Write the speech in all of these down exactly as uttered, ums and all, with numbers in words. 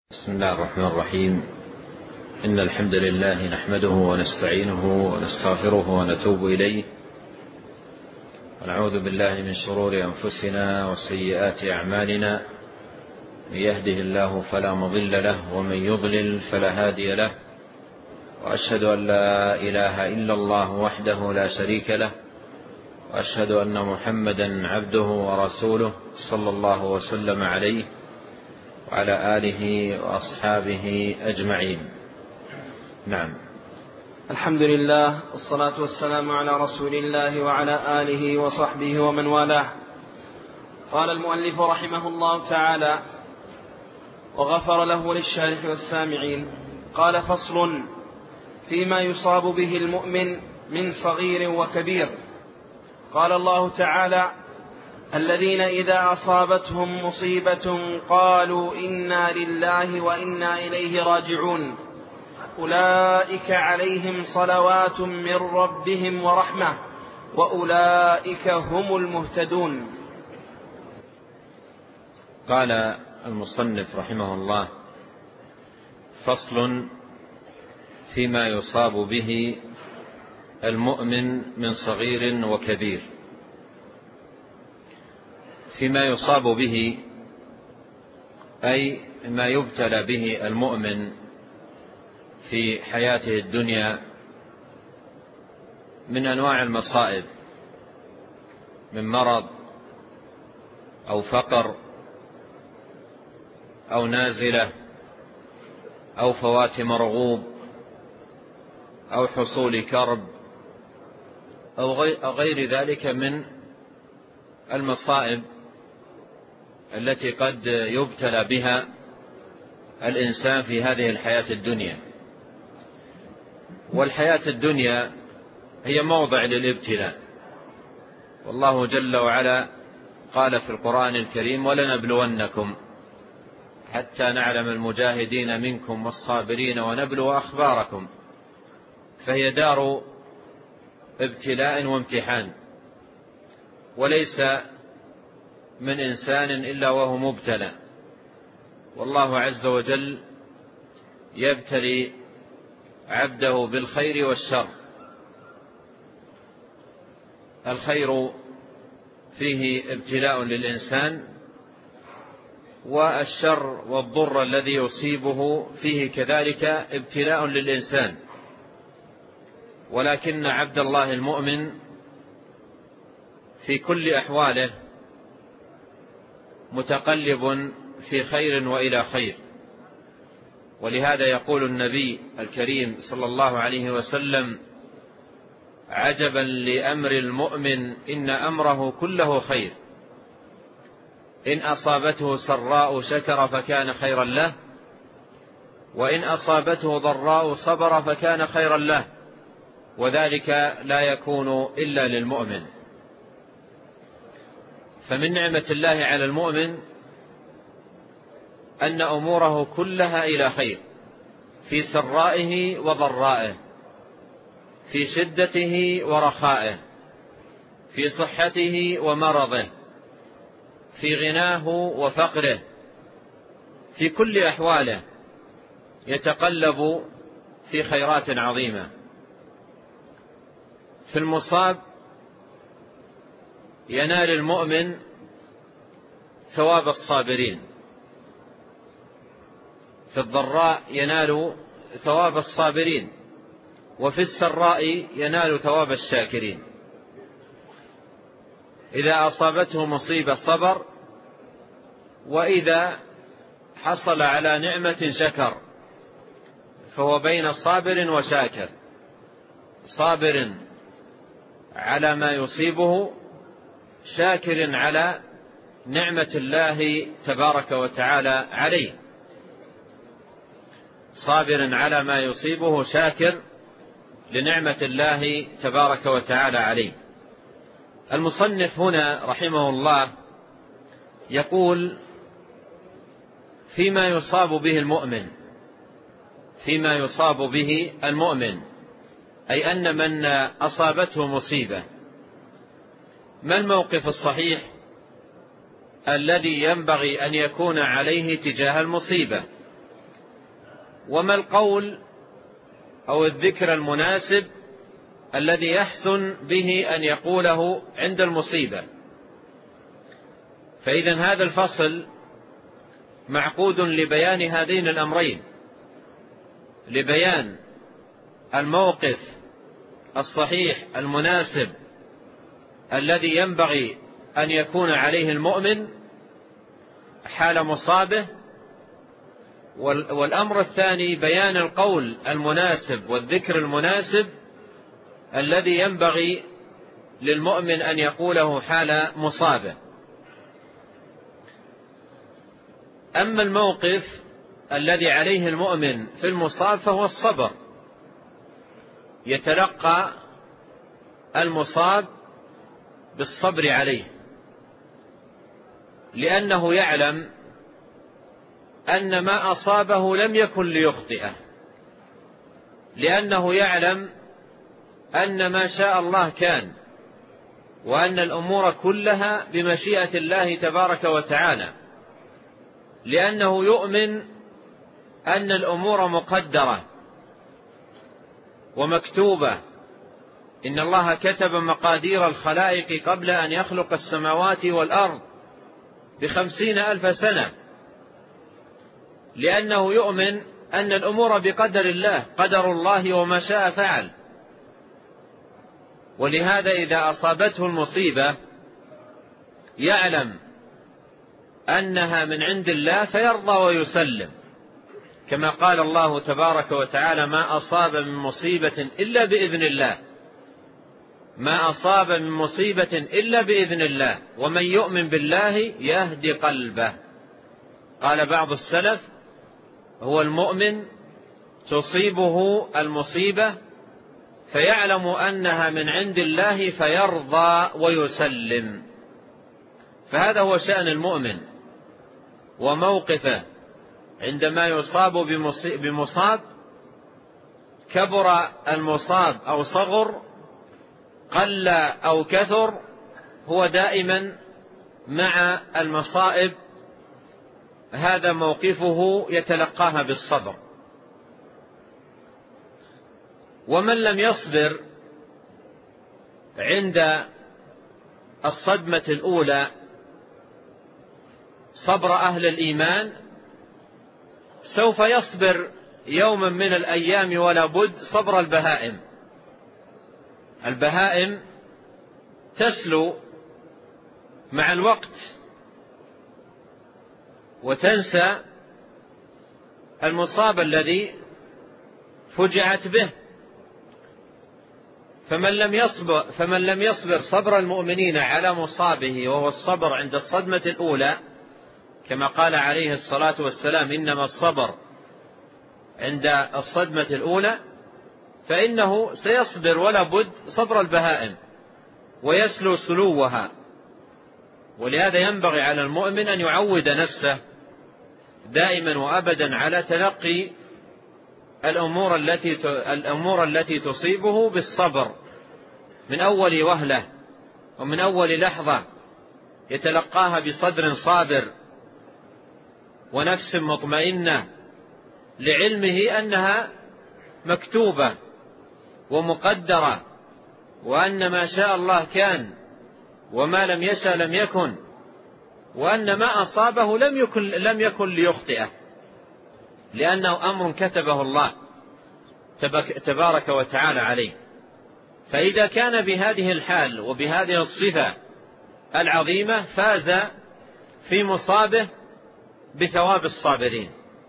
بسم الله الرحمن الرحيم. إن الحمد لله نحمده ونستعينه ونستغفره ونتوب إليه، ونعوذ بالله من شرور أنفسنا وسيئات أعمالنا. من يهده الله فلا مضل له، ومن يضلل فلا هادي له، وأشهد أن لا إله إلا الله وحده لا شريك له، وأشهد أن محمدا عبده ورسوله صلى الله وسلم عليه وعلى آله وأصحابه أجمعين. نعم. الحمد لله، والصلاة والسلام على رسول الله وعلى آله وصحبه ومن والاه. قال المؤلف رحمه الله تعالى: وغفر له وللشارح والسامعين. قال: فصل فيما يصاب به المؤمن من صغير وكبير. قال الله تعالى: الذين إذا أصابتهم مصيبة قالوا إنا لله وإنا إليه راجعون أولئك عليهم صلوات من ربهم ورحمة وأولئك هم المهتدون. قال المصنف رحمه الله: فصل فيما يصاب به المؤمن من صغير وكبير. فيما يصاب به أي ما يبتلى به المؤمن في حياته الدنيا من أنواع المصائب، من مرض أو فقر أو نازلة أو فوات مرغوب أو حصول كرب أو غير ذلك من المصائب التي قد يبتلى بها الإنسان في هذه الحياة الدنيا. والحياة الدنيا هي موضع للابتلاء، والله جل وعلا قال في القرآن الكريم: ولنبلونكم حتى نعلم المجاهدين منكم والصابرين ونبلو أخباركم. فهي دار ابتلاء وامتحان، وليس من إنسان إلا وهو مبتلى، والله عز وجل يبتلي عبده بالخير والشر. الخير فيه ابتلاء للإنسان، والشر والضر الذي يصيبه فيه كذلك ابتلاء للإنسان. ولكن عبد الله المؤمن في كل أحواله متقلب في خير وإلى خير. ولهذا يقول النبي الكريم صلى الله عليه وسلم: عجبا لأمر المؤمن إن أمره كله خير، إن أصابته سراء شكر فكان خيرا له، وإن أصابته ضراء صبر فكان خيرا له، وذلك لا يكون إلا للمؤمن. فمن نعمة الله على المؤمن أن أموره كلها إلى خير، في سرائه وضرائه، في شدته ورخائه، في صحته ومرضه، في غناه وفقره، في كل أحواله يتقلب في خيرات عظيمة. في المصاب ينال المؤمن ثواب الصابرين، في الضراء ينال ثواب الصابرين، وفي السراء ينال ثواب الشاكرين. إذا أصابته مصيبة صبر، وإذا حصل على نعمة شكر، فهو بين صابر وشاكر، صابر على ما يصيبه، شاكر على نعمة الله تبارك وتعالى عليه. صابر على ما يصيبه، شاكر لنعمة الله تبارك وتعالى عليه. المصنف هنا رحمه الله يقول: فيما يصاب به المؤمن. فيما يصاب به المؤمن أي أن من أصابته مصيبة، ما الموقف الصحيح الذي ينبغي أن يكون عليه تجاه المصيبة؟ وما القول أو الذكر المناسب الذي يحسن به أن يقوله عند المصيبة. فإذا هذا الفصل معقود لبيان هذين الأمرين، لبيان الموقف الصحيح المناسب الذي ينبغي أن يكون عليه المؤمن حال مصابه، والأمر الثاني بيان القول المناسب والذكر المناسب الذي ينبغي للمؤمن أن يقوله حال مصابه. أما الموقف الذي عليه المؤمن في المصاب فهو الصبر، يتلقى المصاب بالصبر عليه، لأنه يعلم أن ما أصابه لم يكن ليخطئه، لأنه يعلم أن ما شاء الله كان، وأن الأمور كلها بمشيئة الله تبارك وتعالى، لأنه يؤمن أن الأمور مقدرة ومكتوبة. إن الله كتب مقادير الخلائق قبل أن يخلق السماوات والأرض بخمسين ألف سنة، لأنه يؤمن أن الأمور بقدر الله، قدر الله وما شاء فعل. ولهذا إذا أصابته المصيبة يعلم أنها من عند الله فيرضى ويسلم، كما قال الله تبارك وتعالى: ما أصاب من مصيبة إلا بإذن الله، ما أصاب من مصيبة إلا بإذن الله، ومن يؤمن بالله يهدي قلبه. قال بعض السلف: هو المؤمن تصيبه المصيبة فيعلم أنها من عند الله فيرضى ويسلم. فهذا هو شأن المؤمن وموقفه عندما يصاب بمصاب، كبر المصاب أو صغر، قل أو كثر، هو دائما مع المصائب هذا موقفه يتلقاها بالصبر. ومن لم يصبر عند الصدمة الأولى صبر أهل الإيمان سوف يصبر يوما من الأيام ولا بد صبر البهائم. البهائم تسلو مع الوقت وتنسى المصاب الذي فجعت به. فمن لم يصبر فمن لم يصبر صبر المؤمنين على مصابه، وهو الصبر عند الصدمة الأولى، كما قال عليه الصلاة والسلام: إنما الصبر عند الصدمة الأولى، فإنه سيصبر ولا بد صبر البهائم ويسلو سلوها. ولهذا ينبغي على المؤمن أن يعود نفسه دائما وأبدا على تلقي الأمور التي الأمور التي تصيبه بالصبر من أول وهلة ومن أول لحظة، يتلقاها بصدر صابر ونفس مطمئنة، لعلمه أنها مكتوبة ومقدرة، وأن ما شاء الله كان وما لم يشأ لم يكن، وأن ما أصابه لم يكن لم يكن ليخطئه، لأنه أمر كتبه الله تبارك وتعالى عليه. فإذا كان بهذه الحال وبهذه الصفة العظيمة فاز في مصابه بثواب الصابرين.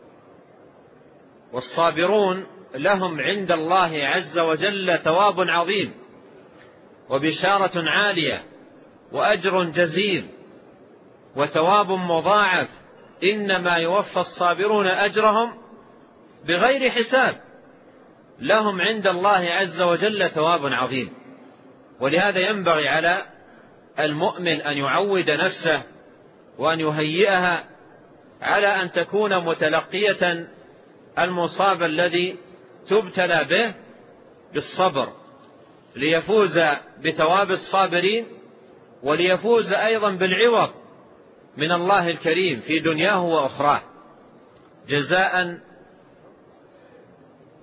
والصابرون لهم عند الله عز وجل ثواب عظيم وبشارة عالية وأجر جزيل وثواب مضاعف، إنما يوفى الصابرون أجرهم بغير حساب، لهم عند الله عز وجل ثواب عظيم. ولهذا ينبغي على المؤمن أن يعود نفسه وأن يهيئها على أن تكون متلقية المصاب الذي تبتلى به بالصبر، ليفوز بثواب الصابرين وليفوز أيضا بالعوض من الله الكريم في دنياه وأخراه، جزاء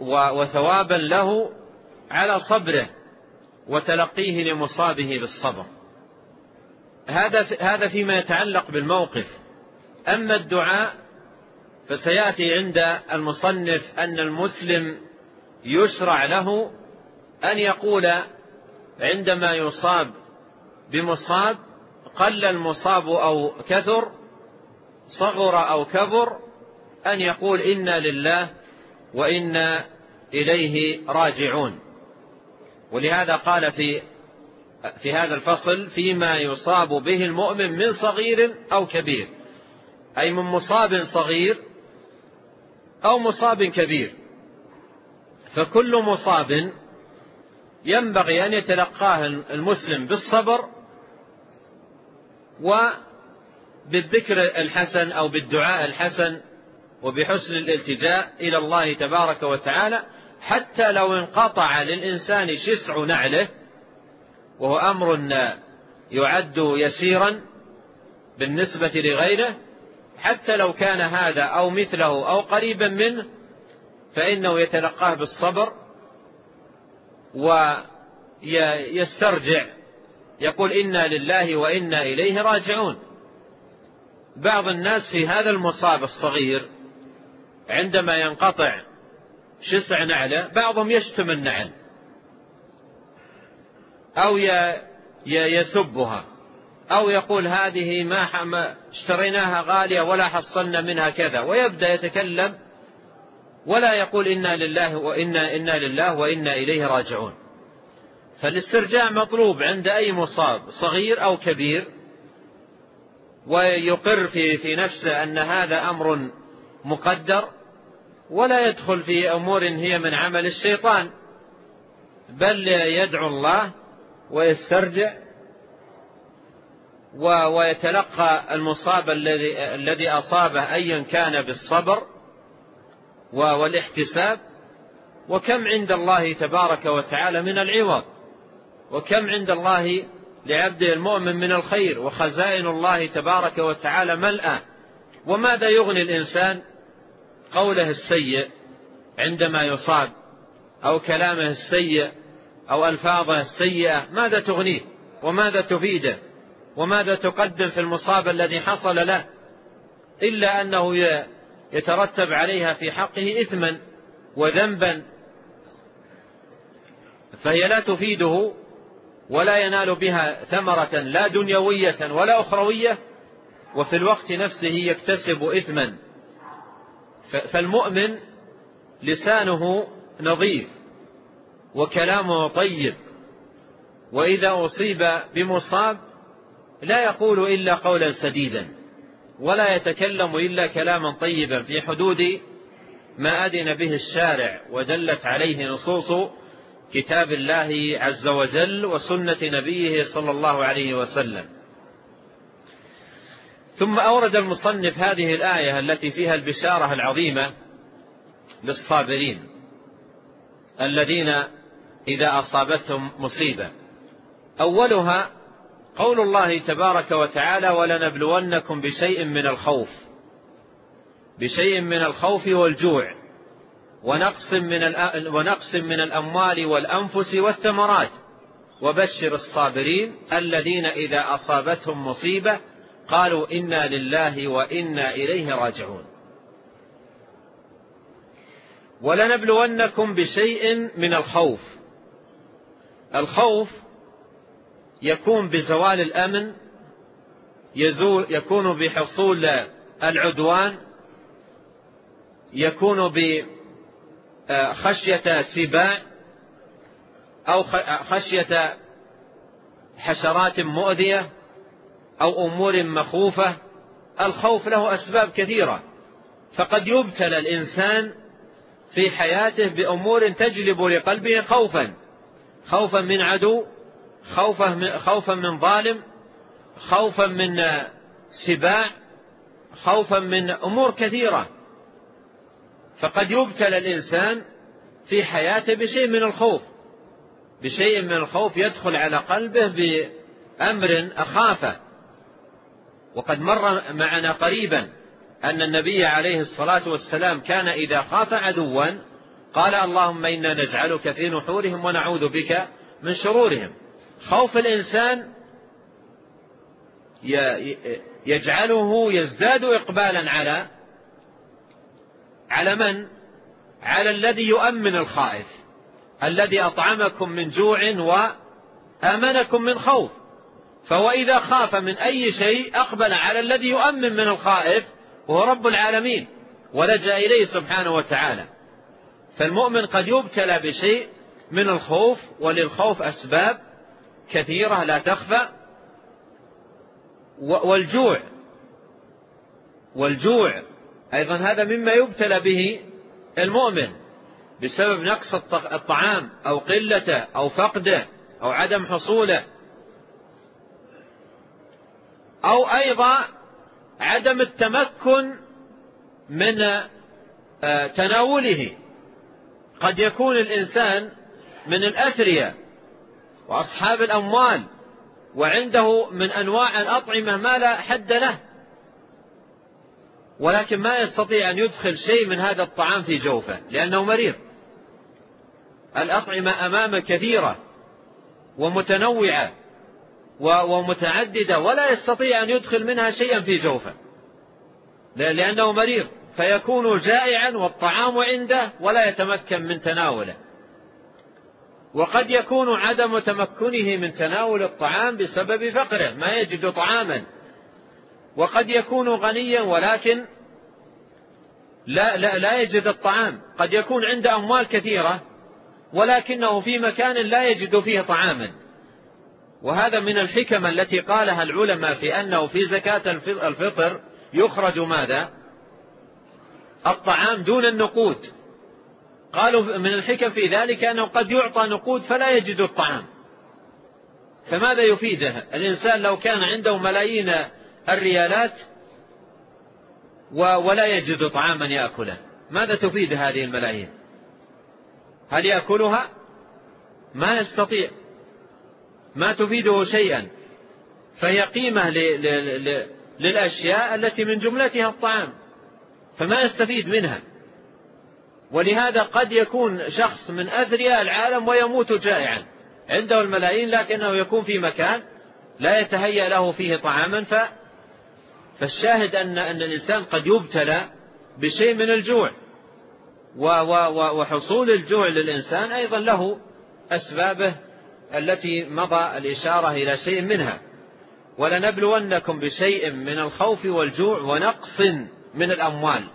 وثوابا له على صبره وتلقيه لمصابه بالصبر. هذا هذا فيما يتعلق بالموقف. أما الدعاء فسيأتي عند المصنف أن المسلم يشرع له أن يقول عندما يصاب بمصاب، قل المصاب أو كثر، صغر أو كبر، أن يقول إنا لله وإنا إليه راجعون. ولهذا قال في في هذا الفصل فيما يصاب به المؤمن من صغير أو كبير، أي من مصاب صغير أو مصاب كبير. فكل مصاب ينبغي أن يتلقاه المسلم بالصبر وبالذكر الحسن أو بالدعاء الحسن وبحسن الالتجاء إلى الله تبارك وتعالى، حتى لو انقطع للإنسان شسع نعله، وهو أمر يعد يسيرا بالنسبة لغيره، حتى لو كان هذا أو مثله أو قريبا منه، فإنه يتلقاه بالصبر ويسترجع، يقول إنا لله وإنا إليه راجعون. بعض الناس في هذا المصاب الصغير عندما ينقطع شسع نعله، بعضهم يشتم النعل أو يسبها أو يقول هذه ما اشتريناها غالية ولا حصلنا منها كذا، ويبدأ يتكلم ولا يقول إنا لله وإنا إنا لله وإنا إليه راجعون. فالاسترجاع مطلوب عند أي مصاب صغير أو كبير، ويقر في في نفسه أن هذا أمر مقدر، ولا يدخل في أمور هي من عمل الشيطان، بل يدعو الله ويسترجع ويتلقى المصاب الذي الذي أصابه أيا كان بالصبر والاحتساب. وكم عند الله تبارك وتعالى من العوض، وكم عند الله لعبده المؤمن من الخير، وخزائن الله تبارك وتعالى ملأى. وماذا يغني الإنسان قوله السيء عندما يصاب، أو كلامه السيء أو ألفاظه السيئة؟ ماذا تغنيه وماذا تفيده وماذا تقدم في المصاب الذي حصل له، إلا أنه يترتب عليها في حقه إثما وذنبا، فهي لا تفيده ولا ينال بها ثمرة لا دنيوية ولا أخروية، وفي الوقت نفسه يكتسب إثما. فالمؤمن لسانه نظيف وكلامه طيب، وإذا أصيب بمصاب لا يقول إلا قولا سديدا، ولا يتكلم إلا كلاما طيبا في حدود ما أذن به الشارع ودلت عليه نصوص كتاب الله عز وجل وسنة نبيه صلى الله عليه وسلم. ثم أورد المصنف هذه الآية التي فيها البشارة العظيمة للصابرين الذين إذا أصابتهم مصيبة. أولها قول الله تبارك وتعالى: ولنبلونكم بشيء من الخوف بشيء من الخوف والجوع ونقص من ونقص من الأموال والأنفس والثمرات وبشر الصابرين الذين إذا أصابتهم مصيبة قالوا إنا لله وإنا إليه راجعون. ولنبلونكم بشيء من الخوف. الخوف يكون بزوال الأمن، يزول يكون بحصول العدوان، يكون بخشية سباع أو خشية حشرات مؤذية أو أمور مخوفة. الخوف له أسباب كثيرة، فقد يبتلى الإنسان في حياته بأمور تجلب لقلبه خوفا خوفا من عدو، خوفا من, خوفا من ظالم، خوفا من سباع، خوفا من أمور كثيرة. فقد يبتلى الإنسان في حياته بشيء من الخوف بشيء من الخوف يدخل على قلبه بأمر أخافه. وقد مر معنا قريبا أن النبي عليه الصلاة والسلام كان إذا خاف عدوا قال اللهم إنا نجعلك في نحورهم ونعوذ بك من شرورهم. خوف الإنسان يجعله يزداد إقبالا على على من؟ على الذي يؤمن الخائف، الذي أطعمكم من جوع وآمنكم من خوف. فهو إذا خاف من أي شيء أقبل على الذي يؤمن من الخائف وهو رب العالمين ولجأ إليه سبحانه وتعالى. فالمؤمن قد يبتلى بشيء من الخوف، وللخوف أسباب كثيرة لا تخفى. والجوع والجوع أيضا هذا مما يبتلى به المؤمن بسبب نقص الطعام أو قلته أو فقده أو عدم حصوله، أو أيضا عدم التمكن من تناوله. قد يكون الإنسان من الأثرياء وأصحاب الأموال وعنده من أنواع الأطعمة ما لا حد له، ولكن ما يستطيع أن يدخل شيء من هذا الطعام في جوفه لأنه مريض. الأطعمة أمامه كثيرة ومتنوعة ومتعددة ولا يستطيع أن يدخل منها شيئا في جوفه لأنه مريض، فيكون جائعا والطعام عنده ولا يتمكن من تناوله. وقد يكون عدم تمكنه من تناول الطعام بسبب فقره، ما يجد طعاما. وقد يكون غنيا ولكن لا, لا, لا يجد الطعام. قد يكون عنده أموال كثيرة ولكنه في مكان لا يجد فيه طعاما. وهذا من الحكم التي قالها العلماء في أنه في زكاة الفطر يخرج ماذا؟ الطعام دون النقود. قالوا من الحكم في ذلك أنه قد يعطى نقود فلا يجد الطعام. فماذا يفيده الإنسان لو كان عنده ملايين الريالات ولا يجد طعاما يأكله؟ ماذا تفيد هذه الملايين؟ هل يأكلها؟ ما يستطيع، ما تفيده شيئا. فهي قيمة للأشياء التي من جملتها الطعام، فما يستفيد منها. ولهذا قد يكون شخص من أثرياء العالم ويموت جائعا، عنده الملايين لكنه يكون في مكان لا يتهيأ له فيه طعاما. ف... فالشاهد أن أن الإنسان قد يبتلى بشيء من الجوع، و... و... وحصول الجوع للإنسان أيضا له أسبابه التي مضى الإشارة إلى شيء منها. ولنبلونكم بشيء من الخوف والجوع ونقص من الأموال.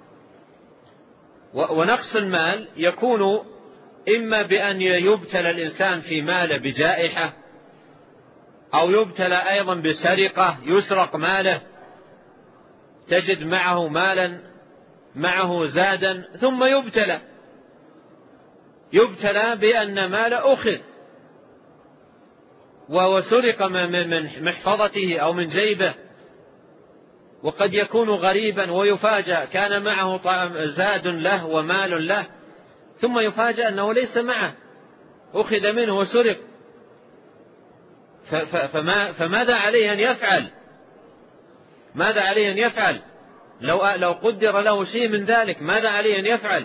ونقص المال يكون إما بأن يبتلى الإنسان في ماله بجائحة، أو يبتلى أيضا بسرقة يسرق ماله، تجد معه مالا معه زادا ثم يبتلى يبتلى بأن ماله أخذ وسرق من محفظته أو من جيبه. وقد يكون غريبا ويفاجأ كان معه زاد له ومال له، ثم يفاجأ أنه ليس معه، أخذ منه وسرق. فما فماذا عليه أن يفعل؟ ماذا عليه أن يفعل لو لو قدر له شيء من ذلك؟ ماذا عليه أن يفعل؟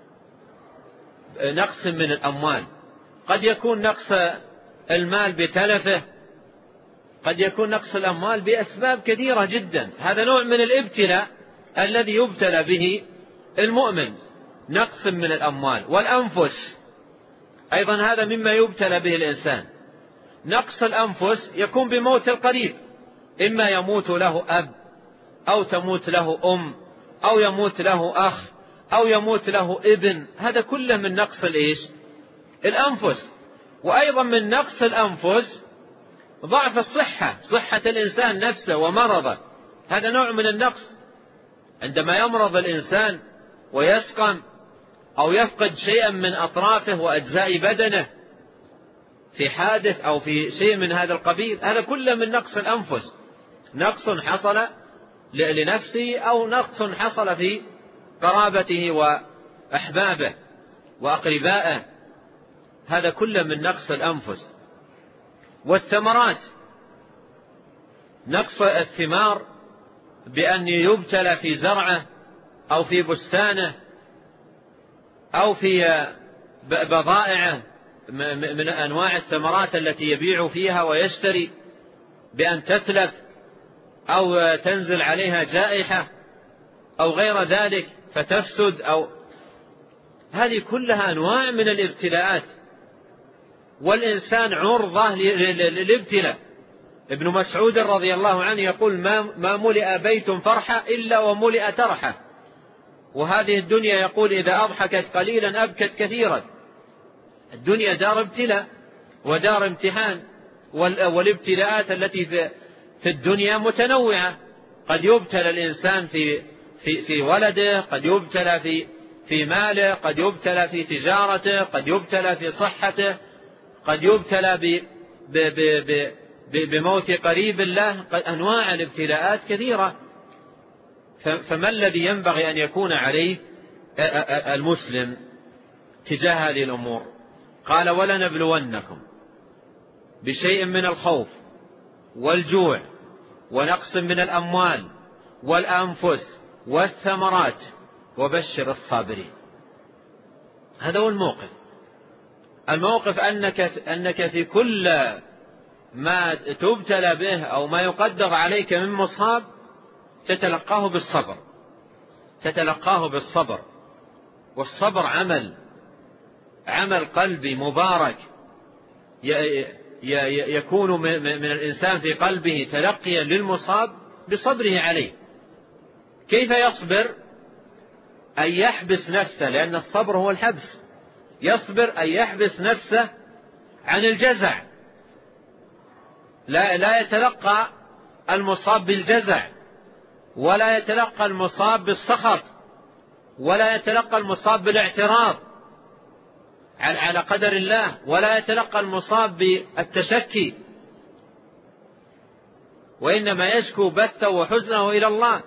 نقص من الأموال. قد يكون نقص المال بتلفه، قد يكون نقص الأموال بأسباب كثيرة جدا. هذا نوع من الابتلاء الذي يبتلى به المؤمن، نقص من الأموال. والأنفس أيضا هذا مما يبتلى به الإنسان. نقص الأنفس يكون بموت القريب، إما يموت له أب أو تموت له أم أو يموت له أخ أو يموت له ابن. هذا كله من نقص الإيش؟ الأنفس. وأيضا من نقص الأنفس ضعف الصحة، صحة الإنسان نفسه ومرضه، هذا نوع من النقص. عندما يمرض الإنسان ويسقم أو يفقد شيئا من أطرافه وأجزاء بدنه في حادث أو في شيء من هذا القبيل، هذا كله من نقص الأنفس، نقص حصل لنفسه أو نقص حصل في قرابته وأحبابه وأقربائه، هذا كله من نقص الأنفس. والثمرات، نقص الثمار بأن يبتلى في زرعه أو في بستانه أو في بضائعه من أنواع الثمرات التي يبيع فيها ويشتري بأن تتلف أو تنزل عليها جائحة أو غير ذلك فتفسد، أو هذه كلها أنواع من الابتلاءات، والإنسان عرضة للابتلاء. ابن مسعود رضي الله عنه يقول: ما ملئ بيت فرحة إلا وملئ ترحة. وهذه الدنيا يقول إذا أضحكت قليلا أبكت كثيرا. الدنيا دار ابتلاء ودار امتحان، والابتلاءات التي في الدنيا متنوعة. قد يبتلى الإنسان في في في ولده، قد يبتلى في في ماله، قد يبتلى في تجارته، قد يبتلى في صحته، قد يبتلى ب ب ب ب بموت قريب له. أنواع الابتلاءات كثيرة. فما الذي ينبغي أن يكون عليه المسلم تجاه هذه الأمور؟ قال: ولنبلونكم بشيء من الخوف والجوع ونقص من الأموال والأنفس والثمرات وبشر الصابرين. هذا هو الموقف. الموقف أنك, أنك في كل ما تبتلى به أو ما يقدر عليك من مصاب تتلقاه بالصبر، تتلقاه بالصبر. والصبر عمل عمل قلبي مبارك يكون من الإنسان في قلبه تلقيا للمصاب بصبره عليه. كيف يصبر؟ أن يحبس نفسه، لأن الصبر هو الحبس. يصبر أن يحبس نفسه عن الجزع، لا, لا يتلقى المصاب بالجزع، ولا يتلقى المصاب بالسخط، ولا يتلقى المصاب بالاعتراض على قدر الله، ولا يتلقى المصاب بالتشكي، وإنما يشكو بثه وحزنه إلى الله.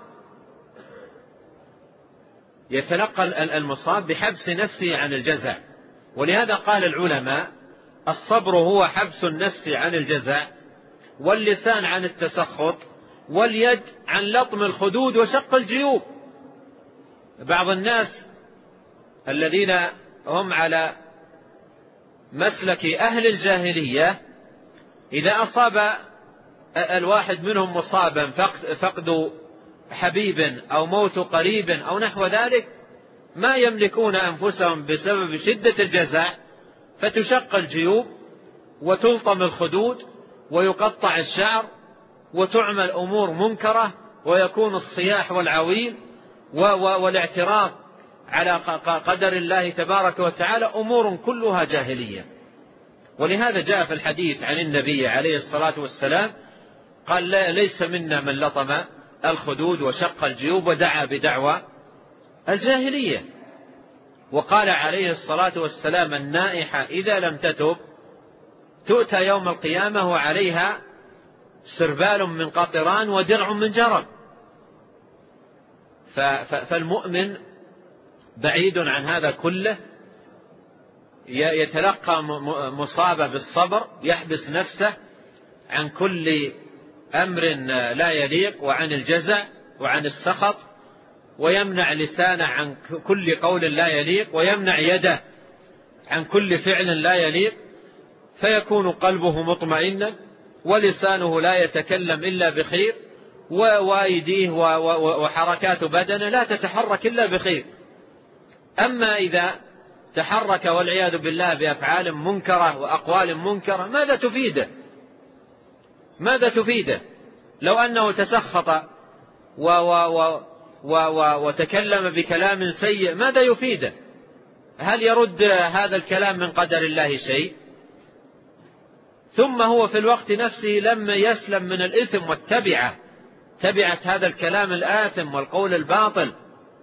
يتلقى المصاب بحبس نفسه عن الجزع. ولهذا قال العلماء: الصبر هو حبس النفس عن الجزع، واللسان عن التسخط، واليد عن لطم الخدود وشق الجيوب. بعض الناس الذين هم على مسلك أهل الجاهلية إذا أصاب الواحد منهم مصابا، فقد حبيب أو موت قريب أو نحو ذلك، ما يملكون أنفسهم بسبب شدة الجزع، فتشق الجيوب وتلطم الخدود ويقطع الشعر وتعمل أمور منكرة، ويكون الصياح والعويل والاعتراض على قدر الله تبارك وتعالى أمور كلها جاهلية. ولهذا جاء في الحديث عن النبي عليه الصلاة والسلام قال: ليس منا من لطم الخدود وشق الجيوب ودعا بدعوى الجاهلية. وقال عليه الصلاة والسلام: النائحة إذا لم تتب تؤتى يوم القيامة وعليها سربال من قطران ودرع من جرب. فالمؤمن بعيد عن هذا كله، يتلقى مصابة بالصبر، يحبس نفسه عن كل أمر لا يليق، وعن الجزع وعن السخط، ويمنع لسانه عن كل قول لا يليق، ويمنع يده عن كل فعل لا يليق، فيكون قلبه مطمئنا، ولسانه لا يتكلم إلا بخير، وأيديه وحركات بدنه لا تتحرك إلا بخير. أما إذا تحرك والعياذ بالله بأفعال منكرة وأقوال منكرة، ماذا تفيده؟ ماذا تفيده؟ لو أنه تسخط و و و و و وتكلم بكلام سيء، ماذا يفيده؟ هل يرد هذا الكلام من قدر الله شيء؟ ثم هو في الوقت نفسه لم يسلم من الإثم والتبعة، تبعة هذا الكلام الآثم والقول الباطل.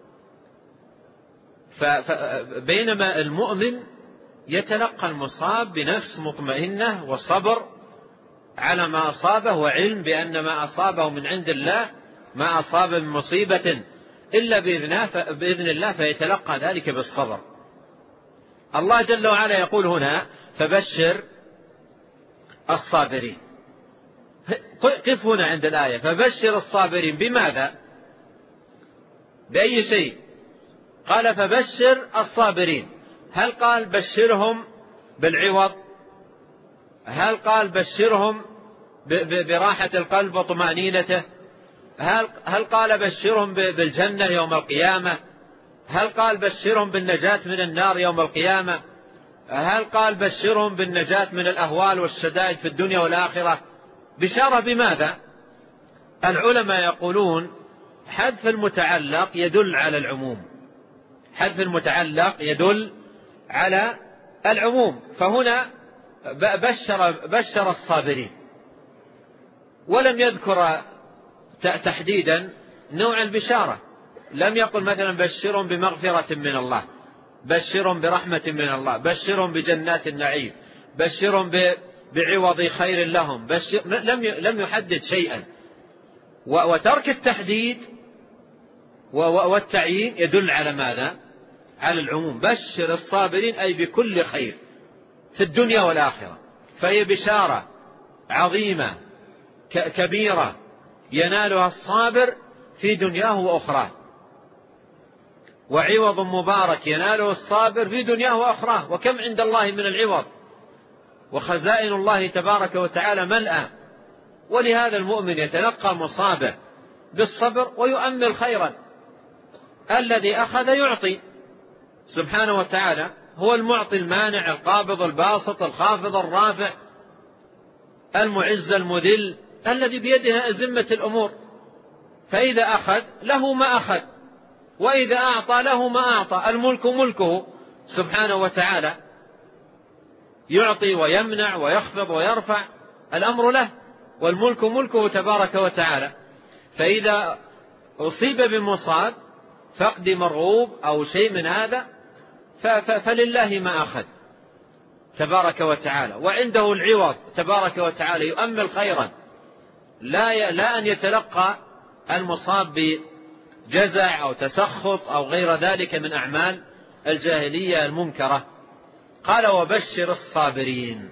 فبينما المؤمن يتلقى المصاب بنفس مطمئنة وصبر على ما أصابه، وعلم بأن ما أصابه من عند الله، ما أصاب من مصيبة إلا بإذن الله، فيتلقى ذلك بالصبر. الله جل وعلا يقول هنا: فبشر الصابرين. قف هنا عند الآية، فبشر الصابرين. بماذا؟ بأي شيء؟ قال فبشر الصابرين. هل قال بشرهم بالعوض؟ هل قال بشرهم براحة القلب وطمأنينته؟ هل هل قال بشرهم بالجنة يوم القيامة؟ هل قال بشرهم بالنجاة من النار يوم القيامة؟ هل قال بشرهم بالنجاة من الأهوال والشدائد في الدنيا والآخرة؟ بشارة بماذا؟ العلماء يقولون حذف المتعلق يدل على العموم، حذف المتعلق يدل على العموم. فهنا بشر, بشر الصابرين ولم يذكر تحديدا نوع البشارة. لم يقل مثلا بشرهم بمغفرة من الله، بشرهم برحمة من الله، بشرهم بجنات النعيم، بشرهم بعوض خير لهم، بشر لم لم يحدد شيئا. وترك التحديد والتعيين يدل على ماذا؟ على العموم. بشر الصابرين أي بكل خير في الدنيا والآخرة، فهي بشارة عظيمة كبيرة ينالها الصابر في دنياه وأخراه، وعوض مبارك يناله الصابر في دنياه وأخراه. وكم عند الله من العوض، وخزائن الله تبارك وتعالى ملأى. ولهذا المؤمن يتلقى مصابه بالصبر ويؤمل خيرا. الذي أخذ يعطي سبحانه وتعالى، هو المعطي المانع القابض الباسط الخافض الرافع المعز المذل الذي بيده أزمة الأمور. فإذا أخذ له ما أخذ، وإذا أعطى له ما أعطى. الملك ملكه سبحانه وتعالى، يعطي ويمنع ويخفض ويرفع، الأمر له، والملك ملكه تبارك وتعالى. فإذا أصيب بمصاب، فقد مرغوب أو شيء من هذا، فلله ما أخذ تبارك وتعالى، وعنده العوض تبارك وتعالى يؤمل خيرا. لا لا أن يتلقى المصاب بجزع أو تسخط أو غير ذلك من أعمال الجاهلية المنكرة. قال وبشر الصابرين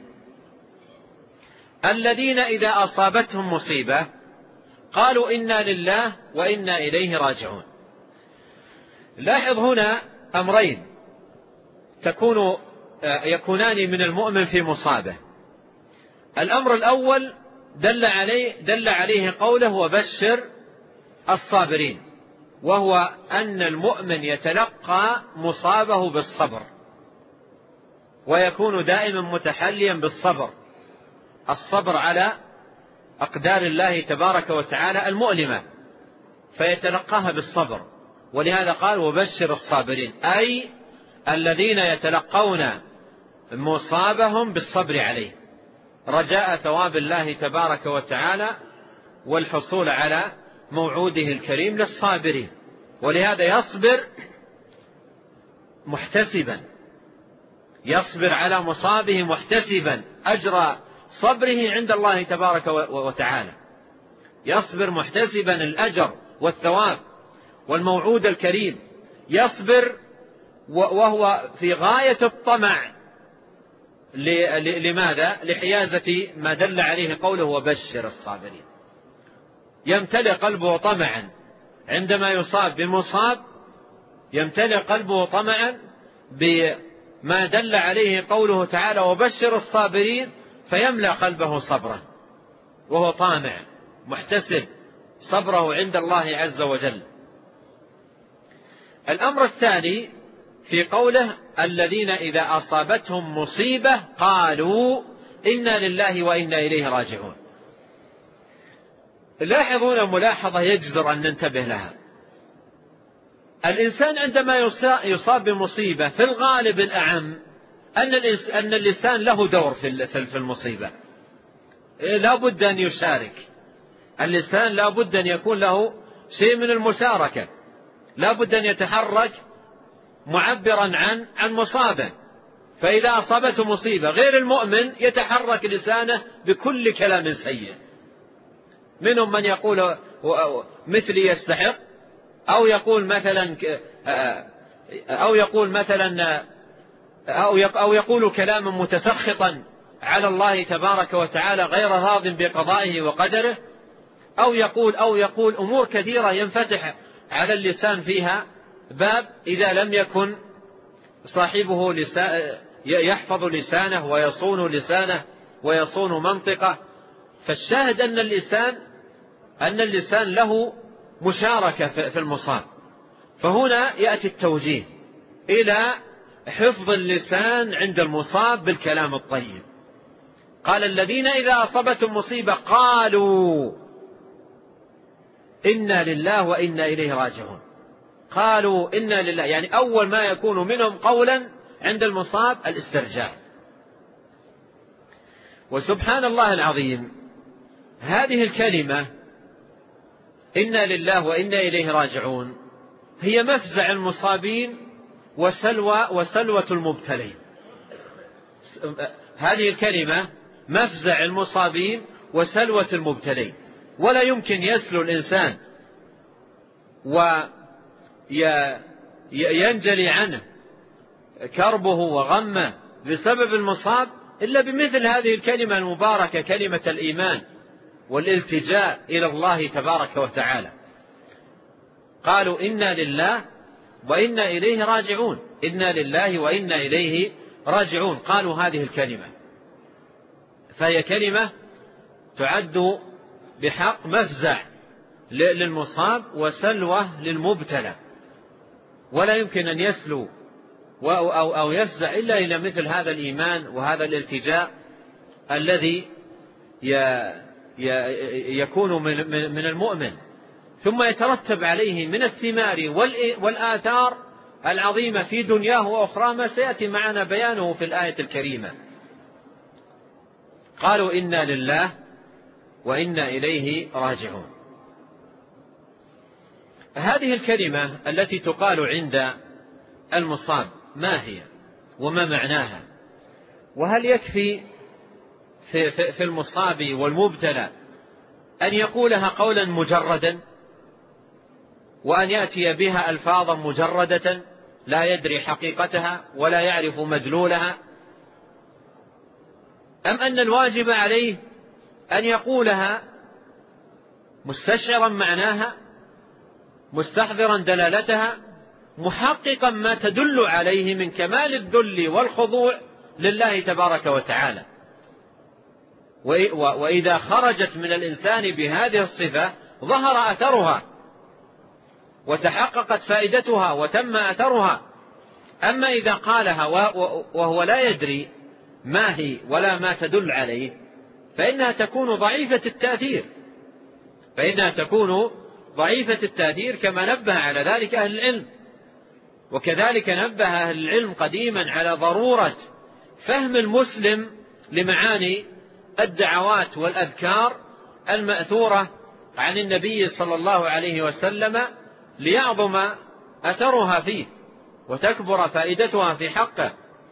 الذين إذا أصابتهم مصيبة قالوا إنا لله وإنا إليه راجعون. لاحظ هنا أمرين تكون يكونان من المؤمن في مصابه. الأمر الأول دل عليه دل عليه قوله وبشر الصابرين، وهو أن المؤمن يتلقى مصابه بالصبر، ويكون دائما متحليا بالصبر، الصبر على أقدار الله تبارك وتعالى المؤلمة، فيتلقاها بالصبر. ولهذا قال وبشر الصابرين، أي الذين يتلقون مصابهم بالصبر عليه، رجاء ثواب الله تبارك وتعالى والحصول على موعوده الكريم للصابرين. ولهذا يصبر محتسبا، يصبر على مصابه محتسبا أجر صبره عند الله تبارك وتعالى، يصبر محتسبا الأجر والثواب والموعود الكريم، يصبر وهو في غاية الطمع. لماذا؟ لحيازة ما دل عليه قوله وبشر الصابرين. يمتلئ قلبه طمعا عندما يصاب بمصاب، يمتلئ قلبه طمعا بما دل عليه قوله تعالى وبشر الصابرين، فيملأ قلبه صبرا وهو طامع محتسب صبره عند الله عز وجل. الأمر الثاني في قوله الذين إذا أصابتهم مصيبة قالوا إنا لله وإنا إليه راجعون. لاحظون ملاحظة يجدر أن ننتبه لها. الإنسان عندما يصاب بمصيبة في الغالب الأعم أن اللسان له دور في المصيبة، لا بد أن يشارك اللسان، لا بد أن يكون له شيء من المشاركة، لا بد أن يتحرك معبرا عن عن مصابه. فإذا أصابته مصيبة غير المؤمن يتحرك لسانه بكل كلام سيء، منهم من يقول مثلي يستحق، أو يقول مثلا أو يقول مثلا أو يقول كلاما متسخطا على الله تبارك وتعالى غير راض بقضائه وقدره، أو يقول أو يقول أمور كثيرة ينفتح على اللسان فيها باب إذا لم يكن صاحبه لسا يحفظ لسانه ويصون لسانه ويصون منطقه. فالشاهد أن اللسان أن اللسان له مشاركة في المصاب. فهنا يأتي التوجيه إلى حفظ اللسان عند المصاب بالكلام الطيب. قال الذين إذا أصابتهم مصيبة قالوا إنا لله وإنا إليه راجعون. قالوا إنا لله، يعني أول ما يكون منهم قولا عند المصاب الاسترجاع. وسبحان الله العظيم، هذه الكلمة إنا لله وإنا إليه راجعون هي مفزع المصابين وسلوى وسلوة المبتلين. هذه الكلمة مفزع المصابين وسلوة المبتلين. ولا يمكن يسلو الإنسان وينجلي عنه كربه وغمه بسبب المصاب إلا بمثل هذه الكلمة المباركة، كلمة الإيمان والالتجاء إلى الله تبارك وتعالى. قالوا إنا لله وإنا إليه راجعون، إنا لله وإنا إليه راجعون. قالوا هذه الكلمة، فهي كلمة تعد بحق مفزع للمصاب وسلوة للمبتلى. ولا يمكن أن يسلو أو يفزع إلا إلى مثل هذا الإيمان وهذا الالتجاء الذي يكون من المؤمن، ثم يترتب عليه من الثمار والآثار العظيمة في دنياه وأخرى ما سيأتي معنا بيانه في الآية الكريمة. قالوا إنا لله وإنا إليه راجعون. هذه الكلمة التي تقال عند المصاب ما هي وما معناها؟ وهل يكفي في, في, في المصاب والمبتلى أن يقولها قولا مجردا وأن يأتي بها ألفاظا مجردة لا يدري حقيقتها ولا يعرف مدلولها، أم أن الواجب عليه أن يقولها مستشعرا معناها مستحضرا دلالتها محققا ما تدل عليه من كمال الذل والخضوع لله تبارك وتعالى؟ وإذا خرجت من الإنسان بهذه الصفة ظهر أثرها وتحققت فائدتها وتم أثرها. أما إذا قالها وهو لا يدري ما هي ولا ما تدل عليه فإنها تكون ضعيفة التأثير فإنها تكون ضعيفة التأثير كما نبه على ذلك أهل العلم. وكذلك نبه أهل العلم قديما على ضرورة فهم المسلم لمعاني الدعوات والأذكار المأثورة عن النبي صلى الله عليه وسلم ليعظم أثرها فيه وتكبر فائدتها في حقه.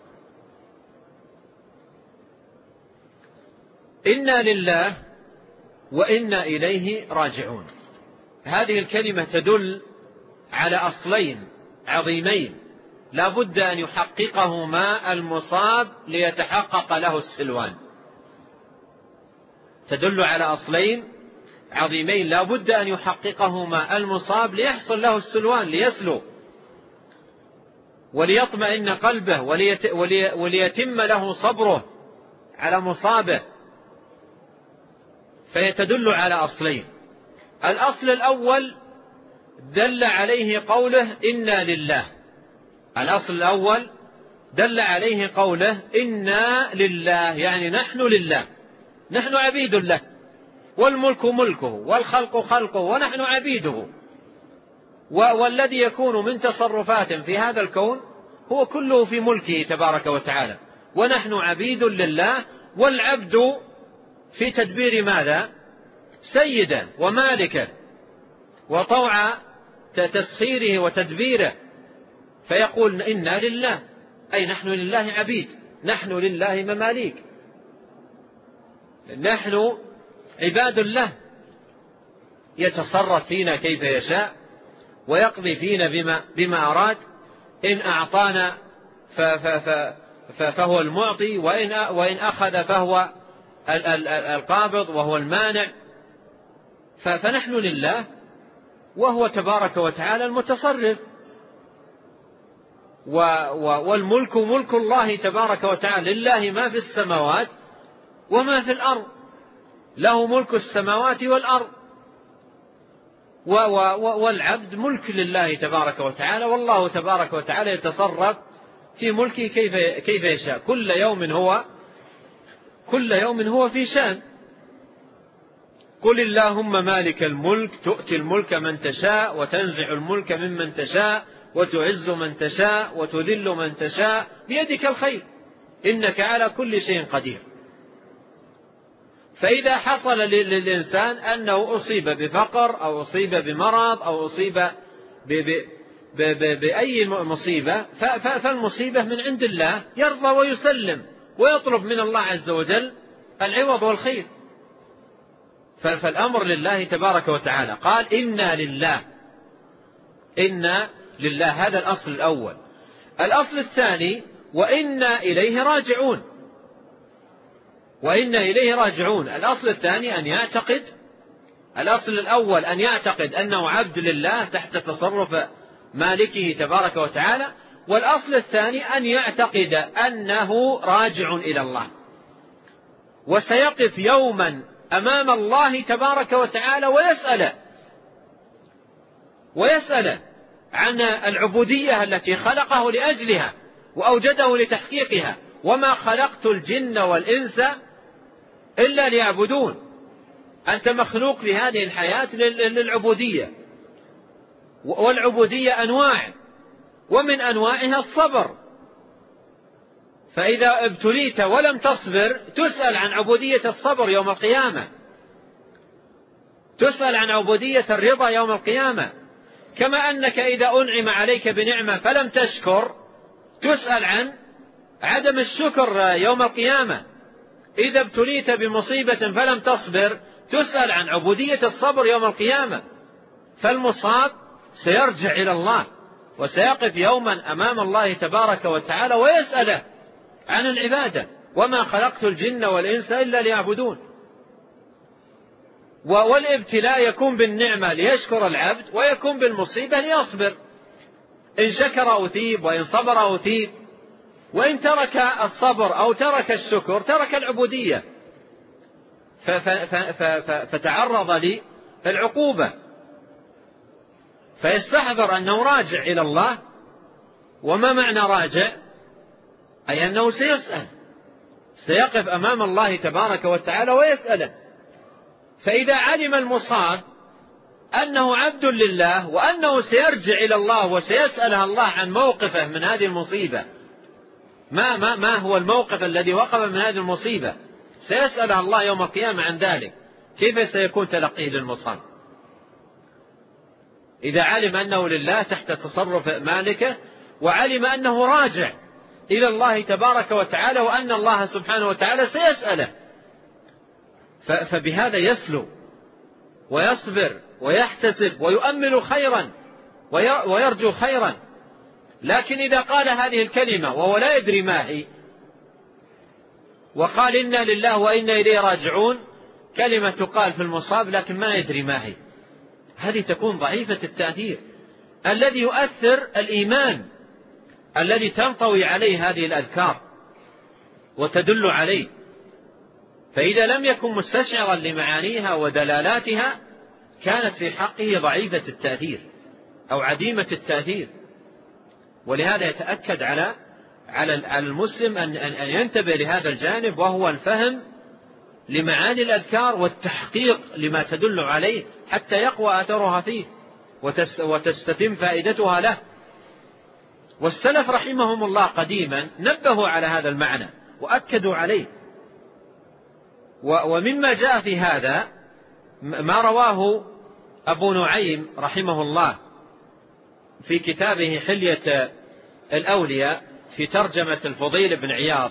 إنا لله وإنا إليه راجعون، هذه الكلمة تدل على أصلين عظيمين لا بد أن يحققهما المصاب ليتحقق له السلوان. تدل على أصلين عظيمين لا بد أن يحققهما المصاب ليحصل له السلوان، ليسلو وليطمئن قلبه وليت ولي وليتم له صبره على مصابه. فيتدل على أصلين. الأصل الأول دل عليه قوله إنا لله، الأصل الأول دل عليه قوله إنا لله، يعني نحن لله، نحن عبيد له، والملك ملكه والخلق خلقه ونحن عبيده. والذي يكون من تصرفات في هذا الكون هو كله في ملكه تبارك وتعالى، ونحن عبيد لله. والعبد في تدبير ماذا؟ سيدا ومالكا وطوع تسخيره وتدبيره. فيقول إنا لله، أي نحن لله عبيد، نحن لله مماليك، نحن عباد الله، يتصرف فينا كيف يشاء ويقضي فينا بما, بما أراد. إن أعطانا فهو المعطي، وإن, وإن أخذ فهو القابض وهو المانع. فنحن لله وهو تبارك وتعالى المتصرف. والملك ملك الله تبارك وتعالى، لله ما في السماوات وما في الأرض، له ملك السماوات والأرض، والعبد ملك لله تبارك وتعالى، والله تبارك وتعالى يتصرف في ملكه كيف كيف يشاء، كل يوم هو كل يوم هو في شأن. قل اللهم مالك الملك تؤتي الملك من تشاء وتنزع الملك ممن تشاء وتعز من تشاء وتذل من تشاء بيدك الخير إنك على كل شيء قدير. فإذا حصل للإنسان أنه أصيب بفقر أو أصيب بمرض أو أصيب بأي مصيبة، فالمصيبة من عند الله، يرضى ويسلم ويطلب من الله عز وجل العوض والخير. فالأمر لله تبارك وتعالى. قال إنا لله، إنا لله، هذا الأصل الأول. الأصل الثاني وإنا إليه راجعون، وإنا إليه راجعون. الأصل الثاني أن يعتقد، الأصل الأول أن يعتقد أنه عبد لله تحت تصرف مالكه تبارك وتعالى، والأصل الثاني أن يعتقد أنه راجع إلى الله وسيقف يوما أمام الله تبارك وتعالى ويسأل ويسأل عن العبودية التي خلقه لأجلها وأوجده لتحقيقها. وما خلقت الجن والإنس إلا ليعبدون. أنت مخلوق في هذه الحياة للعبودية، والعبودية أنواع، ومن أنواعها الصبر. فإذا ابتليت ولم تصبر تسأل عن عبودية الصبر يوم القيامة، تسأل عن عبودية الرضا يوم القيامة. كما أنك إذا أنعم عليك بنعمة فلم تشكر تسأل عن عدم الشكر يوم القيامة. إذا ابتليت بمصيبة فلم تصبر تسأل عن عبودية الصبر يوم القيامة. فالمصاب سيرجع إلى الله وسيقف يوما أمام الله تبارك وتعالى ويسأله عن العبادة. وما خلقت الجن والإنس إلا ليعبدون. والابتلاء يكون بالنعمة ليشكر العبد، ويكون بالمصيبة ليصبر. إن شكر أثيب، وإن صبر أثيب، وإن ترك الصبر أو ترك الشكر ترك العبودية فتعرض للعقوبة. فيستحضر أنه راجع إلى الله. وما معنى راجع؟ أي أنه سيسأل، سيقف أمام الله تبارك وتعالى ويسأله. فإذا علم المصاب أنه عبد لله وأنه سيرجع إلى الله وسيسأله الله عن موقفه من هذه المصيبة، ما, ما, ما هو الموقف الذي وقف من هذه المصيبة، سيسأله الله يوم القيامة عن ذلك، كيف سيكون تلقيه للمصاب؟ إذا علم أنه لله تحت تصرف مالكه، وعلم أنه راجع إلى الله تبارك وتعالى، وأن الله سبحانه وتعالى سيسأله، فبهذا يسلو ويصبر ويحتسب ويؤمل خيرا ويرجو خيرا. لكن إذا قال هذه الكلمة وهو لا يدري ما هي، وقال إنا لله وإنا إليه راجعون، كلمة تقال في المصاب لكن ما يدري ما هي، هذه تكون ضعيفة التأثير. الذي يؤثر الإيمان الذي تنطوي عليه هذه الأذكار وتدل عليه. فإذا لم يكن مستشعرا لمعانيها ودلالاتها كانت في حقه ضعيفة التأثير أو عديمة التأثير. ولهذا يتأكد على على المسلم أن أن ينتبه لهذا الجانب، وهو الفهم لمعاني الأذكار والتحقيق لما تدل عليه حتى يقوى أثرها فيه وتستتم فائدتها له. والسلف رحمهم الله قديما نبهوا على هذا المعنى وأكدوا عليه. ومما جاء في هذا ما رواه أبو نعيم رحمه الله في كتابه حلية الأولياء في ترجمة الفضيل بن عياض،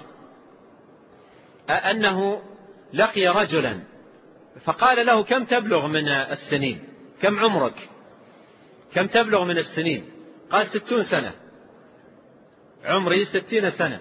أنه لقي رجلا فقال له: كم تبلغ من السنين؟ كم عمرك؟ كم تبلغ من السنين؟ قال: ستون سنة، عمري ستين سنة.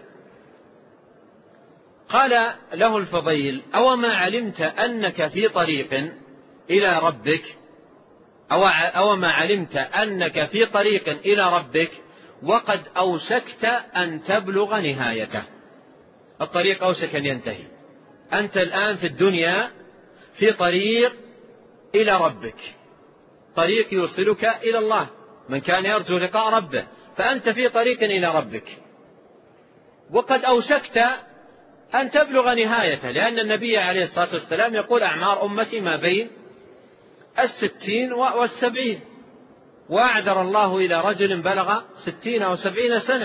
قال له الفضيل: أو ما علمت أنك في طريق إلى ربك، أو, أو ما علمت أنك في طريق إلى ربك وقد أوشكت أن تبلغ نهايته، الطريق أوشك أن ينتهي، أنت الآن في الدنيا في طريق إلى ربك، طريق يوصلك إلى الله، من كان يرجو لقاء ربه، فأنت في طريق إلى ربك، وقد أوشكت أن تبلغ نهايته، لأن النبي عليه الصلاة والسلام يقول أعمار أمتي ما بين الستين والسبعين، وأعذر الله إلى رجل بلغ ستين أو سبعين سنة،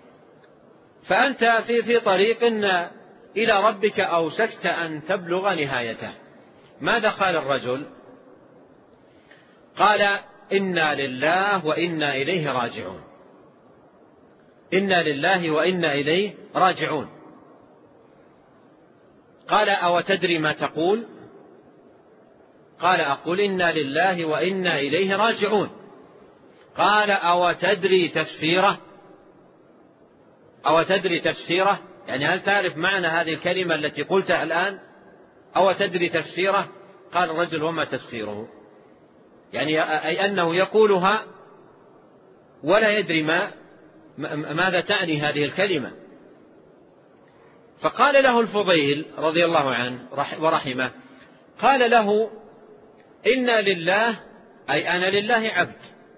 فأنت في في طريق إلى ربك أوشكت أن تبلغ نهايته. ماذا قال الرجل؟ قال إنا لله وإنا إليه راجعون، إنا لله وإنا إليه راجعون. قال أو تدري ما تقول؟ قال أقول إنا لله وإنا إليه راجعون. قال أو تدري تفسيره؟ أو تدري تفسيره يعني هل تعرف معنى هذه الكلمة التي قلتها الآن؟ أو تدري تفسيره؟ قال الرجل وما تفسيره؟ يعني أي أنه يقولها ولا يدري ما ماذا تعني هذه الكلمة. فقال له الفضيل رضي الله عنه ورحمه، قال له إنا لله أي أنا لله عبد،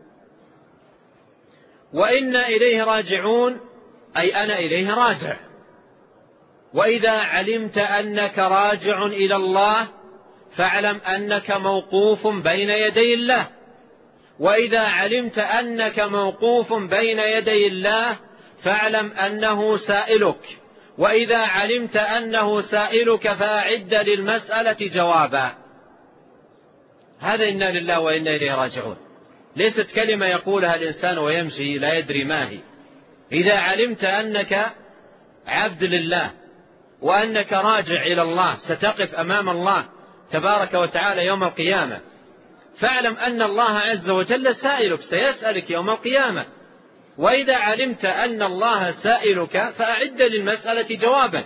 وإنا إليه راجعون أي أنا إليه راجع، وإذا علمت أنك راجع إلى الله فاعلم أنك موقوف بين يدي الله، وإذا علمت أنك موقوف بين يدي الله فاعلم أنه سائلك، وإذا علمت أنه سائلك فأعد للمسألة جوابا. هذا إنا لله وإنا إليه راجعون، ليست كلمة يقولها الإنسان ويمشي لا يدري ما هي. إذا علمت أنك عبد لله وأنك راجع إلى الله ستقف أمام الله تبارك وتعالى يوم القيامة، فاعلم أن الله عز وجل سائلك، سيسألك يوم القيامة. وإذا علمت أن الله سائلك فأعد للمسألة جوابا،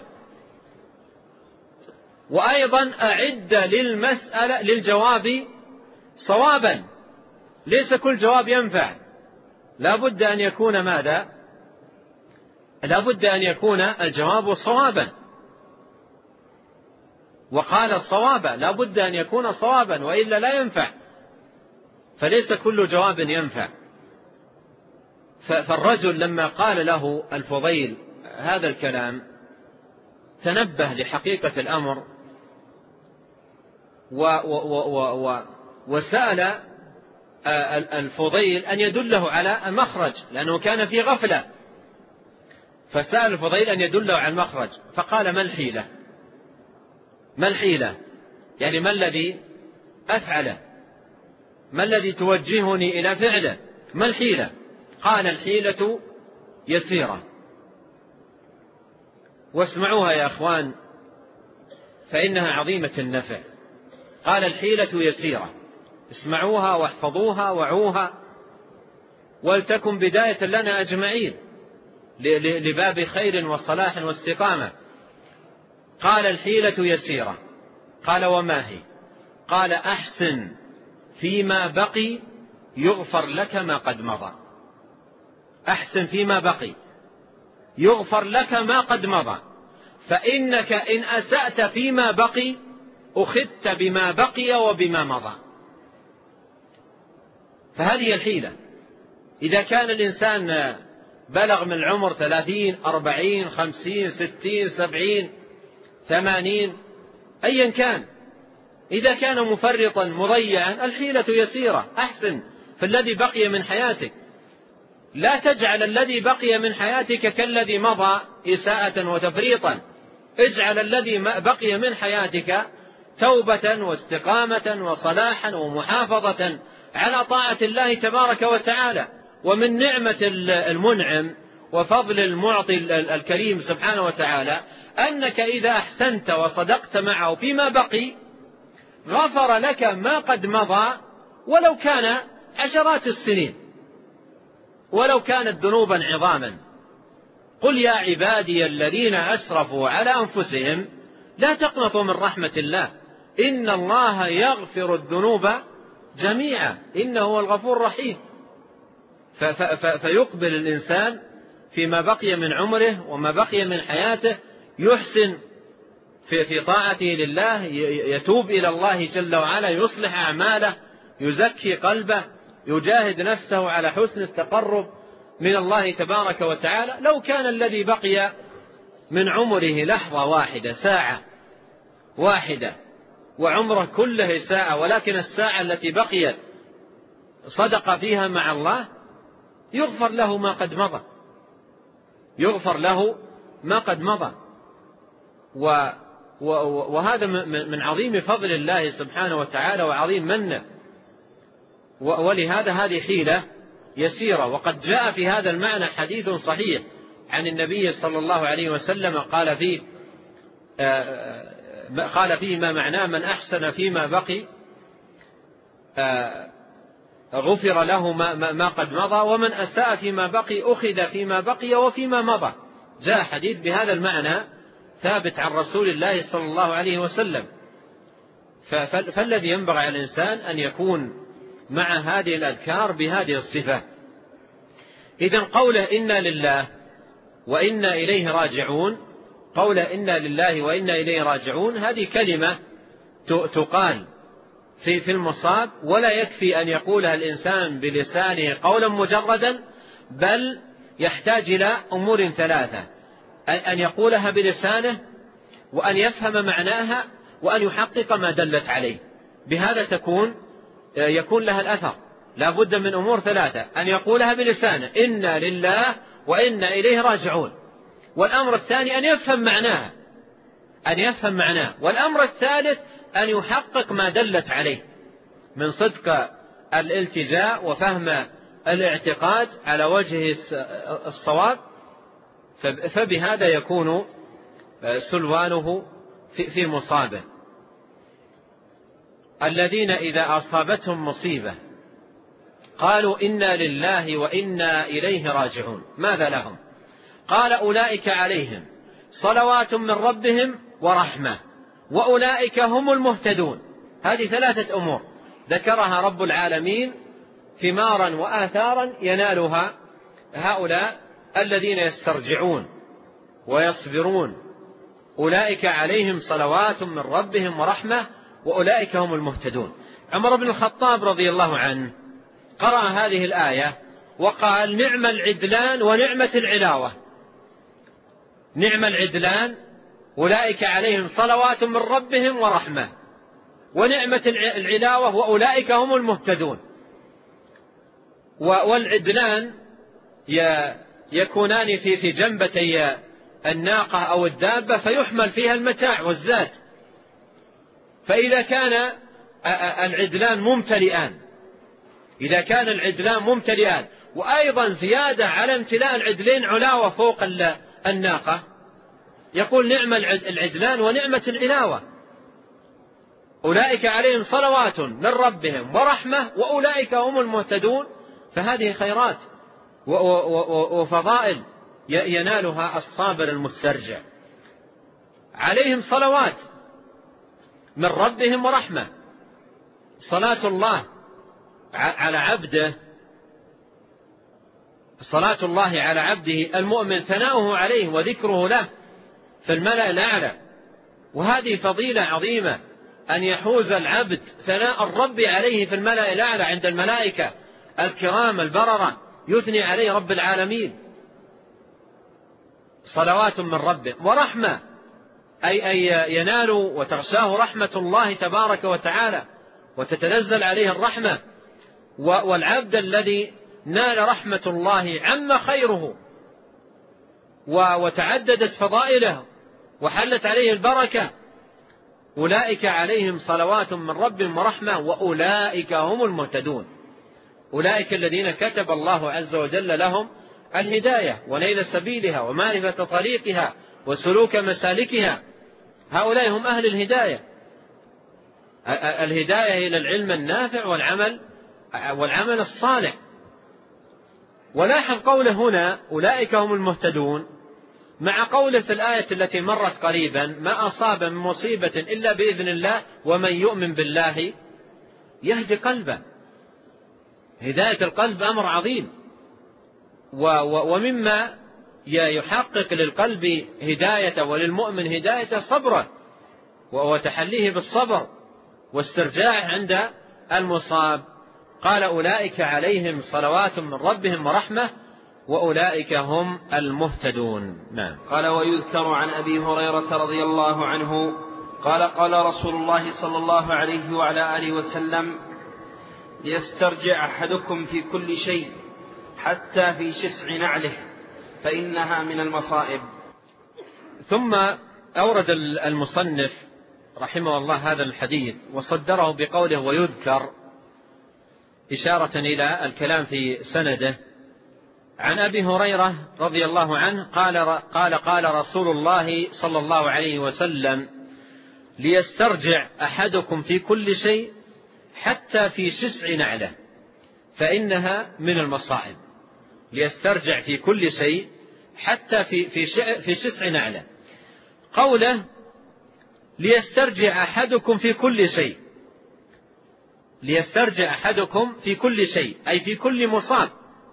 وأيضا أعد للمسألة للجواب صوابا، ليس كل جواب ينفع، لا بد أن يكون ماذا؟ لا بد أن يكون الجواب صوابا. وقال الصواب لا بد أن يكون صوابا وإلا لا ينفع، فليس كل جواب ينفع. فالرجل لما قال له الفضيل هذا الكلام تنبه لحقيقة الأمر و و و و وسأل الفضيل أن يدله على المخرج، لأنه كان في غفلة، فسأل الفضيل أن يدله على المخرج، فقال ما الحيلة؟ ما الحيلة يعني ما الذي أفعله؟ ما الذي توجهني إلى فعله؟ ما الحيلة؟ قال الحيلة يسيرة. واسمعوها يا أخوان فإنها عظيمة النفع. قال الحيلة يسيرة، اسمعوها واحفظوها وعوها ولتكن بداية لنا أجمعين لباب خير وصلاح واستقامة. قال الحيلة يسيرة. قال وما هي؟ قال أحسن فيما بقي يغفر لك ما قد مضى. أحسن فيما بقي يغفر لك ما قد مضى، فإنك إن أسأت فيما بقي أخذت بما بقي وبما مضى. فهذه الحيلة. إذا كان الإنسان بلغ من العمر ثلاثين أربعين خمسين ستين سبعين ثمانين أيا كان، إذا كان مفرطا مضيعا الحيلة يسيرة. أحسن في الذي بقي من حياتك، لا تجعل الذي بقي من حياتك كالذي مضى إساءة وتفريطا، اجعل الذي بقي من حياتك توبة واستقامة وصلاحا ومحافظة على طاعة الله تبارك وتعالى. ومن نعمة المنعم وفضل المعطي الكريم سبحانه وتعالى أنك إذا أحسنت وصدقت معه فيما بقي غفر لك ما قد مضى، ولو كان عشرات السنين، ولو كانت ذنوبا عظاما. قل يا عبادي الذين أسرفوا على أنفسهم لا تقنطوا من رحمة الله إن الله يغفر الذنوب جميعا إنه هو الغفور الرحيم. فيقبل الإنسان فيما بقي من عمره وما بقي من حياته يحسن في في طاعته لله، يتوب إلى الله جل وعلا، يصلح أعماله، يزكي قلبه، يجاهد نفسه على حسن التقرب من الله تبارك وتعالى. لو كان الذي بقي من عمره لحظة واحدة، ساعة واحدة، وعمره كله ساعة، ولكن الساعة التي بقيت صدق فيها مع الله، يغفر له ما قد مضى، يغفر له ما قد مضى. و وهذا من عظيم فضل الله سبحانه وتعالى وعظيم منه. ولهذا هذه حيلة يسيرة. وقد جاء في هذا المعنى حديث صحيح عن النبي صلى الله عليه وسلم قال فيه قال فيه ما معناه: من أحسن فيما بقي غفر له ما قد مضى، ومن أساء فيما بقي أخذ فيما بقي وفيما مضى. جاء حديث بهذا المعنى ثابت عن رسول الله صلى الله عليه وسلم. فالذي ينبغي على الإنسان أن يكون مع هذه الأذكار بهذه الصفة. إذن قوله إنا لله وإنا إليه راجعون، قوله إنا لله وإنا إليه راجعون، هذه كلمة تقال في في المصاب، ولا يكفي أن يقولها الإنسان بلسانه قولا مجردا، بل يحتاج إلى أمور ثلاثة: أن يقولها بلسانه، وأن يفهم معناها، وأن يحقق ما دلت عليه. بهذا تكون يكون لها الأثر. لا بد من أمور ثلاثة: أن يقولها بلسانه إنا لله وإنا إليه راجعون، والأمر الثاني أن يفهم معناها، أن يفهم معناه، والأمر الثالث أن يحقق ما دلت عليه من صدق الالتجاء وفهم الاعتقاد على وجه الصواب. فبهذا يكون سلوانه في مصابه. الذين إذا أصابتهم مصيبة قالوا إنا لله وإنا إليه راجعون، ماذا لهم؟ قال: أولئك عليهم صلوات من ربهم ورحمة وأولئك هم المهتدون. هذه ثلاثة أمور ذكرها رب العالمين ثمارا وآثارا ينالها هؤلاء الذين يسترجعون ويصبرون. أولئك عليهم صلوات من ربهم ورحمة وأولئك هم المهتدون. عمر بن الخطاب رضي الله عنه قرأ هذه الآية وقال: نعم العدلان ونعمة العلاوة. نعم العدلان أولئك عليهم صلوات من ربهم ورحمة، ونعمة العلاوة وأولئك هم المهتدون. والعدلان يكونان في في جنبتي الناقة أو الدابة فيحمل فيها المتاع والزاد. فإذا كان العدلان ممتلئان إذا كان العدلان ممتلئان وأيضا زيادة على امتلاء العدلين علاوة فوق الناقة، يقول: نعم العدلان ونعمة العلاوة. أولئك عليهم صلوات من ربهم ورحمة وأولئك هم المهتدون. فهذه خيرات وفضائل ينالها الصابر المسترجع. عليهم صلوات من ربهم ورحمة. صلاة الله على عبده صلاة الله على عبده المؤمن ثناؤه عليه وذكره له في الملأ الأعلى. وهذه فضيلة عظيمة أن يحوز العبد ثناء الرب عليه في الملأ الأعلى عند الملائكة الكرام البررة يثني عليه رب العالمين. صلوات من ربه ورحمة، أي أي ينال وتغشاه رحمة الله تبارك وتعالى وتتنزل عليه الرحمة. والعبد الذي نال رحمة الله عم خيره وتعددت فضائله وحلت عليه البركة، أولئك عليهم صلوات من ربهم ورحمة وأولئك هم المهتدون. أولئك الذين كتب الله عز وجل لهم الهداية ونيل سبيلها ومعرفة طريقها وسلوك مسالكها. هؤلاء هم أهل الهداية، الهداية إلى العلم النافع والعمل والعمل الصالح. ولاحظ قوله هنا أولئك هم المهتدون مع قوله في الآية التي مرت قريبا: ما أصاب من مصيبة إلا بإذن الله ومن يؤمن بالله يهدي قلبه. هداية القلب أمر عظيم، ومما يحقق للقلب هداية وللمؤمن هداية صبره وتحليه بالصبر واسترجاعه عند المصاب. قال أولئك عليهم صلوات من ربهم ورحمة وأولئك هم المهتدون. نعم. قال ويذكر عن أبي هريرة رضي الله عنه قال قال رسول الله صلى الله عليه وعلى آله وسلم ليسترجع أحدكم في كل شيء حتى في شسع نعله فإنها من المصائب. ثم أورد المصنف رحمه الله هذا الحديث وصدره بقوله ويذكر إشارة إلى الكلام في سنده. عن أبي هريرة رضي الله عنه قال قال قال رسول الله صلى الله عليه وسلم ليسترجع أحدكم في كل شيء حتى في شسع نعله فإنها من المصائب. ليسترجع في كل شيء حتى في في في شسع نعله. قوله ليسترجع أحدكم في كل شيء، ليسترجع أحدكم في كل شيء أي في كل مصاب.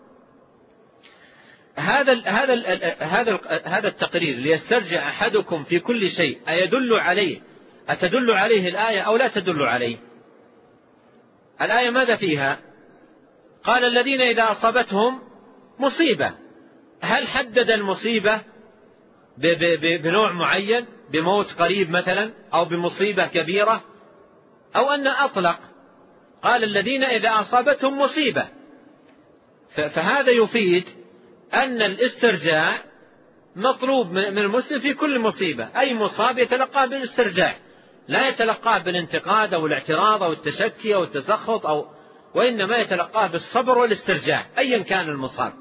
هذا هذا هذا هذا التقرير ليسترجع أحدكم في كل شيء أيدل عليه أتدل عليه الآية أو لا تدل عليه؟ الآية ماذا فيها؟ قال الذين إذا أصابتهم مصيبة. هل حدد المصيبة بنوع معين بموت قريب مثلا أو بمصيبة كبيرة، أو أن أطلق قال الذين إذا أصابتهم مصيبة؟ فهذا يفيد أن الاسترجاع مطلوب من المسلم في كل مصيبة. أي مصاب يتلقاه بالاسترجاع، لا يتلقاه بالانتقاد أو الاعتراض أو التشكي أو التسخط أو وإنما يتلقاه بالصبر والاسترجاع أيا كان المصاب.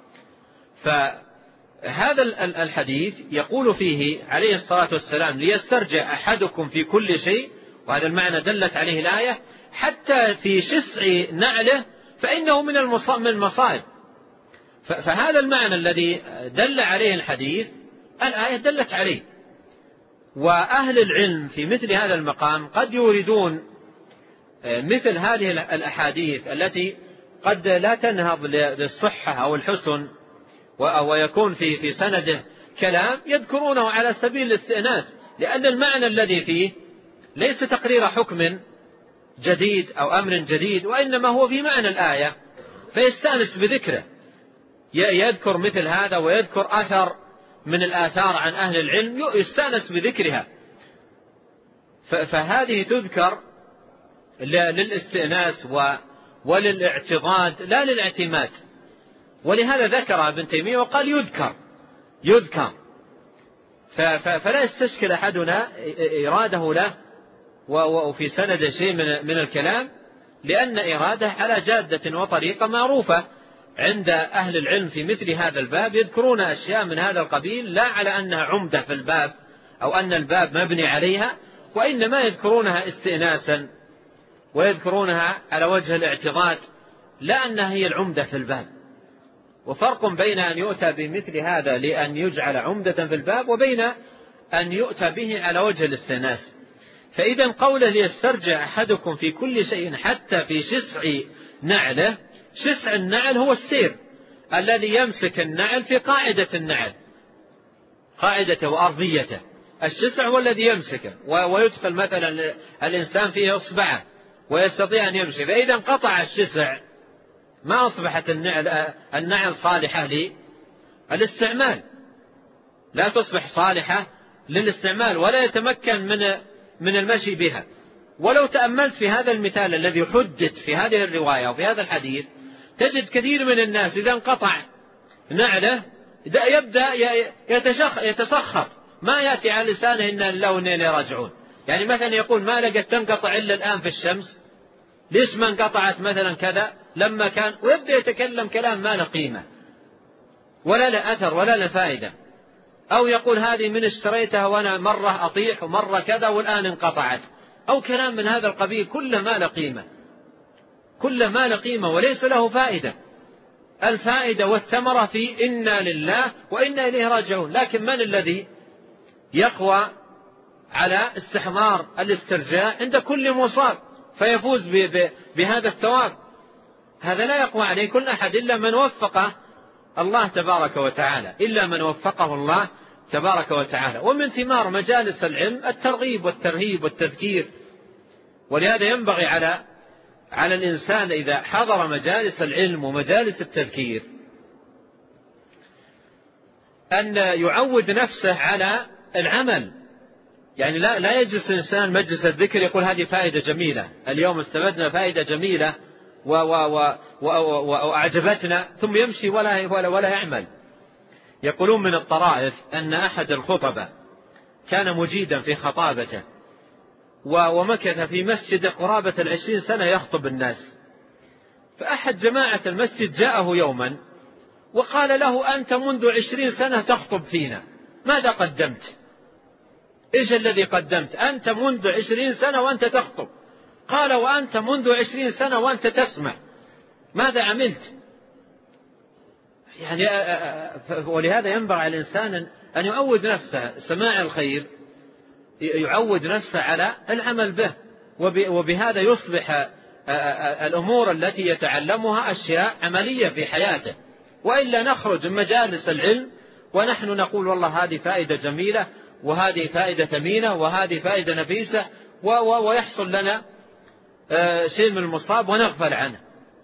فهذا الحديث يقول فيه عليه الصلاة والسلام ليسترجع أحدكم في كل شيء، وهذا المعنى دلت عليه الآية، حتى في شسع نعله فإنه من المصائب. فهذا المعنى الذي دل عليه الحديث الآية دلت عليه. وأهل العلم في مثل هذا المقام قد يوردون مثل هذه الأحاديث التي قد لا تنهض للصحة أو الحسن ويكون في في سنده كلام، يذكرونه على سبيل الاستئناس، لأن المعنى الذي فيه ليس تقرير حكم جديد أو أمر جديد، وإنما هو في معنى الآية، فيستأنس بذكره، يذكر مثل هذا ويذكر أثر من الآثار عن أهل العلم يستأنس بذكرها. فهذه تذكر للاستئناس وللاعتضاد لا للاعتماد. ولهذا ذكر ابن تيمية وقال يذكر يذكر فلا يستشكل أحدنا إراده له وفي سند شيء من الكلام، لأن إراده على جادة وطريقة معروفة عند أهل العلم في مثل هذا الباب، يذكرون أشياء من هذا القبيل لا على أنها عمدة في الباب أو أن الباب مبني عليها، وإنما يذكرونها استئناسا ويذكرونها على وجه الاعتضاد، لا أنها هي العمدة في الباب. وفرق بين أن يؤتى بمثل هذا لأن يجعل عمدة في الباب وبين أن يؤتى به على وجه الاستئناس. فإذا قوله ليسترجع أحدكم في كل شيء حتى في شسع نعله، شسع النعل هو السير الذي يمسك النعل في قاعدة النعل، قاعدته وأرضيته. الشسع هو الذي يمسكه ويدخل مثلا الإنسان فيه إصبعه ويستطيع أن يمشي، فإذا انقطع الشسع ما أصبحت النعل, النعل صالحة للاستعمال، لا تصبح صالحة للاستعمال ولا يتمكن من من المشي بها. ولو تأملت في هذا المثال الذي حدد في هذه الرواية وفي هذا الحديث، تجد كثير من الناس إذا انقطع نعله يبدأ يتسخط، ما يأتي على لسانه إن الله وإنا إليه راجعون. يعني مثلا يقول ما لقت تنقطع إلا الآن في الشمس، ليش ما انقطعت مثلا كذا لما كان، ويبدأ يتكلم كلام ما له قيمة ولا له أثر ولا له فائدة. أو يقول هذه من اشتريتها وأنا مرة أطيح ومرة كذا والآن انقطعت، أو كلام من هذا القبيل، كله ما له قيمة، كله ما له قيمة وليس له فائدة. الفائدة والثمرة في إنا لله وإنا إليه راجعون. لكن من الذي يقوى على استحضار الاسترجاع عند كل مصاب فيفوز بهذا الثواب؟ هذا لا يقوى عليه كل أحد إلا من وفقه الله تبارك وتعالى إلا من وفقه الله تبارك وتعالى. ومن ثمار مجالس العلم الترغيب والترهيب والتذكير. ولهذا ينبغي على على الإنسان إذا حضر مجالس العلم ومجالس التذكير أن يعود نفسه على العمل. يعني لا لا يجلس الإنسان مجلس الذكر يقول هذه فائدة جميلة، اليوم استفدنا فائدة جميلة وأعجبتنا، ثم يمشي ولا ولا ولا يعمل. يقولون من الطرائف أن أحد الخطبة كان مجيدا في خطابته ومكث في مسجد قرابة العشرين سنة يخطب الناس، فأحد جماعة المسجد جاءه يوما وقال له أنت منذ عشرين سنة تخطب فينا، ماذا قدمت؟ إيش الذي قدمت؟ أنت منذ عشرين سنة وأنت تخطب. قال وأنت منذ عشرين سنة وأنت تسمع، ماذا عملت؟ يعني ولهذا ينبغي على الإنسان أن يعود نفسه سماع الخير، يعود نفسه على العمل به، وبهذا يصبح الأمور التي يتعلمها أشياء عملية في حياته. وإلا نخرج من مجالس العلم ونحن نقول والله هذه فائدة جميلة وهذه فائدة ثمينة وهذه فائدة نفيسة، ويحصل لنا شيء من المصاب ونغفل عنه،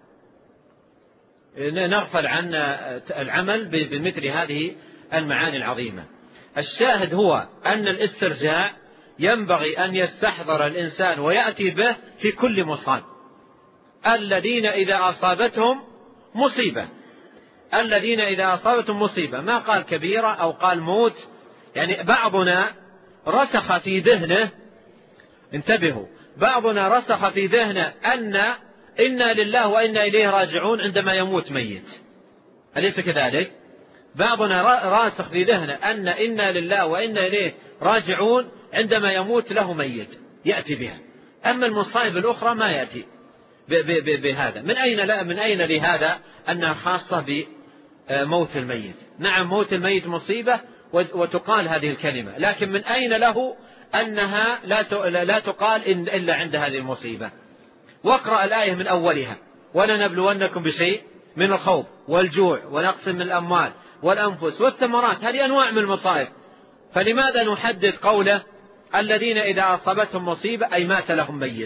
نغفل عن العمل بمثل هذه المعاني العظيمة. الشاهد هو أن الاسترجاع ينبغي أن يستحضر الإنسان ويأتي به في كل مصاب. الذين إذا أصابتهم مصيبة، الذين إذا أصابتهم مصيبة، ما قال كبيرة أو قال موت. يعني بعضنا رسخ في ذهنه، انتبهوا، بعضنا رسخ في ذهنه أن إنا لله وإنا إليه راجعون عندما يموت ميت، أليس كذلك؟ بعضنا راسخ في ذهنه أن إنا لله وإنا إليه راجعون عندما يموت له ميت يأتي بها، أما المصائب الأخرى ما يأتي بهذا. من أين لا من أين لهذا أنها خاصة بموت الميت؟ نعم موت الميت مصيبة وتقال هذه الكلمة، لكن من أين له أنها لا تقال إلا عند هذه المصيبة؟ واقرأ الآية من أولها: ولنبلونكم بشيء من الخوف والجوع ونقص من الأموال والأنفس والثمرات، هذه أنواع من المصائب. فلماذا نحدد قوله الذين إذا أصابتهم مصيبة أي مات لهم ميت؟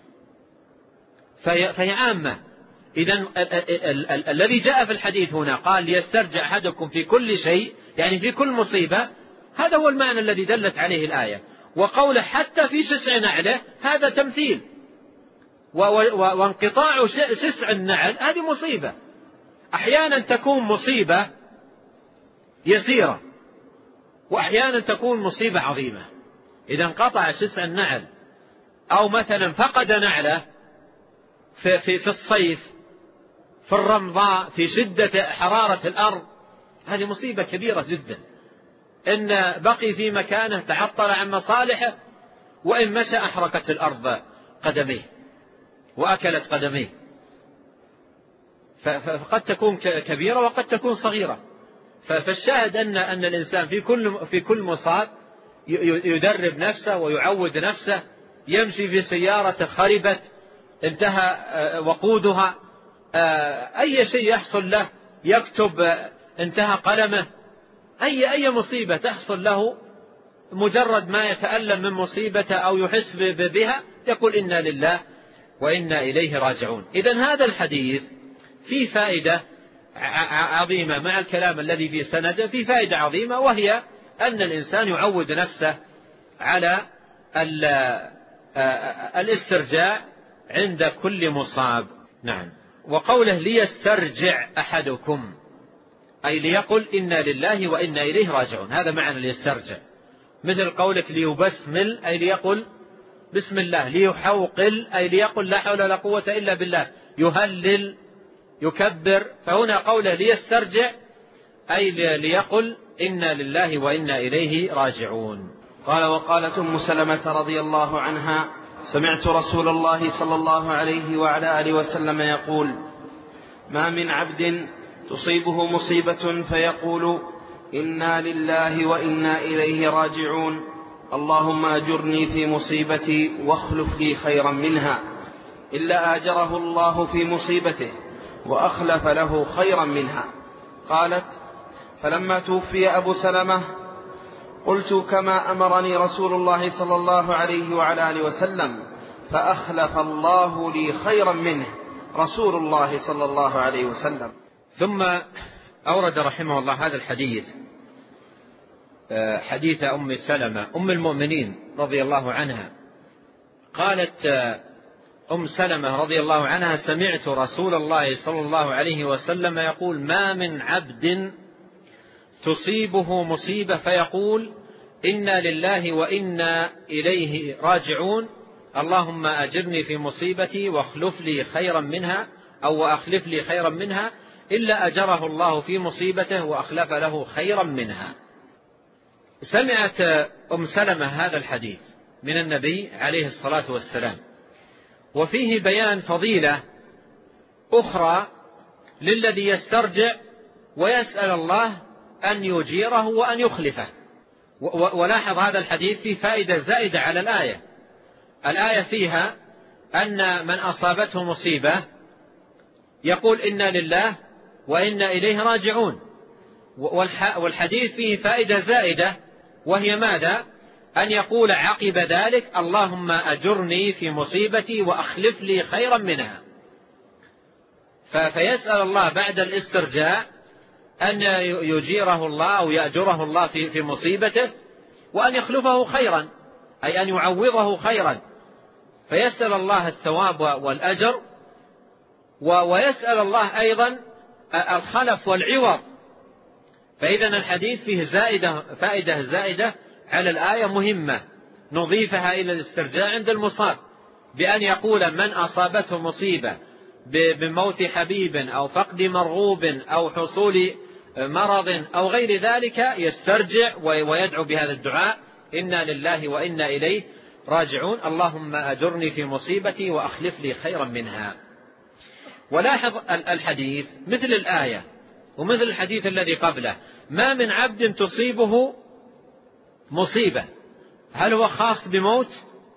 فهي عامة. إذن الذي جاء في الحديث هنا قال ليسترجع أحدكم في كل شيء، يعني في كل مصيبة، هذا هو المعنى الذي دلت عليه الآية. وقوله حتى في شسع نعله هذا تمثيل، وانقطاع شسع النعل هذه مصيبة. أحيانا تكون مصيبة يسيرة وأحيانا تكون مصيبة عظيمة. إذا انقطع شسع النعل أو مثلا فقد نعله في, في, في الصيف، في الرمضاء، في شدة حرارة الأرض، هذه مصيبة كبيرة جدا. إن بقي في مكانه تعطل عن مصالحه، وإن مشى أحرقت الأرض قدميه وأكلت قدميه. فقد تكون كبيرة وقد تكون صغيرة. فالشاهد أن أن الإنسان في كل في كل مصاب يدرب نفسه ويعود نفسه. يمشي في سيارة خربت انتهى وقودها، أي شيء يحصل له، يكتب انتهى قلمه، أي أي مصيبة تحصل له، مجرد ما يتألم من مصيبة أو يحس بها يقول إنا لله وإنا إليه راجعون. إذن هذا الحديث فيه فائدة عظيمة مع الكلام الذي في سنده، فيه فائدة عظيمة، وهي أن الإنسان يعود نفسه على الاسترجاع عند كل مصاب. نعم. وقوله ليسترجع أحدكم أي ليقل إنا لله وإنا إليه راجعون، هذا معنى ليسترجع. مثل قولك ليبسمل أي ليقل بسم الله، ليحوقل أي ليقل لا حول ولا قوة إلا بالله، يهلل يكبر. فهنا قوله ليسترجع أي ليقل إنا لله وإنا إليه راجعون. قال وقالت أم سلمة رضي الله عنها سمعت رسول الله صلى الله عليه وعلى آله وسلم يقول ما من عبد تصيبه مصيبة فيقول إنا لله وإنا إليه راجعون اللهم أجرني في مصيبتي واخلف لي خيرا منها إلا آجره الله في مصيبته وأخلف له خيرا منها. قالت: فلما توفي أبو سلمة قلت كما أمرني رسول الله صلى الله عليه وعلى آله وسلم، فأخلف الله لي خيرا منه رسول الله صلى الله عليه وسلم. ثم أورد رحمه الله هذا الحديث، حديث أم سلمة أم المؤمنين رضي الله عنها. قالت أم سلمة رضي الله عنها: سمعت رسول الله صلى الله عليه وسلم يقول: ما من عبد تصيبه مصيبة فيقول: إنا لله وإنا إليه راجعون، اللهم أجرني في مصيبتي واخلف لي خيرا منها، أو وأخلف لي خيرا منها، إلا أجره الله في مصيبته وأخلف له خيرا منها. سمعت أم سلمة هذا الحديث من النبي عليه الصلاة والسلام، وفيه بيان فضيلة أخرى للذي يسترجع ويسأل الله أن يجيره وأن يخلفه. ولاحظ هذا الحديث فيه فائدة زائدة على الآية. الآية فيها أن من أصابته مصيبة يقول: إنا لله وإنا إليه راجعون. والحديث فيه فائدة زائدة، وهي ماذا؟ أن يقول عقب ذلك: اللهم أجرني في مصيبتي وأخلف لي خيرا منها. فيسأل الله بعد الاسترجاع أن يجيره الله أو يأجره الله في مصيبته، وأن يخلفه خيرا، أي أن يعوضه خيرا. فيسأل الله الثواب والأجر، ويسأل الله أيضا الخلف والعوض. فإذا الحديث فيه زائدة فائدة زائدة على الآية مهمة نضيفها إلى الاسترجاع عند المصاب، بأن يقول من أصابته مصيبة بموت حبيب أو فقد مرغوب أو حصول مرض أو غير ذلك يسترجع ويدعو بهذا الدعاء: إنا لله وإنا إليه راجعون، اللهم أجرني في مصيبتي وأخلف لي خيرا منها. ولاحظ الحديث مثل الآية ومثل الحديث الذي قبله: ما من عبد تصيبه مصيبة. هل هو خاص بموت؟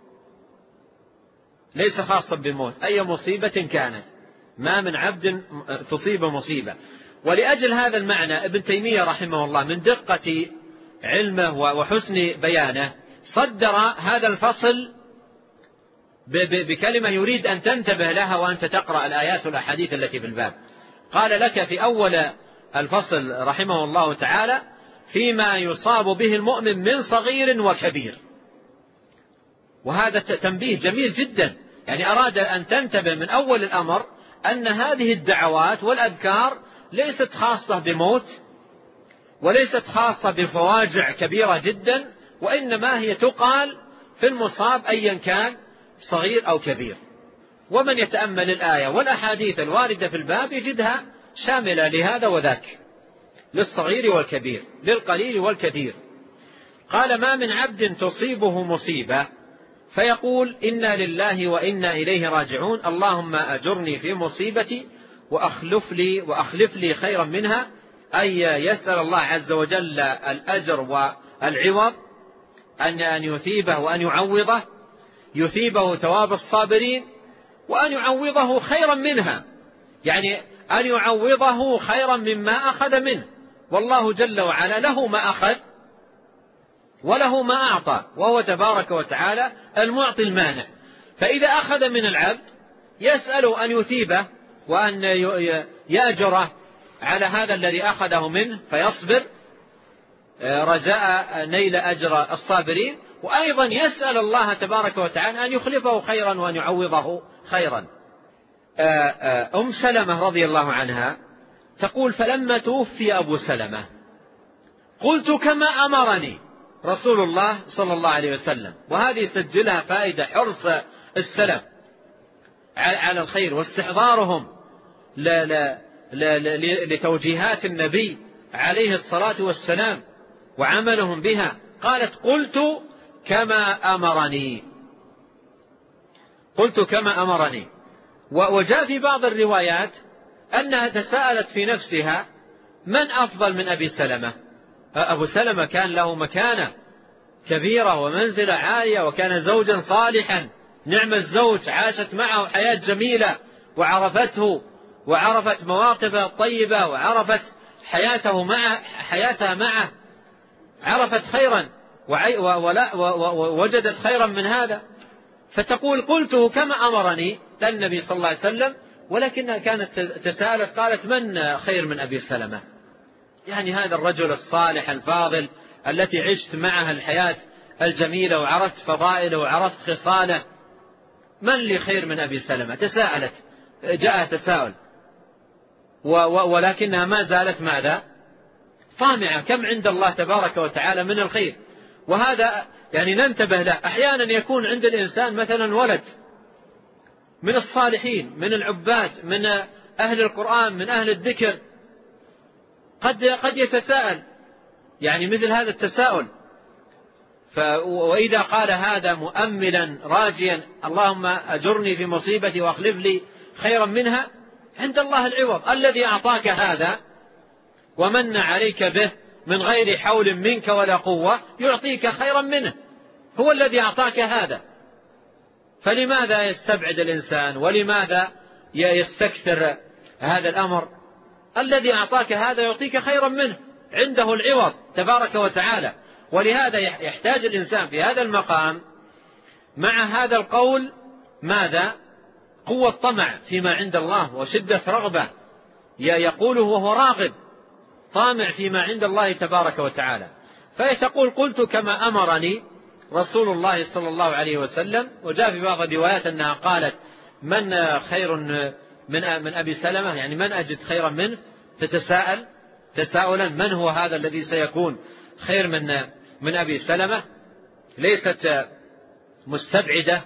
ليس خاصا بموت، أي مصيبة كانت. ما من عبد تصيب مصيبة. ولأجل هذا المعنى ابن تيمية رحمه الله من دقة علمه وحسن بيانه صدر هذا الفصل بكلمة يريد أن تنتبه لها وأنت تقرأ الآيات والأحاديث التي في الباب. قال لك في أول الفصل رحمه الله تعالى: فيما يصاب به المؤمن من صغير وكبير. وهذا تنبيه جميل جدا، يعني أراد أن تنتبه من أول الأمر أن هذه الدعوات والأذكار ليست خاصة بموت، وليست خاصة بفواجع كبيرة جدا، وإنما هي تقال في المصاب أيا كان صغير أو كبير. ومن يتأمل الآية والأحاديث الواردة في الباب يجدها شاملة لهذا وذاك، للصغير والكبير، للقليل والكثير. قال: ما من عبد تصيبه مصيبة فيقول: إنا لله وإنا إليه راجعون، اللهم أجرني في مصيبتي وأخلف لي وأخلف لي خيرا منها، أي يسأل الله عز وجل الأجر والعوض، أن يثيبه وأن يعوضه، يثيبه ثواب الصابرين، وأن يعوضه خيرا منها، يعني أن يعوضه خيرا مما أخذ منه. والله جل وعلا له ما أخذ وله ما أعطى، وهو تبارك وتعالى المعطي المانع. فإذا أخذ من العبد يسأل أن يثيبه وأن يأجره على هذا الذي أخذه منه فيصبر رجاء نيل أجر الصابرين، وأيضا يسأل الله تبارك وتعالى أن يخلفه خيرا وأن يعوضه خيرا. أم سلمة رضي الله عنها تقول: فلما توفي أبو سلمة قلت كما أمرني رسول الله صلى الله عليه وسلم. وهذه يسجلها فائدة حرص السلف على الخير واستحضارهم لتوجيهات النبي عليه الصلاة والسلام وعملهم بها. قالت: قلت كما أمرني قلت كما أمرني وجاء في بعض الروايات أنها تساءلت في نفسها: من أفضل من أبي سلمة؟ أبو سلمة كان له مكانة كبيرة ومنزلة عالية، وكان زوجا صالحا نعم الزوج، عاشت معه حياة جميلة وعرفته وعرفت مواقفه الطيبة وعرفت حياته معه حياتها معه عرفت خيرا ولا ووجدت خيرا من هذا، فتقول قلته كما أمرني النبي صلى الله عليه وسلم، ولكنها كانت تساءلت قالت من خير من أبي سلمة؟ يعني هذا الرجل الصالح الفاضل التي عشت معها الحياة الجميلة وعرفت فضائله وعرفت خصاله، من لي خير من أبي سلمة؟ تساءلت، جاء تساؤل، ولكنها ما زالت ماذا؟ طامعة كم عند الله تبارك وتعالى من الخير. وهذا يعني ننتبه له. أحيانا يكون عند الإنسان مثلا ولد من الصالحين من العباد من أهل القرآن من أهل الذكر، قد قد يتساءل يعني مثل هذا التساؤل، وإذا قال هذا مؤملا راجيا اللهم أجرني في مصيبتي وأخلف لي خيرا منها، عند الله العوض. الذي أعطاك هذا ومن عليك به من غير حول منك ولا قوة يعطيك خيرا منه، هو الذي أعطاك هذا، فلماذا يستبعد الإنسان ولماذا يستكثر هذا الأمر؟ الذي أعطاك هذا يعطيك خيرا منه، عنده العوض تبارك وتعالى. ولهذا يحتاج الإنسان في هذا المقام مع هذا القول ماذا؟ قوة طمع فيما عند الله وشدة رغبة، يقوله وهو راغب طامع فيما عند الله تبارك وتعالى. فيتقول قلت كما أمرني رسول الله صلى الله عليه وسلم. وجاء في بعض الروايات أنها قالت من خير من من أبي سلمة، يعني من أجد خيرا منه، تتساءل تساؤلا من هو هذا الذي سيكون خير من من أبي سلمة، ليست مستبعدة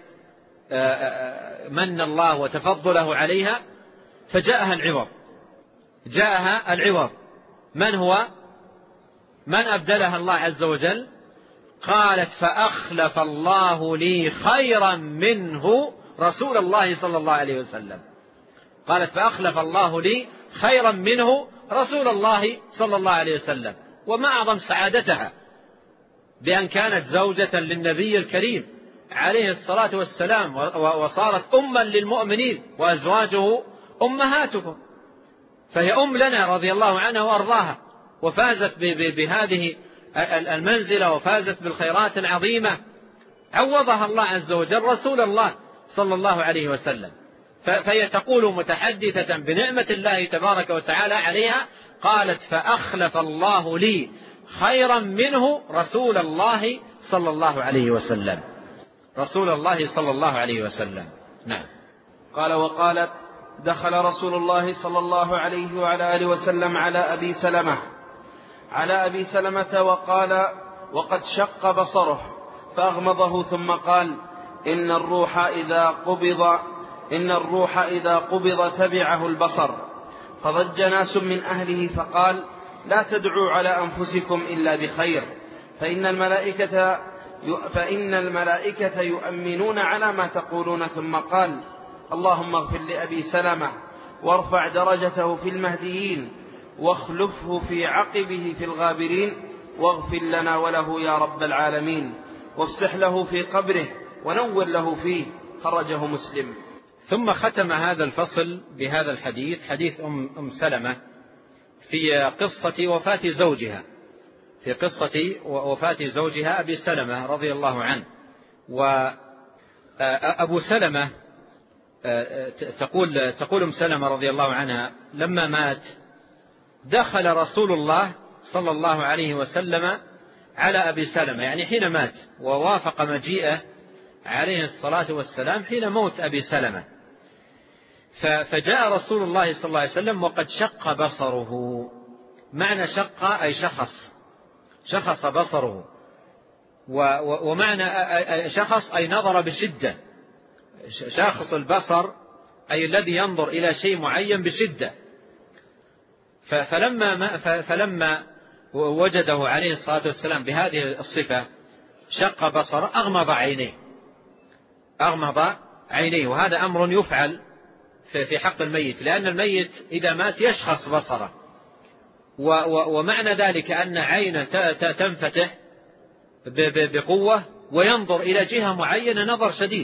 من الله وتفضله عليها، فجاءها العوض جاءها العوض من هو؟ من أبدلها الله عز وجل؟ قالت فأخلف الله لي خيرا منه رسول الله صلى الله عليه وسلم. قالت فأخلف الله لي خيرا منه رسول الله صلى الله عليه وسلم. وما أعظم سعادتها بأن كانت زوجة للنبي الكريم عليه الصلاة والسلام، وصارت أما للمؤمنين وأزواجه أمهاتكم، فهي أم لنا رضي الله عنها وأرضاها، وفازت بهذه المنزلة وفازت بالخيرات العظيمة، عوضها الله عز وجل رسول الله صلى الله عليه وسلم. فهي تقول متحدثة بنعمة الله تبارك وتعالى عليها، قالت فأخلف الله لي خيرا منه رسول الله صلى الله عليه وسلم. رسول الله صلى الله عليه وسلم. نعم. قال وقالت دخل رسول الله صلى الله عليه وعلى آله وسلم على أبي سلمة على أبي سلمة وقال وقد شق بصره فأغمضه ثم قال إن الروح إذا قبض إن الروح إذا قبض تبعه البصر. فضج ناس من أهله فقال لا تدعوا على أنفسكم إلا بخير، فإن الملائكة فإن الملائكة يؤمنون على ما تقولون. ثم قال اللهم اغفر لأبي سلمة وارفع درجته في المهديين واخلفه في عقبه في الغابرين، واغفر لنا وله يا رب العالمين، وافسح له في قبره ونور له فيه. خرجه مسلم. ثم ختم هذا الفصل بهذا الحديث، حديث أم, أم سلمة في قصة وفاة زوجها في قصة وفاة زوجها أبي سلمة رضي الله عنه. وأبو سلمة تقول تقول أم سلمة رضي الله عنها لما مات دخل رسول الله صلى الله عليه وسلم على أبي سلمة، يعني حين مات، ووافق مجيئه عليه الصلاة والسلام حين موت أبي سلمة. فجاء رسول الله صلى الله عليه وسلم وقد شق بصره. معنى شق أي شخص شخص بصره، ومعنى شخص أي نظر بشدة. شاخص البصر أي الذي ينظر إلى شيء معين بشدة. فلما, فلما وجده عليه الصلاة والسلام بهذه الصفة شق بصره أغمض عينيه أغمض عينيه وهذا أمر يفعل في حق الميت، لأن الميت إذا مات يشخص بصره، ومعنى ذلك أن عينه تنفتح بقوة وينظر إلى جهة معينة نظر شديد،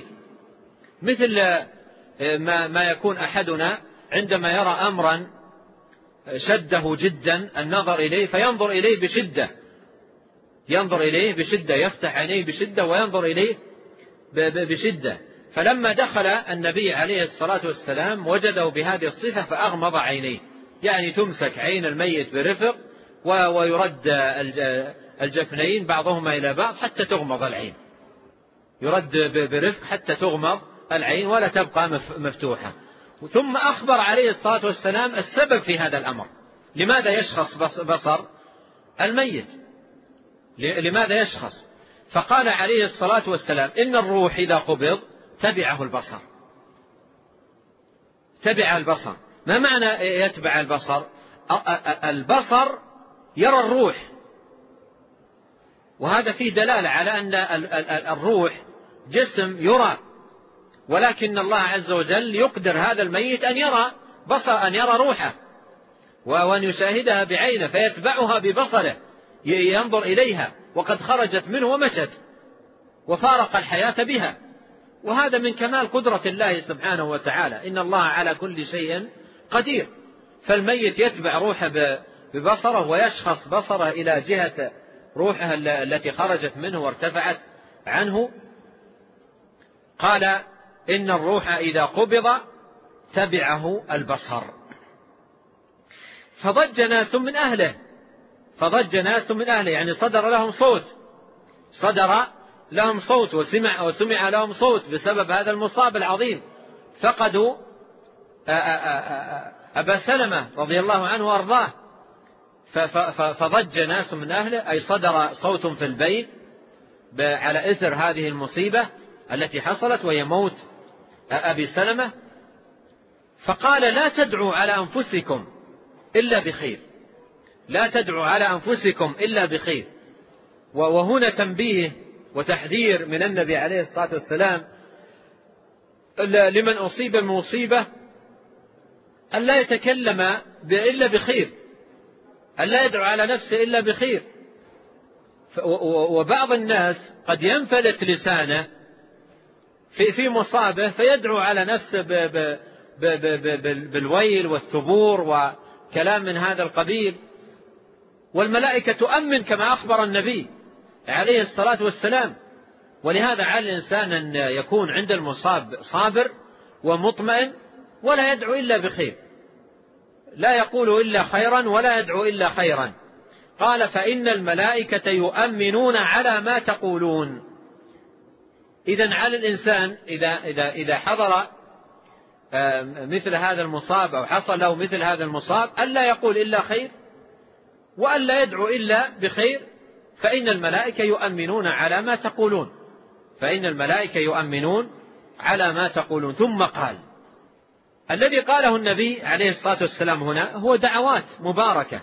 مثل ما يكون أحدنا عندما يرى أمرا شده جدا النظر إليه فينظر إليه بشدة، ينظر إليه بشدة، يفتح عينيه بشدة وينظر إليه بشدة. فلما دخل النبي عليه الصلاة والسلام وجده بهذه الصفة فأغمض عينيه، يعني تمسك عين الميت برفق ويرد الجفنين بعضهما إلى بعض حتى تغمض العين، يرد برفق حتى تغمض العين ولا تبقى مفتوحة. ثم أخبر عليه الصلاة والسلام السبب في هذا الأمر، لماذا يشخص بصر الميت، لماذا يشخص؟ فقال عليه الصلاة والسلام إن الروح إذا قبض تبعه البصر. تبع البصر، ما معنى يتبع البصر؟ البصر يرى الروح، وهذا فيه دلالة على أن الروح جسم يرى، ولكن الله عز وجل يقدر هذا الميت أن يرى بصر، أن يرى روحه وأن يشاهدها بعينه فيتبعها ببصره، ينظر إليها وقد خرجت منه ومشت وفارق الحياة بها. وهذا من كمال قدرة الله سبحانه وتعالى، إن الله على كل شيء قدير. فالميت يتبع روحه ببصره ويشخص بصره إلى جهة روحها التي خرجت منه وارتفعت عنه. قال إن الروح إذا قبض تبعه البصر. فضج ناس من أهله، فضج ناس من أهله يعني صدر لهم صوت، صدر لهم صوت وسمع, وسمع لهم صوت بسبب هذا المصاب العظيم. فقدوا أبا سلمة رضي الله عنه وأرضاه. فضج ناس من أهله أي صدر صوت في البيت على إثر هذه المصيبة التي حصلت وهي موت أبي سلمة. فقال لا تدعوا على أنفسكم إلا بخير، لا تدعوا على أنفسكم إلا بخير. وهنا تنبيه وتحذير من النبي عليه الصلاة والسلام لمن أصيب بمصيبة أن لا يتكلم إلا بخير، أن لا يدعو على نفسه إلا بخير. وبعض الناس قد ينفلت لسانه في في مصابه فيدعو على نفسه بالويل والثبور وكلام من هذا القبيل، والملائكة تؤمن كما أخبر النبي عليه الصلاة والسلام. ولهذا على الإنسان أن يكون عند المصاب صابر ومطمئن ولا يدعو إلا بخير، لا يقول إلا خيرا ولا يدعو إلا خيرا. قال فإن الملائكة يؤمنون على ما تقولون. إذن على الإنسان إذا, إذا, إذا حضر مثل هذا المصاب أو حصل له مثل هذا المصاب ألا يقول إلا خير وألا يدعو إلا بخير، فإن الملائكة يؤمنون على ما تقولون، فإن الملائكة يؤمنون على ما تقولون. ثم قال الذي قاله النبي عليه الصلاة والسلام هنا هو دعوات مباركة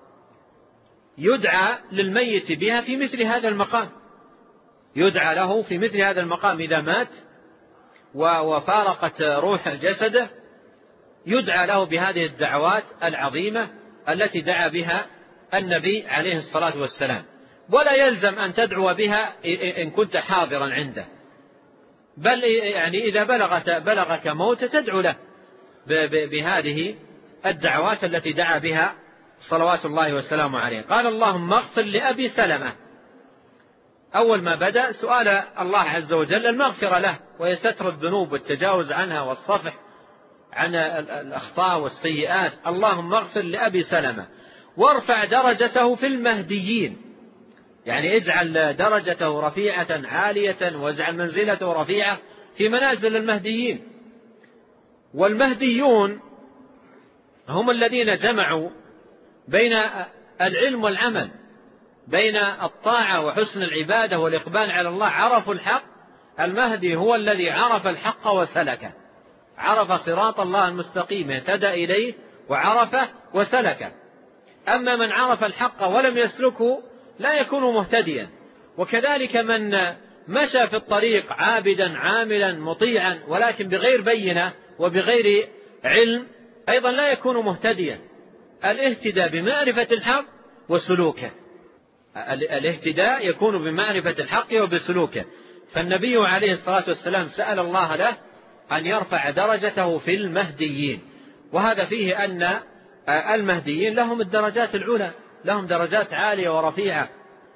يدعى للميت بها في مثل هذا المقام، يدعى له في مثل هذا المقام إذا مات وفارقت روح جسده، يدعى له بهذه الدعوات العظيمة التي دعا بها النبي عليه الصلاة والسلام. ولا يلزم أن تدعو بها إن كنت حاضرا عنده، بل يعني إذا بلغت بلغك موت تدعو له بهذه الدعوات التي دعا بها صلوات الله والسلام عليه. قال اللهم اغفر لأبي سلمة. أول ما بدأ سؤال الله عز وجل المغفرة له وهي ستر الذنوب والتجاوز عنها والصفح عن الأخطاء والسيئات. اللهم اغفر لأبي سلمة وارفع درجته في المهديين، يعني اجعل درجته رفيعة عالية واجعل منزلته رفيعة في منازل المهديين. والمهديون هم الذين جمعوا بين العلم والعمل، بين الطاعة وحسن العبادة والإقبال على الله، عرفوا الحق. المهدي هو الذي عرف الحق وسلكه، عرف صراط الله المستقيم اهتدى إليه وعرفه وسلكه. أما من عرف الحق ولم يسلكه لا يكون مهتديا. وكذلك من مشى في الطريق عابدا عاملا مطيعا ولكن بغير بينة وبغير علم أيضا لا يكون مهتديا. الاهتداء بمعرفة الحق وسلوكه، الاهتداء يكون بمعرفة الحق وبسلوكه. فالنبي عليه الصلاة والسلام سأل الله له أن يرفع درجته في المهديين، وهذا فيه أن المهديين لهم الدرجات العلى، لهم درجات عالية ورفيعة.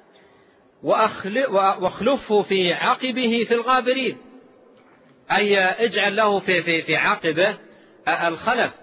واخلفه في عقبه في الغابرين، أي اجعل له في, في, في عقبه الخلف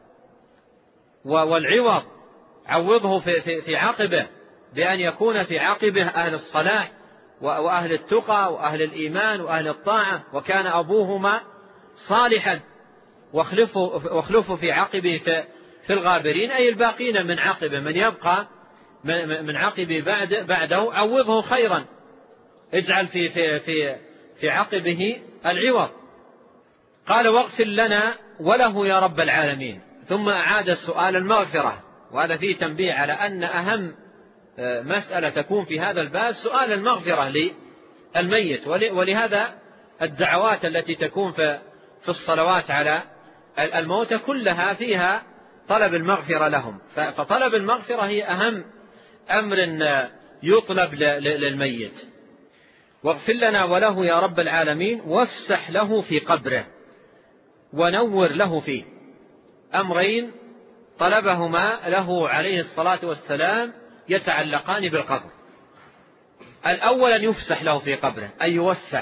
والعوض، عوضه في, في, في عقبه بأن يكون في عقبه أهل الصلاح وأهل التقى وأهل الإيمان وأهل الطاعة، وكان أبوهما صالحا. واخلفه في عقبه في, في الغابرين، أي الباقين من عقبه، من يبقى من عقبه بعد بعده عوضه خيرا، اجعل في في في في عقبه العوض. قال واغفر لنا وله يا رب العالمين. ثم أعاد السؤال المغفرة، وهذا فيه تنبيه على أن أهم مسألة تكون في هذا الباب سؤال المغفرة للميت. ولهذا الدعوات التي تكون في في الصلوات على الموتى كلها فيها طلب المغفرة لهم، فطلب المغفرة هي أهم أمر يطلب للميت. واغفر لنا وله يا رب العالمين، وافسح له في قبره ونور له فيه. أمرين طلبهما له عليه الصلاة والسلام يتعلقان بالقبر. الأول أن يفسح له في قبره، أن يوسع،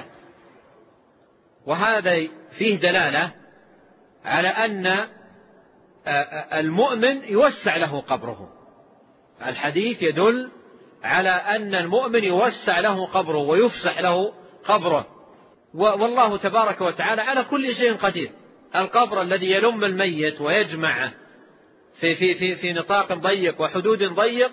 وهذا فيه دلالة على أن المؤمن يوسع له قبره. الحديث يدل على أن المؤمن يوسع له قبره ويفسح له قبره، والله تبارك وتعالى على كل شيء قدير. القبر الذي يلم الميت ويجمعه في, في, في, في نطاق ضيق وحدود ضيق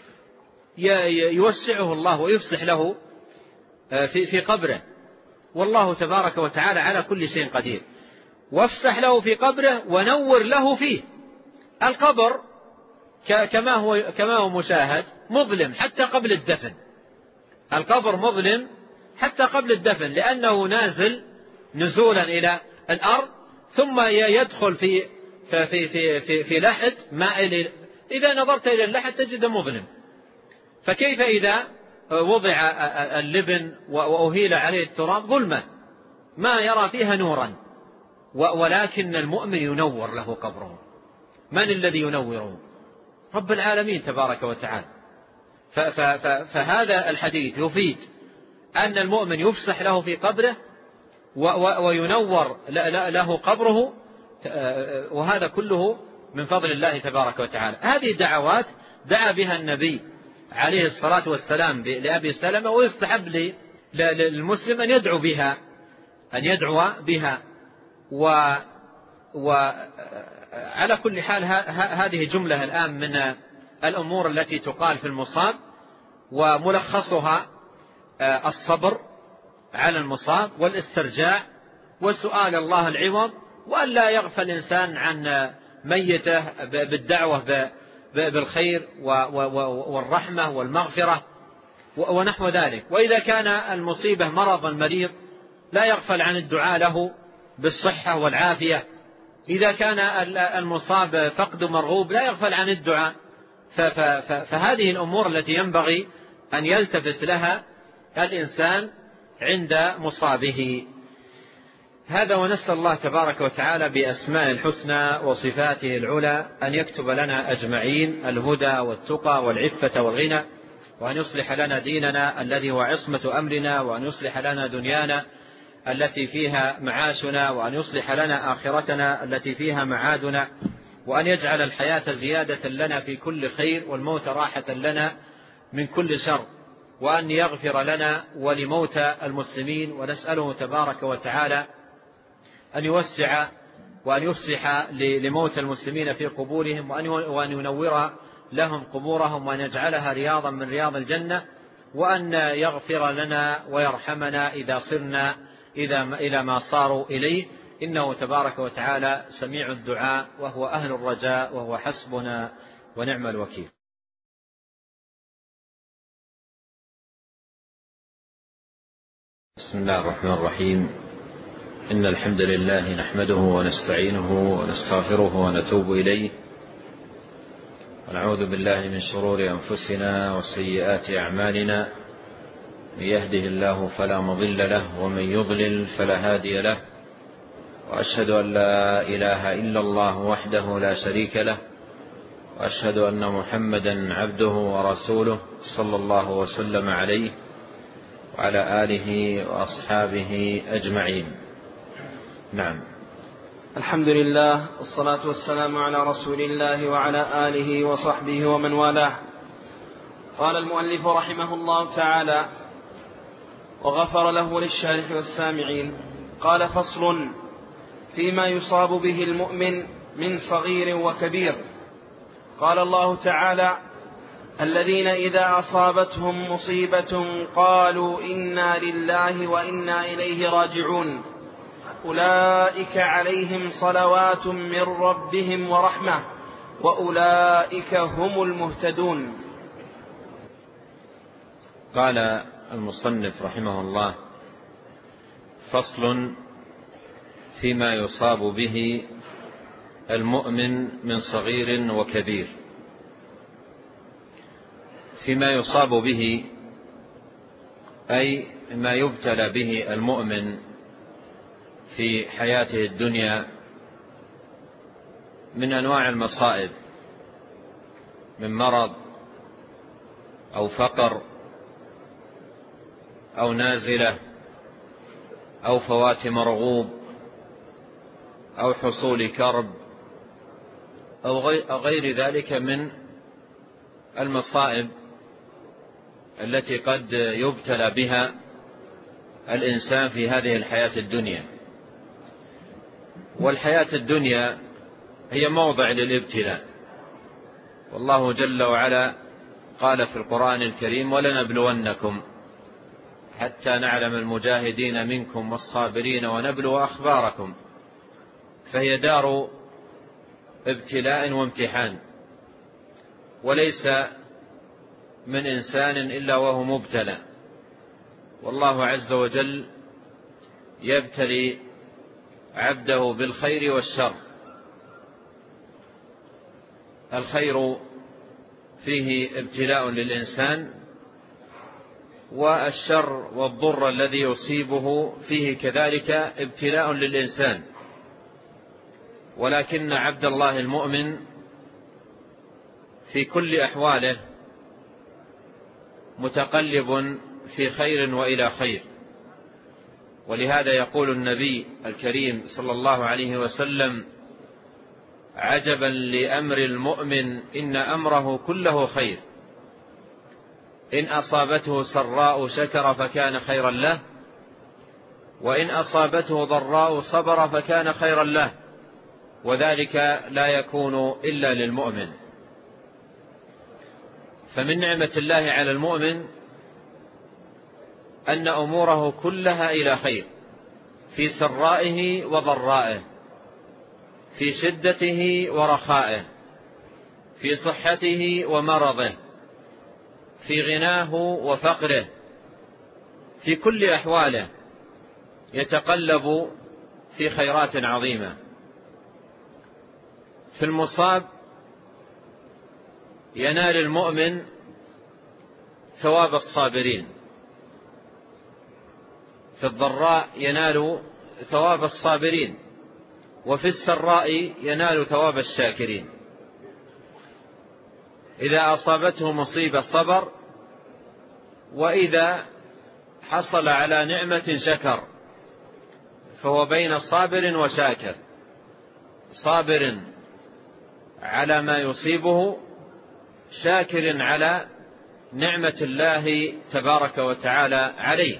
يوسعه الله ويفسح له في, في قبره، والله تبارك وتعالى على كل شيء قدير. وافسح له في قبره ونور له فيه. القبر كما هو كما هو مشاهد مظلم حتى قبل الدفن. القبر مظلم حتى قبل الدفن، لأنه نازل نزولا إلى الأرض، ثم يدخل في في في في, في لحد مائل. إذا نظرت إلى اللحد تجد مظلم، فكيف إذا وضع اللبن وأهيل عليه التراب ظلمة ما يرى فيها نورا؟ ولكن المؤمن ينور له قبره. من الذي ينوره؟ رب العالمين تبارك وتعالى. فهذا الحديث يفيد أن المؤمن يفسح له في قبره وينور له قبره، وهذا كله من فضل الله تبارك وتعالى. هذه دعوات دعا بها النبي عليه الصلاة والسلام لأبي سلمة، ويستحب للمسلم أن يدعو بها أن يدعو بها و وعلى كل حال هذه جملة الآن من الأمور التي تقال في المصاب، وملخصها الصبر على المصاب والاسترجاع وسؤال الله العوض، وأن لا يغفل الإنسان عن ميته بالدعوة بالخير والرحمة والمغفرة ونحو ذلك. وإذا كان المصيبة مرض المريض لا يغفل عن الدعاء له بالصحة والعافية. إذا كان المصاب فقد مرغوب لا يغفل عن الدعاء. فهذه الأمور التي ينبغي أن يلتفت لها الإنسان عند مصابه. هذا، ونسأل الله تبارك وتعالى بأسماء الحسنى وصفاته العلى أن يكتب لنا أجمعين الهدى والتقى والعفة والغنى، وأن يصلح لنا ديننا الذي هو عصمة أمرنا، وأن يصلح لنا دنيانا التي فيها معاشنا، وأن يصلح لنا آخرتنا التي فيها معادنا، وأن يجعل الحياة زيادة لنا في كل خير والموت راحة لنا من كل شر، وأن يغفر لنا ولموتى المسلمين. ونسأله تبارك وتعالى أن يوسع وأن يفسح لموتى المسلمين في قبورهم، وأن ينور لهم قبورهم، وأن يجعلها رياضا من رياض الجنة، وأن يغفر لنا ويرحمنا إذا صرنا إلى ما صاروا إليه، إنه تبارك وتعالى سميع الدعاء وهو أهل الرجاء وهو حسبنا ونعم الوكيل. بسم الله الرحمن الرحيم. إن الحمد لله نحمده ونستعينه ونستغفره ونتوب إليه، ونعوذ بالله من شرور أنفسنا وسيئات أعمالنا. من يهده الله فلا مضل له، ومن يضلل فلا هادي له، وأشهد أن لا إله إلا الله وحده لا شريك له، وأشهد أن محمدا عبده ورسوله صلى الله وسلم عليه وعلى آله وأصحابه أجمعين. نعم. الحمد لله والصلاة والسلام على رسول الله وعلى آله وصحبه ومن والاه. قال المؤلف رحمه الله تعالى: وغفر له وللشارح والسامعين. قال: فصل فيما يصاب به المؤمن من صغير وكبير. قال الله تعالى: الذين إذا أصابتهم مصيبة قالوا إنا لله وإنا إليه راجعون أولئك عليهم صلوات من ربهم ورحمة وأولئك هم المهتدون. قال المصنف رحمه الله: فصل فيما يصاب به المؤمن من صغير وكبير. فيما يصاب به أي ما يبتلى به المؤمن في حياته الدنيا من أنواع المصائب، من مرض أو فقر أو نازلة أو فوات مرغوب أو حصول كرب أو غير ذلك من المصائب التي قد يبتلى بها الإنسان في هذه الحياة الدنيا. والحياة الدنيا هي موضع للابتلاء، والله جل وعلا قال في القرآن الكريم: ولنبلونكم حتى نعلم المجاهدين منكم والصابرين ونبلو أخباركم. فهي دار ابتلاء وامتحان، وليس من إنسان إلا وهو مبتلى، والله عز وجل يبتلي عبده بالخير والشر. الخير فيه ابتلاء للإنسان، والشر والضر الذي يصيبه فيه كذلك ابتلاء للإنسان. ولكن عبد الله المؤمن في كل أحواله متقلب في خير وإلى خير. ولهذا يقول النبي الكريم صلى الله عليه وسلم: عجبا لأمر المؤمن إن أمره كله خير، إن أصابته سراء شكر فكان خيرا له، وإن أصابته ضراء صبر فكان خيرا له، وذلك لا يكون إلا للمؤمن. فمن نعمة الله على المؤمن أن أموره كلها إلى خير، في سرائه وضرائه، في شدته ورخائه، في صحته ومرضه، في غناه وفقره، في كل أحواله يتقلب في خيرات عظيمة. في المصاب ينال المؤمن ثواب الصابرين، في الضراء ينال ثواب الصابرين، وفي السراء ينال ثواب الشاكرين. إذا أصابته مصيبة صبر، وإذا حصل على نعمة شكر، فهو بين صابر وشاكر، صابر على ما يصيبه، شاكر على نعمة الله تبارك وتعالى عليه.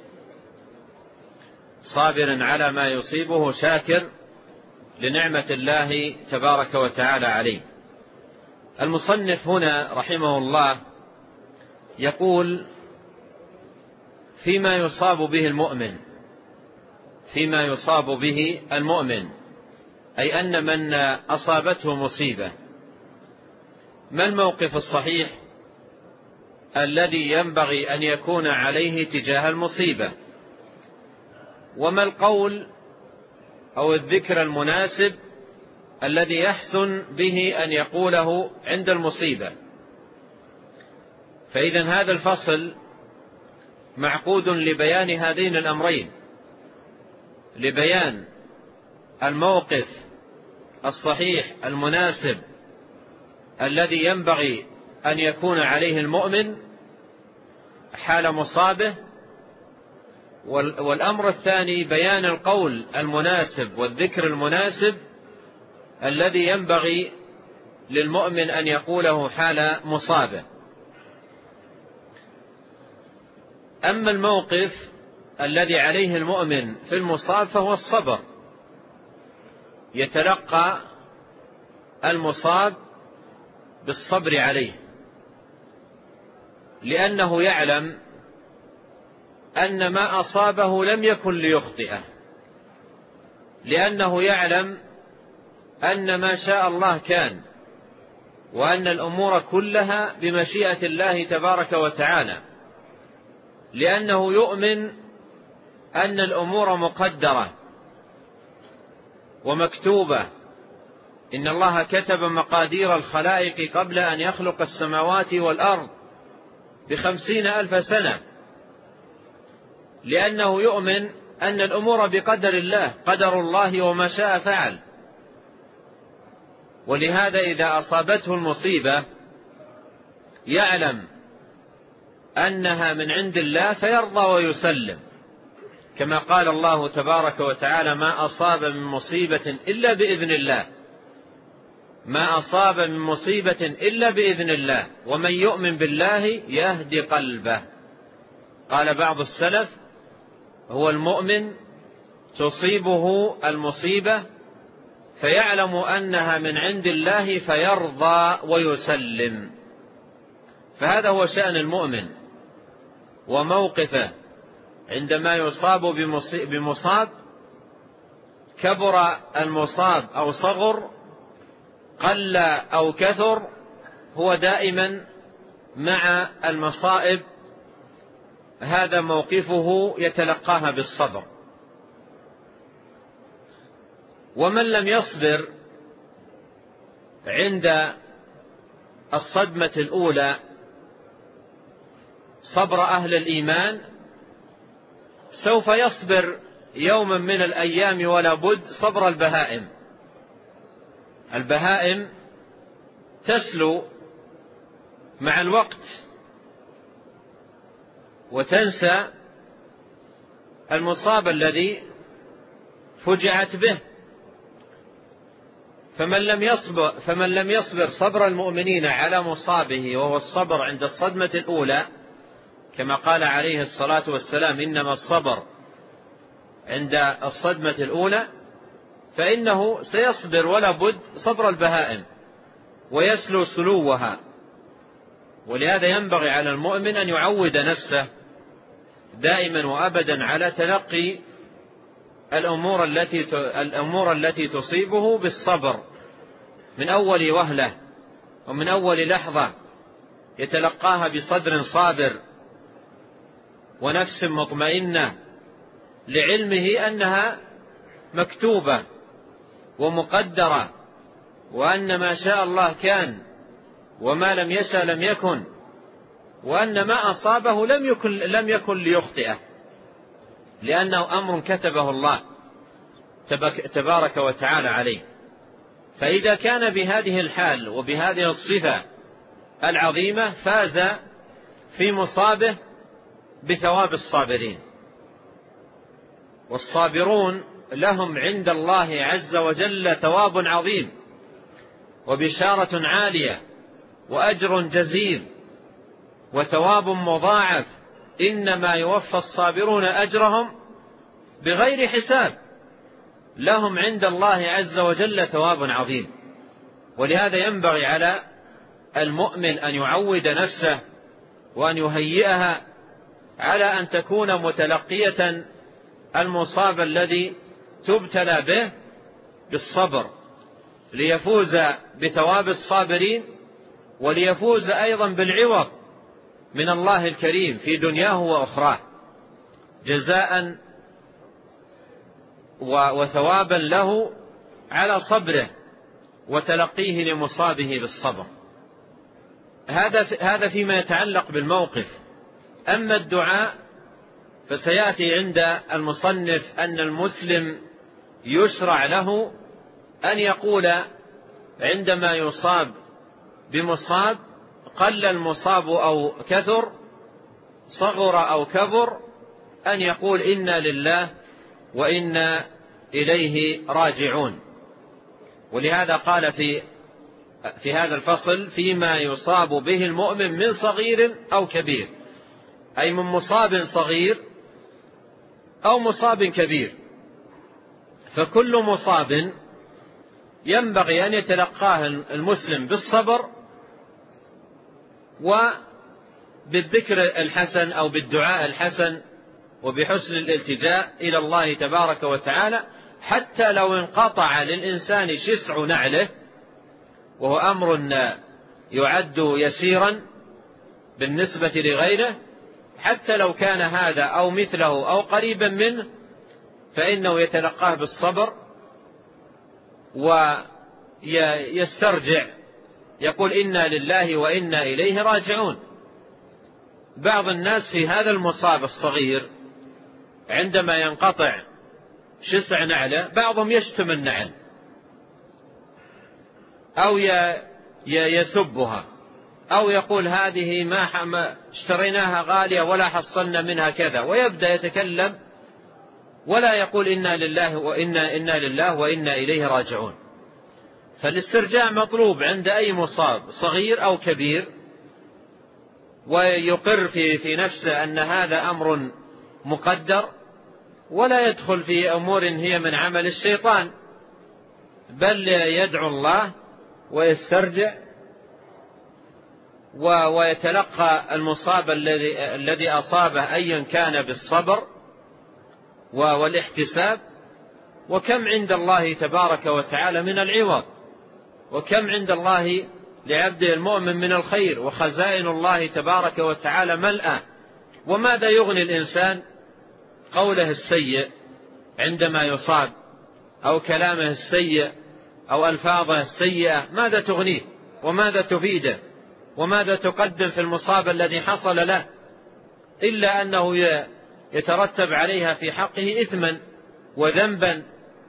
صابر على ما يصيبه، شاكر لنعمة الله تبارك وتعالى عليه. المصنف هنا رحمه الله يقول: فيما يصاب به المؤمن، فيما يصاب به المؤمن، أي أن من أصابته مصيبة، ما الموقف الصحيح الذي ينبغي أن يكون عليه تجاه المصيبة، وما القول أو الذكر المناسب الذي يحسن به أن يقوله عند المصيبة. فإذا هذا الفصل معقود لبيان هذين الأمرين، لبيان الموقف الصحيح المناسب الذي ينبغي أن يكون عليه المؤمن حال مصابه، والأمر الثاني بيان القول المناسب والذكر المناسب الذي ينبغي للمؤمن أن يقوله حال مصابه. أما الموقف الذي عليه المؤمن في المصاب فهو الصبر، يتلقى المصاب بالصبر عليه، لأنه يعلم أن ما أصابه لم يكن ليخطئه، لأنه يعلم أن ما شاء الله كان، وأن الأمور كلها بمشيئة الله تبارك وتعالى، لأنه يؤمن أن الأمور مقدرة ومكتوبة. إن الله كتب مقادير الخلائق قبل أن يخلق السماوات والأرض بخمسين ألف سنة، لأنه يؤمن أن الأمور بقدر الله، قدر الله وما شاء فعل. ولهذا إذا أصابته المصيبة يعلم أنها من عند الله فيرضى ويسلم، كما قال الله تبارك وتعالى: ما أصاب من مصيبة إلا بإذن الله، ما أصاب من مصيبة إلا بإذن الله، ومن يؤمن بالله يهدي قلبه. قال بعض السلف: هو المؤمن تصيبه المصيبة فيعلم أنها من عند الله فيرضى ويسلم. فهذا هو شأن المؤمن وموقفه عندما يصاب بمصاب، كبر المصاب أو صغر، قل أو كثر، هو دائما مع المصائب هذا موقفه يتلقاها بالصبر. ومن لم يصبر عند الصدمة الأولى صبر أهل الإيمان سوف يصبر يوما من الأيام ولا بد صبر البهائم. البهائم تسلو مع الوقت وتنسى المصاب الذي فجعت به. فمن لم يصبر فمن لم يصبر صبر المؤمنين على مصابه، وهو الصبر عند الصدمة الأولى، كما قال عليه الصلاة والسلام: إنما الصبر عند الصدمة الأولى، فإنه سيصبر ولا بد صبر البهائم ويسلو سلوها. ولهذا ينبغي على المؤمن أن يعود نفسه دائما وأبدا على تلقي الأمور التي الأمور التي تصيبه بالصبر من أول وهلة ومن أول لحظة، يتلقاها بصدر صابر ونفس مطمئنة، لعلمه أنها مكتوبة ومقدرة، وأن ما شاء الله كان وما لم يشأ لم يكن، وأن ما أصابه لم يكن لم يكن ليخطئه، لأنه أمر كتبه الله تبارك وتعالى عليه. فإذا كان بهذه الحال وبهذه الصفة العظيمة فاز في مصابه بثواب الصابرين. والصابرون لهم عند الله عز وجل ثواب عظيم وبشارة عالية وأجر جزيل وثواب مضاعف، إنما يوفى الصابرون أجرهم بغير حساب، لهم عند الله عز وجل ثواب عظيم. ولهذا ينبغي على المؤمن أن يعود نفسه وأن يهيئها على أن تكون متلقية المصاب الذي تبتلى به بالصبر، ليفوز بثواب الصابرين وليفوز أيضا بالعوض من الله الكريم في دنياه وأخراه، جزاء وثوابا له على صبره وتلقيه لمصابه بالصبر. هذا هذا فيما يتعلق بالموقف. أما الدعاء فسيأتي عند المصنف أن المسلم يشرع له أن يقول عندما يصاب بمصاب، قل المصاب أو كثر، صغر أو كبر، أن يقول إنا لله وإنا إليه راجعون. ولهذا قال في في هذا الفصل فيما يصاب به المؤمن من صغير أو كبير، أي من مصاب صغير أو مصاب كبير. فكل مصاب ينبغي أن يتلقاه المسلم بالصبر وبالذكر الحسن أو بالدعاء الحسن وبحسن الالتجاء إلى الله تبارك وتعالى، حتى لو انقطع للإنسان شسع نعله، وهو أمر يعد يسيرا بالنسبة لغيره، حتى لو كان هذا أو مثله أو قريبا منه، فإنه يتلقاه بالصبر ويسترجع، يقول إنا لله وإنا إليه راجعون. بعض الناس في هذا المصاب الصغير عندما ينقطع شسع نعله، بعضهم يشتم النعل أو يسبها أو يقول هذه ما اشتريناها غالية ولا حصلنا منها كذا، ويبدأ يتكلم ولا يقول إنا لله وإنا إنا لله وإنا إليه راجعون. فالاسترجاع مطلوب عند أي مصاب صغير أو كبير، ويقر في في نفسه أن هذا أمر مقدر، ولا يدخل في أمور هي من عمل الشيطان، بل يدعو الله ويسترجع ويتلقى المصاب الذي الذي أصابه أيا كان بالصبر والاحتساب. وكم عند الله تبارك وتعالى من العوض، وكم عند الله لعبده المؤمن من الخير، وخزائن الله تبارك وتعالى ملأى. وماذا يغني الإنسان قوله السيء عندما يصاب، أو كلامه السيء أو ألفاظه السيئة؟ ماذا تغنيه وماذا تفيده وماذا تقدم في المصاب الذي حصل له، إلا أنه يترتب عليها في حقه إثما وذنبا،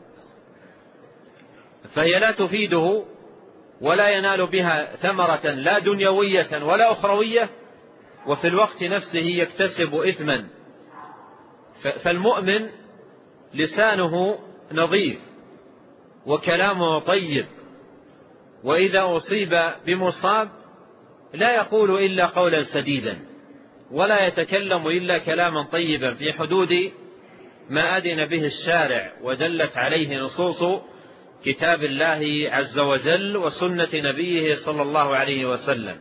فهي لا تفيده ولا ينال بها ثمرة لا دنيوية ولا أخروية، وفي الوقت نفسه يكتسب إثما. فالمؤمن لسانه نظيف وكلامه طيب، وإذا أصيب بمصاب لا يقول إلا قولا سديدا، ولا يتكلم إلا كلاما طيبا في حدود ما أذن به الشارع ودلت عليه نصوص كتاب الله عز وجل وسنة نبيه صلى الله عليه وسلم.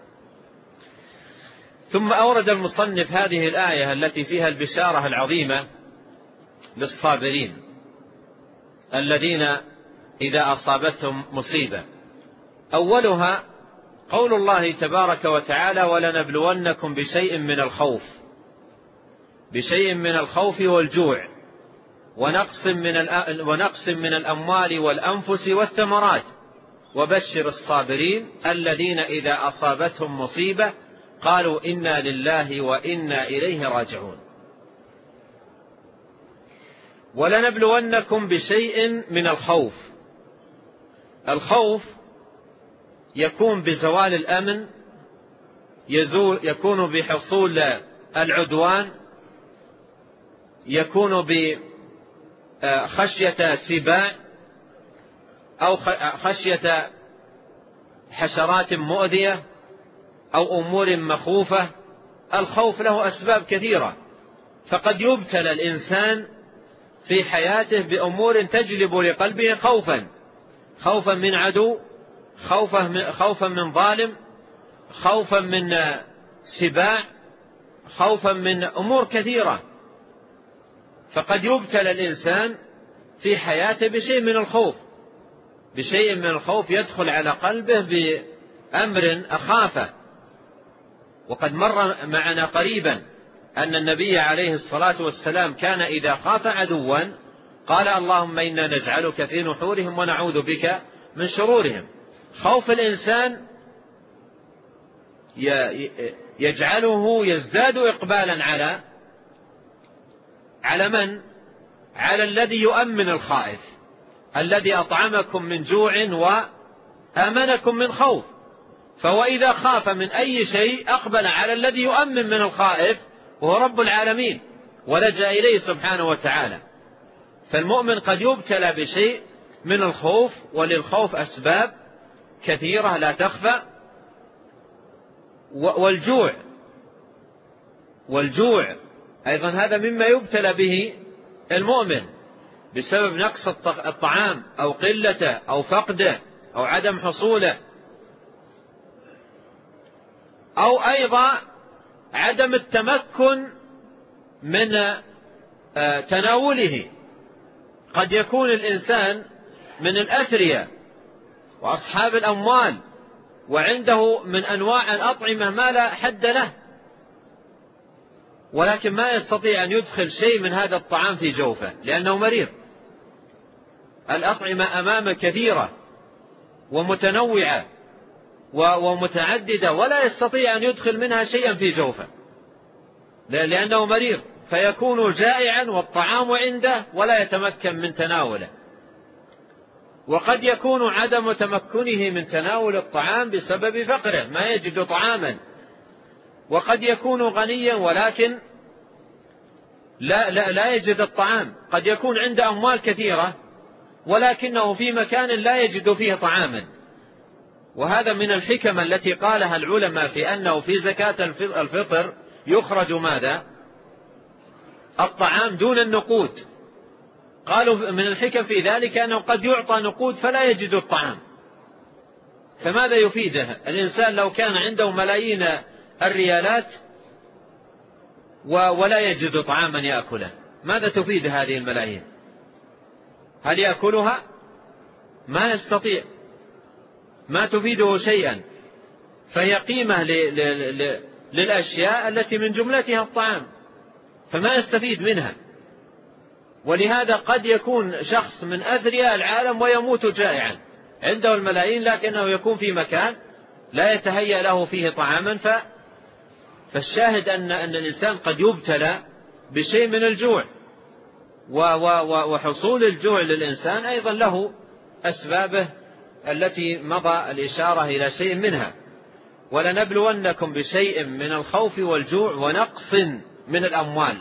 ثم أورد المصنف هذه الآية التي فيها البشارة العظيمة للصابرين الذين إذا أصابتهم مصيبة. أولها قول الله تبارك وتعالى: ولنبلونكم بشيء من الخوف بشيء من الخوف والجوع ونقص من ونقص من الأموال والأنفس والثمرات وبشر الصابرين الذين إذا أصابتهم مصيبة قالوا إنا لله وإنا إليه راجعون. ولنبلونكم بشيء من الخوف. الخوف يكون بزوال الأمن، يزول يكون بحصول العدوان، يكون بخشية سباع أو خشية حشرات مؤذية أو أمور مخوفة. الخوف له أسباب كثيرة، فقد يبتلى الإنسان في حياته بأمور تجلب لقلبه خوفا خوفا من عدو، خوفا من, خوفا من ظالم، خوفا من سباع، خوفا من أمور كثيرة. فقد يبتلى الإنسان في حياته بشيء من الخوف بشيء من الخوف يدخل على قلبه بأمر أخافه. وقد مر معنا قريبا أن النبي عليه الصلاة والسلام كان إذا خاف عدوا قال: اللهم إنا نجعلك في نحورهم ونعوذ بك من شرورهم. خوف الإنسان يجعله يزداد إقبالا على على من؟ على الذي يؤمن الخائف، الذي أطعمكم من جوع وآمنكم من خوف. فهو إذا خاف من أي شيء أقبل على الذي يؤمن من الخائف وهو رب العالمين ولجأ إليه سبحانه وتعالى. فالمؤمن قد يبتلى بشيء من الخوف، وللخوف أسباب كثيرة لا تخفى، والجوع والجوع أيضا هذا مما يبتلى به المؤمن بسبب نقص الطعام أو قلته أو فقده أو عدم حصوله، أو أيضا عدم التمكن من تناوله. قد يكون الإنسان من الأثرياء وأصحاب الأموال وعنده من أنواع الأطعمة ما لا حد له، ولكن ما يستطيع أن يدخل شيء من هذا الطعام في جوفه لأنه مريض. الأطعمة أمامه كثيرة ومتنوعة ومتعددة ولا يستطيع أن يدخل منها شيئا في جوفه لأنه مريض، فيكون جائعا والطعام عنده ولا يتمكن من تناوله. وقد يكون عدم تمكنه من تناول الطعام بسبب فقره ما يجد طعاما، وقد يكون غنيا ولكن لا, لا, لا يجد الطعام. قد يكون عنده أموال كثيرة ولكنه في مكان لا يجد فيه طعاما. وهذا من الحكم التي قالها العلماء في أنه في زكاة الفطر يخرج ماذا؟ الطعام دون النقود. قالوا من الحكم في ذلك أنه قد يعطى نقود فلا يجد الطعام، فماذا يفيده الإنسان لو كان عنده ملايين الريالات ولا يجد طعاما يأكله؟ ماذا تفيد هذه الملايين؟ هل يأكلها؟ ما يستطيع، ما تفيده شيئا، فهي قيمة للأشياء التي من جملتها الطعام، فما يستفيد منها. ولهذا قد يكون شخص من أثرياء العالم ويموت جائعا، عنده الملايين لكنه يكون في مكان لا يتهيأ له فيه طعاما. ف... فالشاهد أن, أن الإنسان قد يبتلى بشيء من الجوع، و... و... وحصول الجوع للإنسان أيضا له أسبابه التي مضى الإشارة إلى شيء منها. ولنبلونكم بشيء من الخوف والجوع ونقص من الأموال.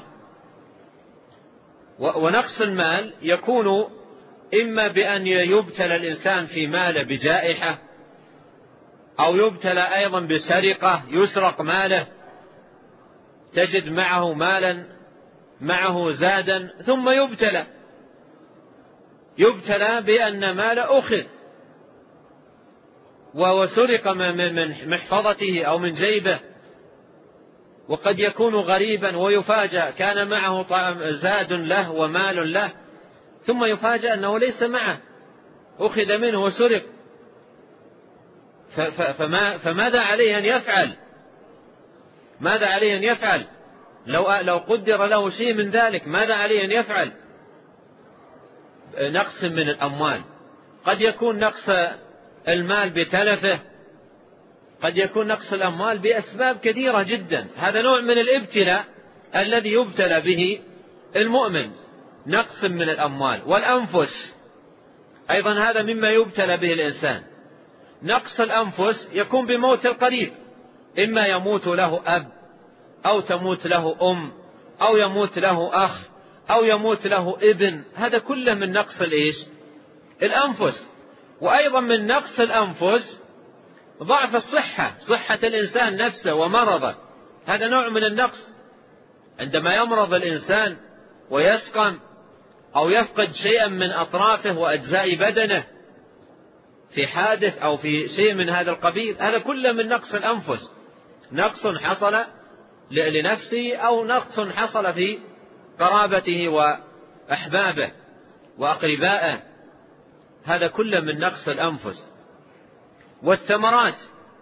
ونقص المال يكون إما بأن يبتلى الإنسان في ماله بجائحة، أو يبتلى أيضا بسرقة يسرق ماله، تجد معه مالا معه زادا ثم يبتلى يبتلى بأن ماله أخذ وسرق من محفظته أو من جيبه. وقد يكون غريبا ويفاجأ كان معه زاد له ومال له ثم يفاجأ أنه ليس معه، أخذ منه وسرق. فما فماذا عليه أن يفعل؟ ماذا عليه أن يفعل لو لو قدر له شيء من ذلك؟ ماذا عليه أن يفعل؟ نقص من الأموال. قد يكون نقص المال بتلفه، قد يكون نقص الأموال بأسباب كثيرة جدا. هذا نوع من الابتلاء الذي يبتلى به المؤمن، نقص من الأموال. والأنفس أيضا هذا مما يبتلى به الإنسان. نقص الأنفس يكون بموت القريب، إما يموت له أب أو تموت له أم أو يموت له أخ أو يموت له ابن، هذا كله من نقص الإيش؟ الأنفس. وأيضا من نقص الأنفس ضعف الصحة، صحة الإنسان نفسه ومرضه، هذا نوع من النقص. عندما يمرض الإنسان ويسقم أو يفقد شيئا من أطرافه وأجزاء بدنه في حادث أو في شيء من هذا القبيل، هذا كله من نقص الأنفس، نقص حصل لنفسه أو نقص حصل في قرابته وأحبابه وأقربائه، هذا كله من نقص الأنفس. والثمرات،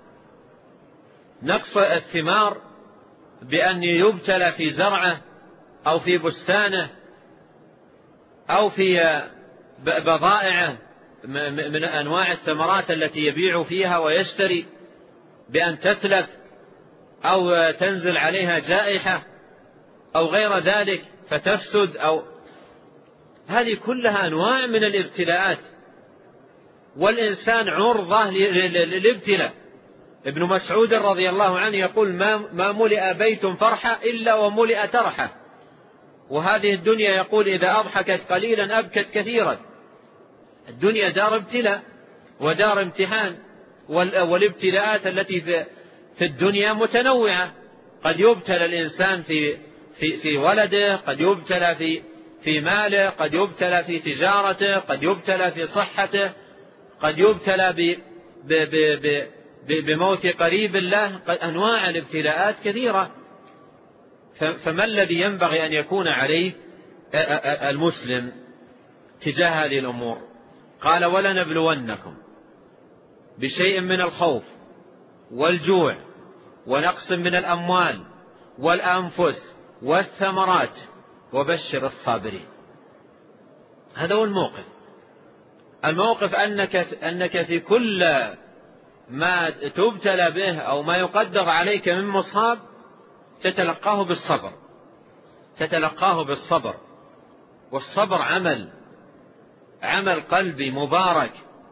نقص الثمار بأن يبتلى في زرعه أو في بستانه أو في بضائعه من أنواع الثمرات التي يبيع فيها ويشتري، بأن تتلف أو تنزل عليها جائحة أو غير ذلك فتفسد، أو هذه كلها أنواع من الابتلاءات، والإنسان عرضة للابتلاء. ابن مسعود رضي الله عنه يقول ما, ما ملئ بيت فرحة إلا وملئ ترحة، وهذه الدنيا يقول إذا أضحكت قليلا أبكت كثيرا. الدنيا دار ابتلاء ودار امتحان، والابتلاءات التي في الدنيا متنوعة. قد يبتلى الإنسان في في في ولده، قد يبتلى في في ماله، قد يبتلى في تجارته، قد يبتلى في صحته، قد يبتلى ب ب ب ب بموت قريب له. أنواع الابتلاءات كثيرة. فما الذي ينبغي أن يكون عليه المسلم تجاه هذه الأمور؟ قال ولنبلونكم بشيء من الخوف والجوع ونقص من الأموال والأنفس والثمرات وبشر الصابرين. هذا هو الموقف. الموقف أنك, أنك في كل ما تبتلى به أو ما يقدر عليك من مصاب تتلقاه بالصبر، تتلقاه بالصبر. والصبر عمل عمل قلبي مبارك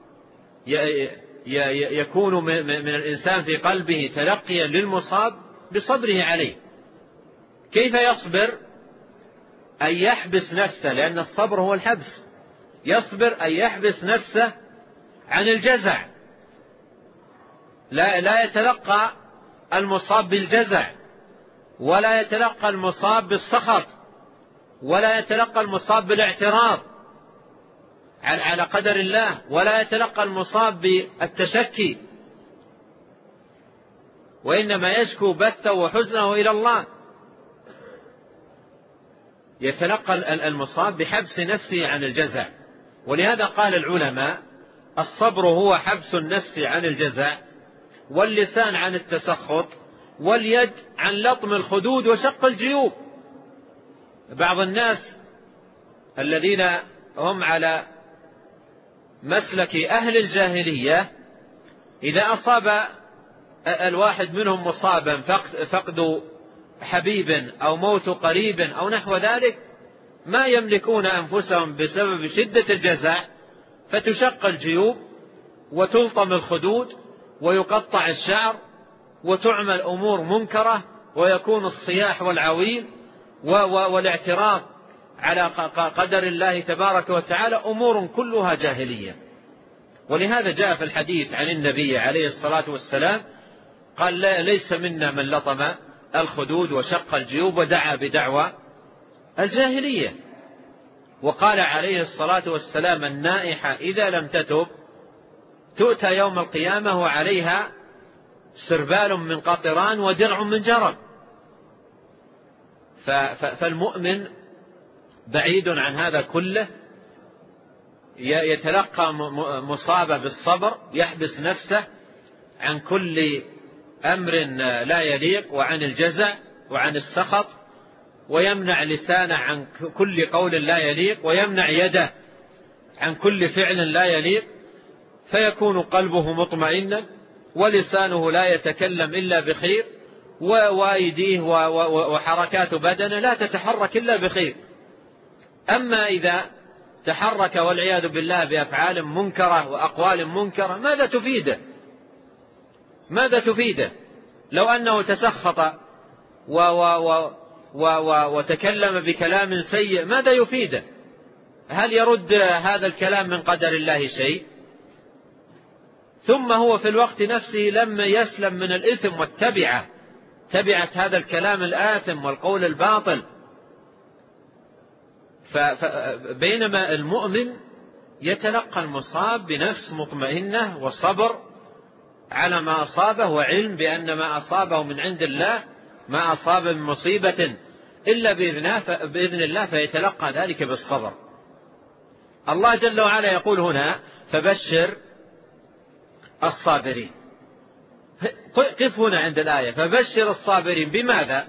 يكون من الإنسان في قلبه تلقيا للمصاب بصبره عليه. كيف يصبر؟ أن يحبس نفسه، لأن الصبر هو الحبس. يصبر أن يحبس نفسه عن الجزع، لا, لا يتلقى المصاب بالجزع، ولا يتلقى المصاب بالسخط، ولا يتلقى المصاب بالاعتراض على قدر الله، ولا يتلقى المصاب بالتشكي، وإنما يشكو بثه وحزنه إلى الله. يتلقى المصاب بحبس نفسه عن الجزع. ولهذا قال العلماء الصبر هو حبس النفس عن الجزع، واللسان عن التسخط، واليد عن لطم الخدود وشق الجيوب. بعض الناس الذين هم على مسلك أهل الجاهلية إذا أصاب الواحد منهم مصابا فقد حبيب أو موت قريب أو نحو ذلك ما يملكون أنفسهم بسبب شدة الجزع، فتشق الجيوب وتلطم الخدود ويقطع الشعر وتعمل أمور منكرة، ويكون الصياح والعويل والاعتراض على قدر الله تبارك وتعالى أمور كلها جاهلية. ولهذا جاء في الحديث عن النبي عليه الصلاة والسلام قال ليس منا من لطم الخدود وشق الجيوب ودعا بدعوى الجاهلية. وقال عليه الصلاة والسلام النائحة إذا لم تتب تؤتى يوم القيامة وعليها سربال من قطران ودرع من جرب. فالمؤمن بعيد عن هذا كله، يتلقى مصابة بالصبر، يحبس نفسه عن كل أمر لا يليق وعن الجزع وعن السخط، ويمنع لسانه عن كل قول لا يليق، ويمنع يده عن كل فعل لا يليق، فيكون قلبه مطمئنا ولسانه لا يتكلم إلا بخير، وأيديه وحركات بدنه لا تتحرك إلا بخير. أما إذا تحرك والعياذ بالله بأفعال منكرة وأقوال منكرة ماذا تفيده؟ ماذا تفيده؟ لو أنه تسخط و و و و و وتكلم بكلام سيء ماذا يفيده؟ هل يرد هذا الكلام من قدر الله شيء؟ ثم هو في الوقت نفسه لم يسلم من الإثم والتبعة، تبعة هذا الكلام الآثم والقول الباطل. فبينما المؤمن يتلقى المصاب بنفس مطمئنة وصبر على ما أصابه، وعلم بأن ما أصابه من عند الله، ما أصاب من مصيبة إلا بإذن الله، فيتلقى ذلك بالصبر. الله جل وعلا يقول هنا فبشر الصابرين. قف هنا عند الآية فبشر الصابرين بماذا؟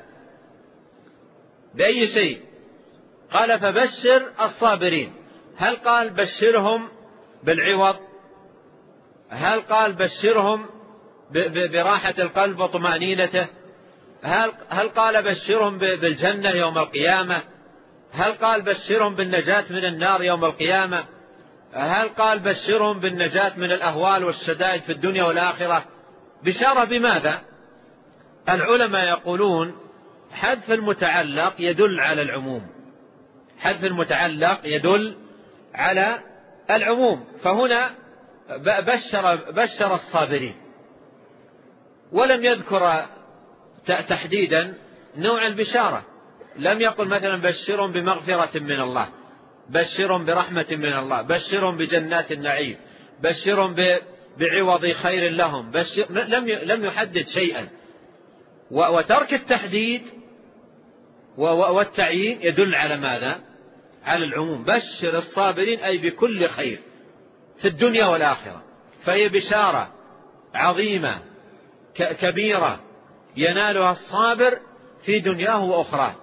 بأي شيء؟ قال فبشر الصابرين. هل قال بشرهم بالعوض؟ هل قال بشرهم براحة القلب وطمأنينته؟ هل هل قال بشرهم بالجنة يوم القيامة؟ هل قال بشرهم بالنجاة من النار يوم القيامة؟ هل قال بشرهم بالنجاة من الأهوال والشدائد في الدنيا والآخرة؟ بشارة بماذا؟ العلماء يقولون حذف المتعلق يدل على العموم، حذف المتعلق يدل على العموم. فهنا بشر, بشر الصابرين ولم يذكر تحديدا نوع البشارة، لم يقل مثلا بشرهم بمغفرة من الله، بشرهم برحمة من الله، بشرهم بجنات النعيم، بشرهم بعوض خير لهم، بشر لم لم يحدد شيئا. وترك التحديد والتعيين يدل على ماذا؟ على العموم. بشر الصابرين أي بكل خير في الدنيا والآخرة، فهي بشارة عظيمة كبيرة ينالها الصابر في دنياه وأخراه،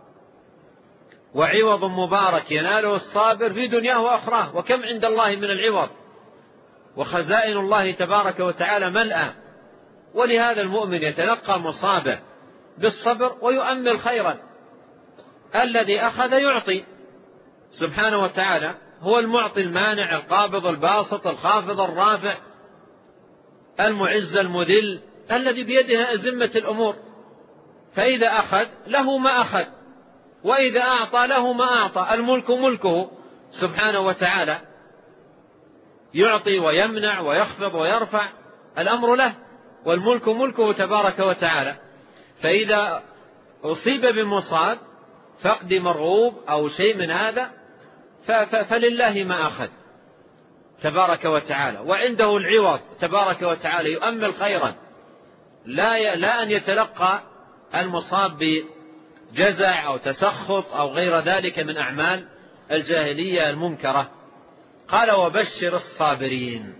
وعوض مبارك يناله الصابر في دنياه وأخراه. وكم عند الله من العوض، وخزائن الله تبارك وتعالى ملأى. ولهذا المؤمن يتلقى مصابه بالصبر ويؤمل خيرا. الذي أخذ يعطي سبحانه وتعالى، هو المعطي المانع القابض الباسط الخافض الرافع المعز المذل الذي بيده أزمة الأمور. فإذا أخذ له ما أخذ، وإذا أعطى له ما أعطى. الملك ملكه سبحانه وتعالى، يعطي ويمنع ويخفض ويرفع، الأمر له، والملك ملكه تبارك وتعالى. فإذا أصيب بمصاب، فقد مرغوب أو شيء من هذا، فلله ما أخذ تبارك وتعالى، وعنده العوض تبارك وتعالى، يؤمل خيرا. لا لا أن يتلقى المصاب بجزع أو تسخط أو غير ذلك من أعمال الجاهلية المنكرة. قال وبشر الصابرين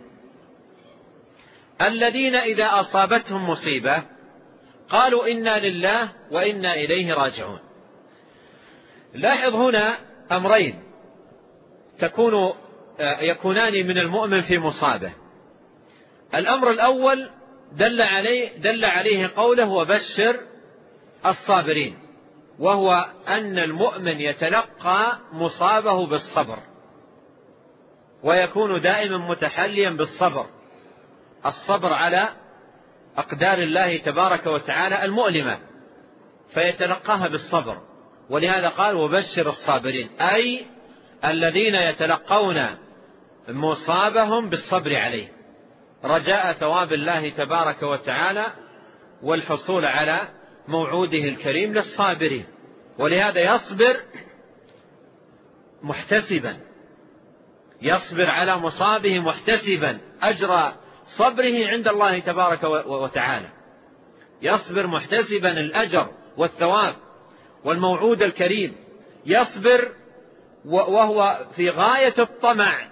الذين إذا أصابتهم مصيبة قالوا إنا لله وإنا إليه راجعون. لاحظ هنا أمرين تكون يكونان من المؤمن في مصابه. الأمر الأول دل عليه, دل عليه قوله وبشر الصابرين، وهو أن المؤمن يتلقى مصابه بالصبر، ويكون دائما متحليا بالصبر، الصبر على أقدار الله تبارك وتعالى المؤلمة، فيتلقاها بالصبر. ولهذا قال وبشر الصابرين، أي الذين يتلقون مصابهم بالصبر عليه، رجاء ثواب الله تبارك وتعالى والحصول على موعوده الكريم للصابرين. ولهذا يصبر محتسبا، يصبر على مصابه محتسبا أجر صبره عند الله تبارك وتعالى، يصبر محتسبا الأجر والثواب والموعود الكريم، يصبر وهو في غاية الطمع.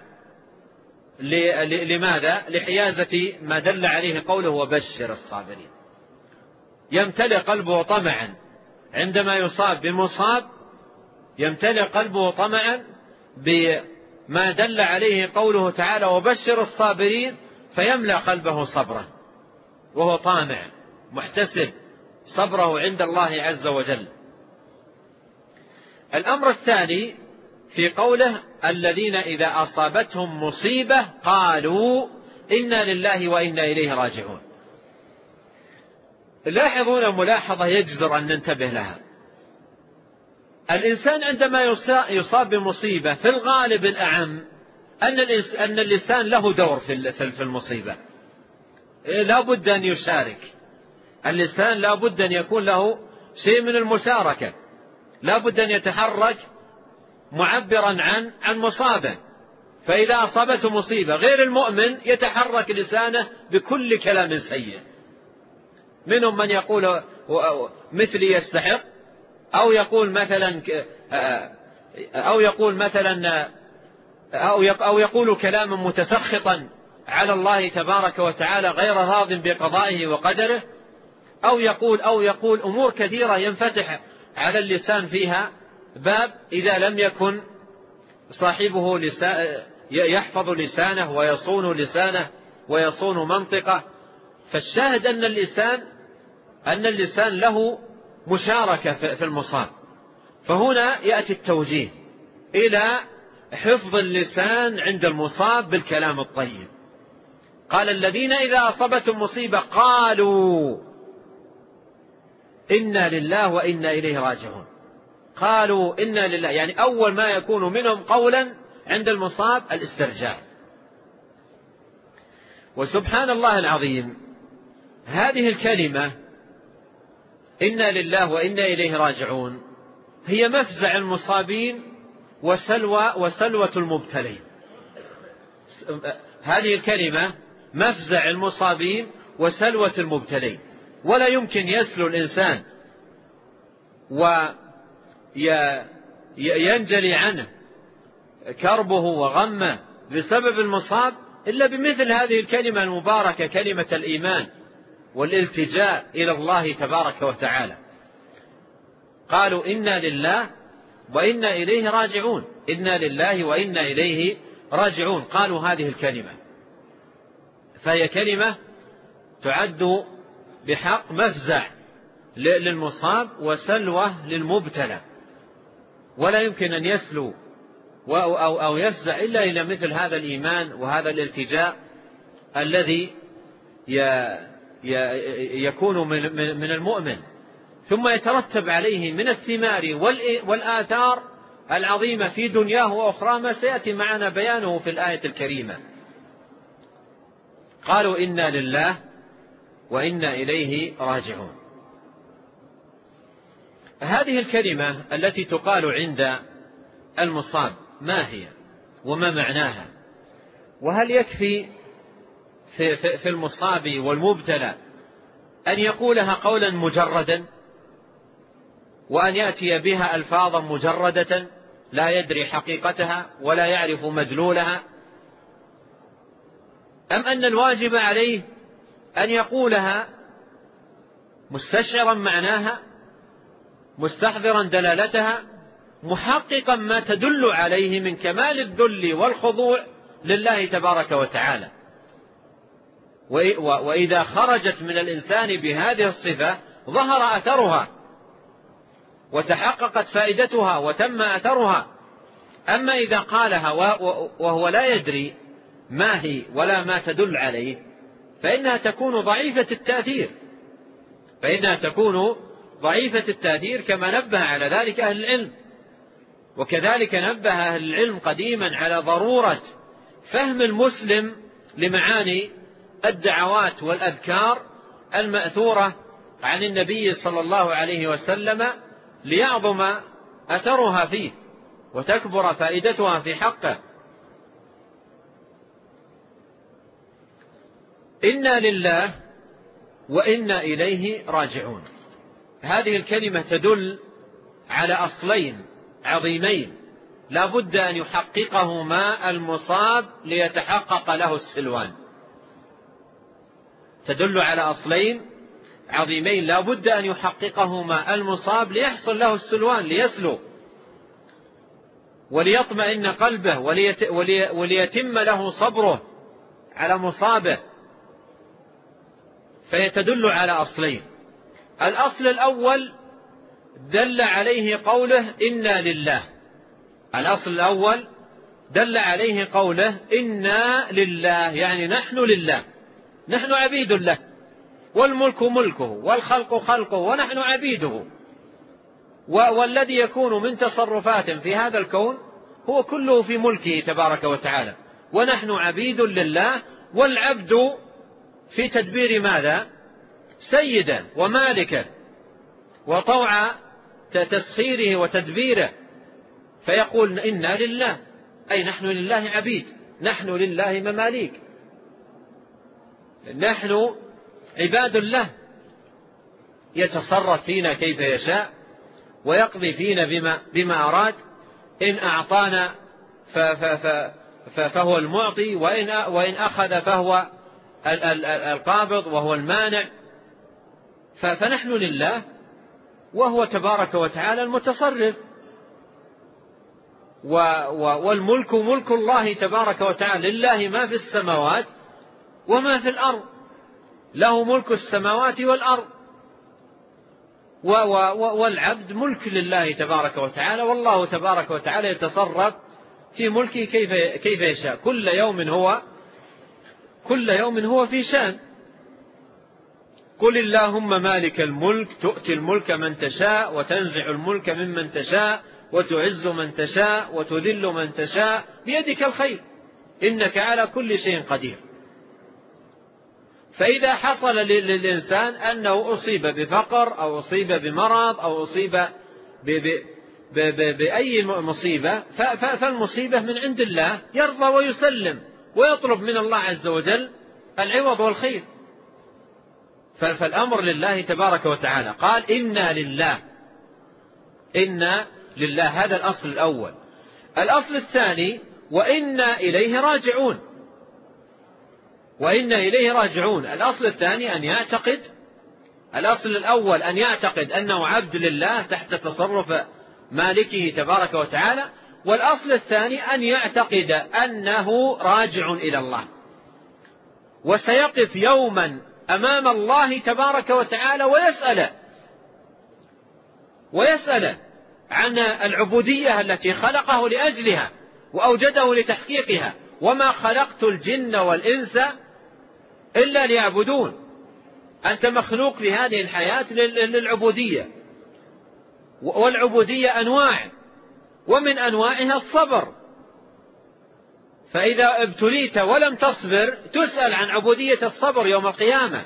لماذا؟ لحيازة ما دل عليه قوله وبشر الصابرين. يمتلئ قلبه طمعا عندما يصاب بمصاب، يمتلئ قلبه طمعا بما دل عليه قوله تعالى وبشر الصابرين، فيملأ قلبه صبرا وهو طامع محتسب صبره عند الله عز وجل. الأمر الثاني في قوله الذين إذا أصابتهم مصيبة قالوا إنا لله وإنا إليه راجعون. لاحظون ملاحظة يجدر أن ننتبه لها. الإنسان عندما يصاب بمصيبة في الغالب الأعم أن اللسان له دور في المصيبة، لا بد أن يشارك اللسان، لا بد أن يكون له شيء من المشاركة، لا بد أن يتحرك معبرا عن عن مصابه. فإذا أصابته مصيبة غير المؤمن يتحرك لسانه بكل كلام سيء، منهم من يقول مثلي يستحق، أو يقول مثلا أو يقول مثلا أو يقول كلاما متسخطا على الله تبارك وتعالى غير راض بقضائه وقدره، أو يقول أو يقول أمور كثيرة ينفتح على اللسان فيها باب إذا لم يكن صاحبه يحفظ لسانه ويصون لسانه ويصون منطقه. فالشاهد أن اللسان أن اللسان له مشاركة في المصاب. فهنا يأتي التوجيه إلى حفظ اللسان عند المصاب بالكلام الطيب. قال الذين إذا أصابتهم مصيبة قالوا إنا لله وإنا إليه راجعون. قالوا إنا لله، يعني أول ما يكون منهم قولا عند المصاب الاسترجاع. وسبحان الله العظيم، هذه الكلمة إنا لله وإنا إليه راجعون هي مفزع المصابين وسلوى وسلوة المبتلين. هذه الكلمة مفزع المصابين وسلوة المبتلين، ولا يمكن يسلو الإنسان وينجلي عنه كربه وغمه بسبب المصاب إلا بمثل هذه الكلمة المباركة، كلمة الإيمان والالتجاء إلى الله تبارك وتعالى. قالوا إنا لله وإنا إليه راجعون، إنا لله وإنا إليه راجعون. قالوا هذه الكلمة، فهي كلمة تعد بحق مفزع للمصاب وسلوة للمبتلى، ولا يمكن أن يسلو أو يفزع إلا إلى مثل هذا الإيمان وهذا الالتجاء الذي يكون من المؤمن، ثم يترتب عليه من الثمار والآثار العظيمة في دنياه وأخرى ما سيأتي معنا بيانه في الآية الكريمة. قالوا إنا لله وإنا إليه راجعون. هذه الكلمة التي تقال عند المصاب ما هي وما معناها؟ وهل يكفي في, في, في المصاب والمبتلى أن يقولها قولا مجردا، وأن يأتي بها ألفاظا مجردة لا يدري حقيقتها ولا يعرف مدلولها، أم أن الواجب عليه أن يقولها مستشعرا معناها، مستحضرا دلالتها، محققا ما تدل عليه من كمال الذل والخضوع لله تبارك وتعالى؟ وإذا خرجت من الإنسان بهذه الصفة ظهر أثرها وتحققت فائدتها وتم أثرها. أما إذا قالها وهو لا يدري ما هي ولا ما تدل عليه فإنها تكون ضعيفة التأثير، فإنها تكون ضعيفة التأثير كما نبه على ذلك أهل العلم. وكذلك نبه أهل العلم قديما على ضرورة فهم المسلم لمعاني الدعوات والأذكار المأثورة عن النبي صلى الله عليه وسلم ليعظم أثرها فيه وتكبر فائدتها في حقه. إنا لله وإنا إليه راجعون، هذه الكلمة تدل على أصلين عظيمين لا بد أن يحققهما المصاب ليتحقق له السلوان. تدل على أصلين عظيمين لا بد أن يحققهما المصاب ليحصل له السلوان، ليسلو وليطمئن قلبه وليتم له صبره على مصابه. فيتدل على أصلين. الأصل الأول دل عليه قوله إنا لله، الأصل الأول دل عليه قوله إنا لله، يعني نحن لله، نحن عبيد له، والملك ملكه والخلق خلقه ونحن عبيده، والذي يكون من تصرفات في هذا الكون هو كله في ملكه تبارك وتعالى، ونحن عبيد لله. والعبد في تدبير ماذا؟ سيدا ومالكا وطوع تسخيره وتدبيره، فيقول إنا لله، أي نحن لله عبيد، نحن لله مماليك، نحن عباد الله، يتصرف فينا كيف يشاء ويقضي فينا بما, بما أراد. إن أعطانا فهو المعطي، وإن, وإن أخذ فهو القابض وهو المانع. فنحن لله وهو تبارك وتعالى المتصرف، والملك ملك الله تبارك وتعالى، لله ما في السماوات وما في الأرض، له ملك السماوات والأرض، والعبد ملك لله تبارك وتعالى، والله تبارك وتعالى يتصرف في ملكه كيف كيف يشاء. كل يوم هو كل يوم هو في شأن. قل اللهم مالك الملك تؤتي الملك من تشاء وتنزع الملك ممن تشاء وتعز من تشاء وتذل من تشاء بيدك الخير إنك على كل شيء قدير. فإذا حصل للإنسان أنه أصيب بفقر أو أصيب بمرض أو أصيب بأي مصيبة فالمصيبة من عند الله، يرضى ويسلم ويطلب من الله عز وجل العوض والخير. فالأمر لله تبارك وتعالى. قال إنا لله، إنا لله، هذا الأصل الأول. الأصل الثاني وإنا إليه راجعون، وإنا إليه راجعون. الأصل الثاني أن يعتقد، الأصل الأول أن يعتقد أنه عبد لله تحت تصرف مالكه تبارك وتعالى، والأصل الثاني أن يعتقد أنه راجع إلى الله وسيقف يوما أمام الله تبارك وتعالى ويسأل ويسأل عن العبودية التي خلقه لأجلها وأوجده لتحقيقها. وما خلقت الجن والإنس إلا ليعبدون. أنت مخلوق لهذه الحياة للعبودية، والعبودية أنواع، ومن أنواعها الصبر. فإذا ابتليت ولم تصبر تسأل عن عبودية الصبر يوم القيامة،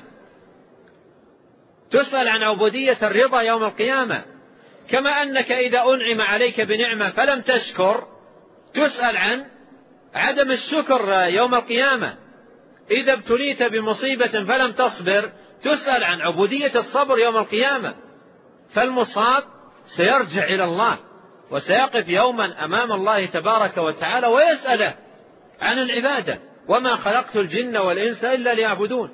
تسأل عن عبودية الرضا يوم القيامة. كما أنك إذا أنعم عليك بنعمة فلم تشكر تسأل عن عدم الشكر يوم القيامة. إذا ابتليت بمصيبة فلم تصبر تسأل عن عبودية الصبر يوم القيامة. فالمصاب سيرجع إلى الله وسيقف يوما أمام الله تبارك وتعالى ويسأله عن العبادة. وما خلقت الجن والإنس إلا ليعبدون.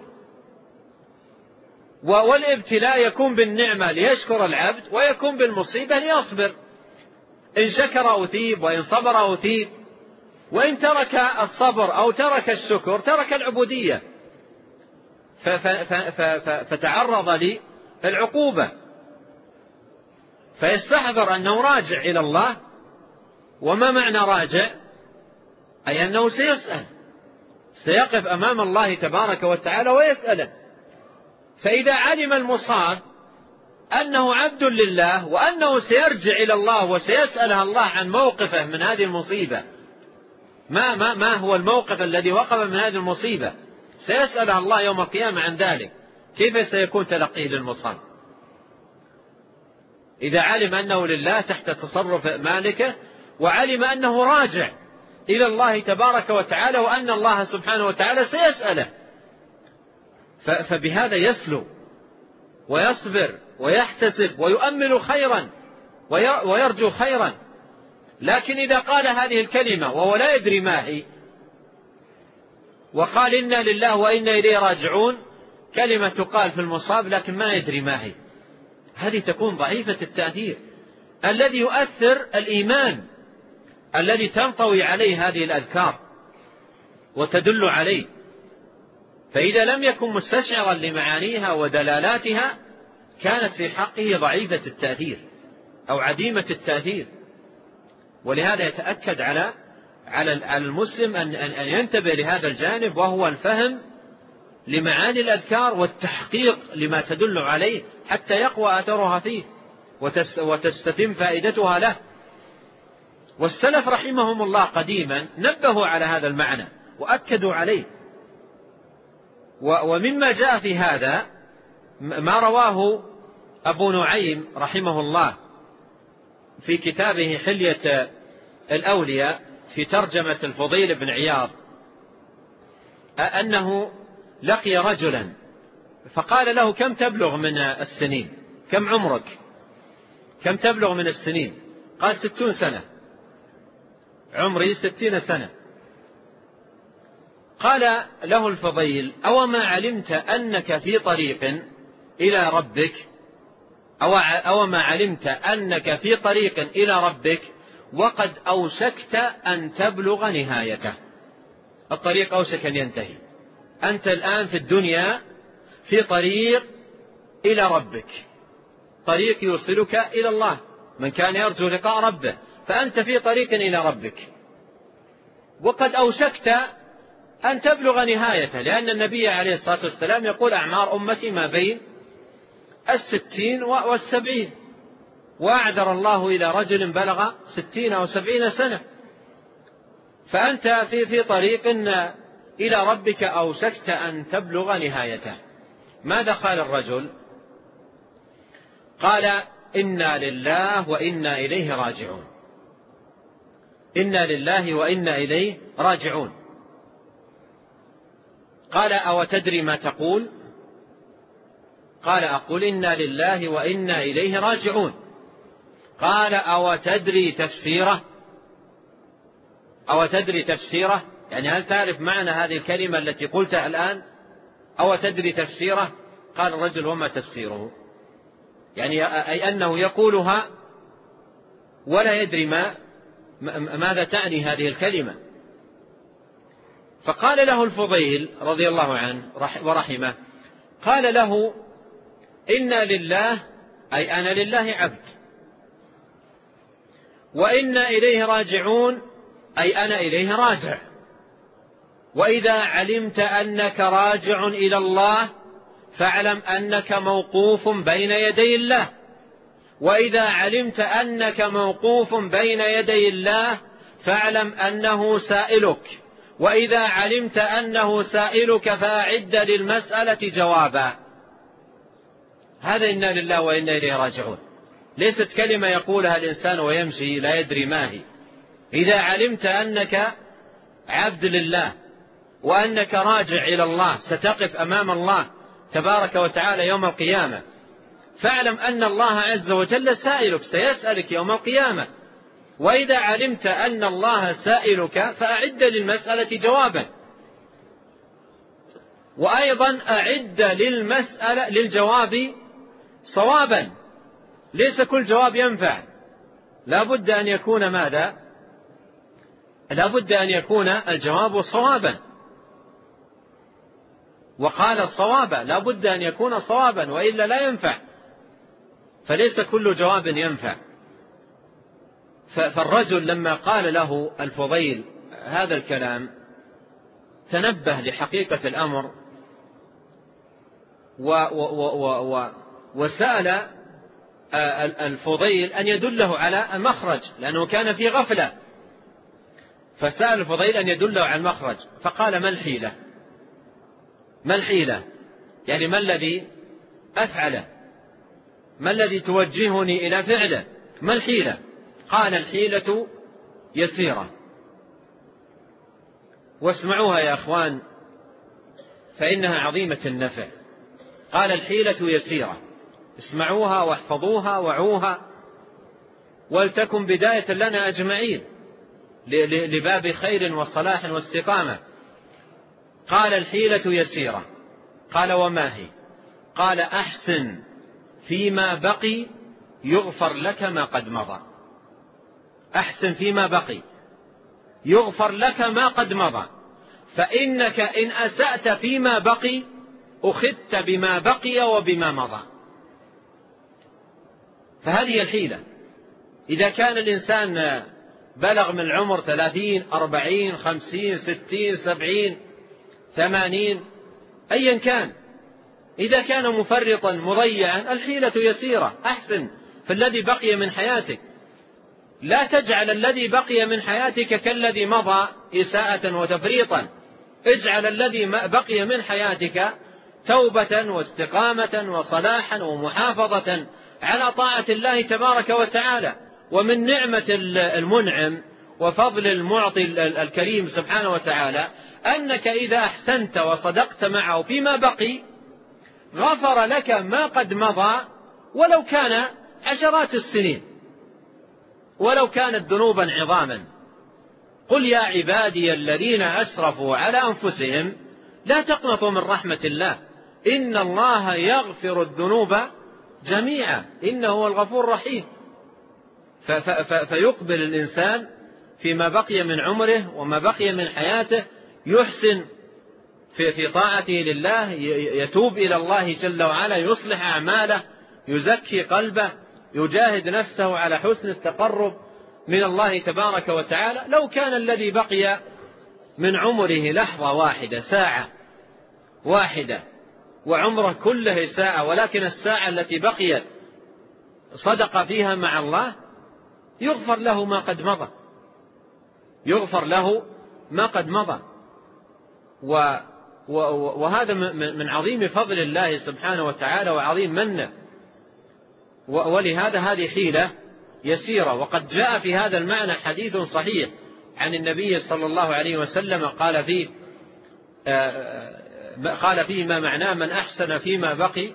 والابتلاء يكون بالنعمة ليشكر العبد، ويكون بالمصيبة ليصبر. إن شكر أثيب وإن صبر أثيب، وإن ترك الصبر أو ترك الشكر ترك العبودية فتعرض للعقوبة. فيستحضر أنه راجع إلى الله. وما معنى راجع؟ أي أنه سيسأل، سيقف أمام الله تبارك وتعالى ويسأله. فإذا علم المصاب أنه عبد لله وأنه سيرجع إلى الله وسيسأله الله عن موقفه من هذه المصيبة، ما, ما, ما هو الموقف الذي وقف من هذه المصيبة، سيسأله الله يوم القيامة عن ذلك، كيف سيكون تلقيه للمصاب؟ إذا علم أنه لله تحت تصرف مالكه، وعلم أنه راجع إلى الله تبارك وتعالى، وأن الله سبحانه وتعالى سيسأله، فبهذا يسلو ويصبر ويحتسب ويؤمل خيرا ويرجو خيرا. لكن إذا قال هذه الكلمة وهو لا يدري ما هي، وقال إنا لله وإنا إليه راجعون، كلمة تقال في المصاب لكن ما يدري ما هي، هذه تكون ضعيفة التأثير. الذي يؤثر الإيمان الذي تنطوي عليه هذه الأذكار وتدل عليه. فإذا لم يكن مستشعرا لمعانيها ودلالاتها كانت في حقه ضعيفة التأثير أو عديمة التأثير. ولهذا يتأكد على على المسلم أن أن ينتبه لهذا الجانب، وهو الفهم لمعاني الأذكار والتحقيق لما تدل عليه حتى يقوى أثرها فيه وتستتم فائدتها له. والسلف رحمهم الله قديما نبهوا على هذا المعنى وأكدوا عليه. ومما جاء في هذا ما رواه أبو نعيم رحمه الله في كتابه حلية الأولياء في ترجمة الفضيل بن عياض، أنه لقي رجلا فقال له: كم تبلغ من السنين؟ كم عمرك؟ كم تبلغ من السنين؟ قال: ستون سنة، عمري ستين سنة. قال له الفضيل: أو ما علمت أنك في طريق إلى ربك، أو, أو ما علمت أنك في طريق إلى ربك وقد أوشكت أن تبلغ نهايته؟ الطريق أوشك أن ينتهي، أنت الآن في الدنيا في طريق إلى ربك، طريق يوصلك إلى الله، من كان يرجو لقاء ربه، فأنت في طريق إلى ربك، وقد أوشكت أن تبلغ نهايته، لأن النبي عليه الصلاة والسلام يقول أعمار أمتي ما بين الستين والسبعين، وأعذر الله إلى رجل بلغ ستين أو سبعين سنة، فأنت في في طريق إلى ربك أوشكت أن تبلغ نهايته. ماذا قال الرجل؟ قال إنا لله وإنا إليه راجعون. إنا لله وإنا إليه راجعون. قال أو تدري ما تقول؟ قال أقول إنا لله وإنا إليه راجعون. قال أو تدري تفسيره؟ أو تدري تفسيره يعني هل تعرف معنى هذه الكلمة التي قلتها الآن؟ أو تدري تفسيره؟ قال الرجل وما تفسيره؟ يعني أي أنه يقولها ولا يدري ما ماذا تعني هذه الكلمة. فقال له الفضيل رضي الله عنه ورحمه، قال له إنا لله أي أنا لله عبد، وإنا إليه راجعون أي أنا إليه راجع. وإذا علمت أنك راجع إلى الله فاعلم أنك موقوف بين يدي الله، وإذا علمت أنك موقوف بين يدي الله فاعلم أنه سائلك، وإذا علمت أنه سائلك فأعد للمسألة جوابا. هذا إنا لله وإنا إليه راجعون، ليست كلمة يقولها الإنسان ويمشي لا يدري ما هي. إذا علمت أنك عبد لله وأنك راجع إلى الله ستقف أمام الله تبارك وتعالى يوم القيامة، فاعلم أن الله عز وجل سائلك، سيسألك يوم القيامة. وإذا علمت أن الله سائلك فأعد للمسألة جوابا، وأيضا أعد للمسألة للجواب صوابا. ليس كل جواب ينفع، لا بد أن يكون ماذا؟ لا بد أن يكون الجواب صوابا. وقال الصواب لا بد أن يكون صوابا وإلا لا ينفع، فليس كل جواب ينفع. فالرجل لما قال له الفضيل هذا الكلام تنبه لحقيقة الأمر و و و و وسأل الفضيل أن يدله على المخرج، لأنه كان في غفلة، فسأل الفضيل أن يدله على المخرج. فقال ما الحيلة؟ ما الحيلة يعني ما الذي أفعله؟ ما الذي توجهني إلى فعله؟ ما الحيلة؟ قال الحيلة يسيرة. واسمعوها يا أخوان فإنها عظيمة النفع. قال الحيلة يسيرة، اسمعوها واحفظوها وعوها ولتكن بداية لنا أجمعين لباب خير وصلاح واستقامة. قال الحيلة يسيرة. قال وما هي؟ قال أحسن فيما بقي يغفر لك ما قد مضى. أحسن فيما بقي يغفر لك ما قد مضى، فإنك إن أسأت فيما بقي أخذت بما بقي وبما مضى. فهذه الحيلة. إذا كان الإنسان بلغ من العمر ثلاثين أربعين خمسين ستين سبعين ثمانين أيا كان، إذا كان مفرطا مضيعا الحيلة يسيرة. أحسن في الذي بقي من حياتك، لا تجعل الذي بقي من حياتك كالذي مضى إساءة وتفريطا. اجعل الذي بقي من حياتك توبة واستقامة وصلاحا ومحافظة على طاعة الله تبارك وتعالى. ومن نعمة المنعم وفضل المعطي الكريم سبحانه وتعالى أنك إذا أحسنت وصدقت معه فيما بقي غفر لك ما قد مضى ولو كان عشرات السنين، ولو كانت ذنوبا عظاما. قل يا عبادي الذين أسرفوا على أنفسهم لا تقنطوا من رحمة الله إن الله يغفر الذنوب جميعا إنه هو الغفور الرحيم. فيقبل الإنسان فيما بقي من عمره وما بقي من حياته يحسن في في طاعته لله، يتوب إلى الله جل وعلا، يصلح أعماله، يزكي قلبه، يجاهد نفسه على حسن التقرب من الله تبارك وتعالى. لو كان الذي بقي من عمره لحظة واحدة، ساعة واحدة، وعمره كله ساعة، ولكن الساعة التي بقيت صدق فيها مع الله يغفر له ما قد مضى، يغفر له ما قد مضى. و وهذا من عظيم فضل الله سبحانه وتعالى وعظيم منه. ولهذا هذه حيلة يسيرة. وقد جاء في هذا المعنى حديث صحيح عن النبي صلى الله عليه وسلم قال فيه قال فيه ما معناه: من أحسن فيما بقي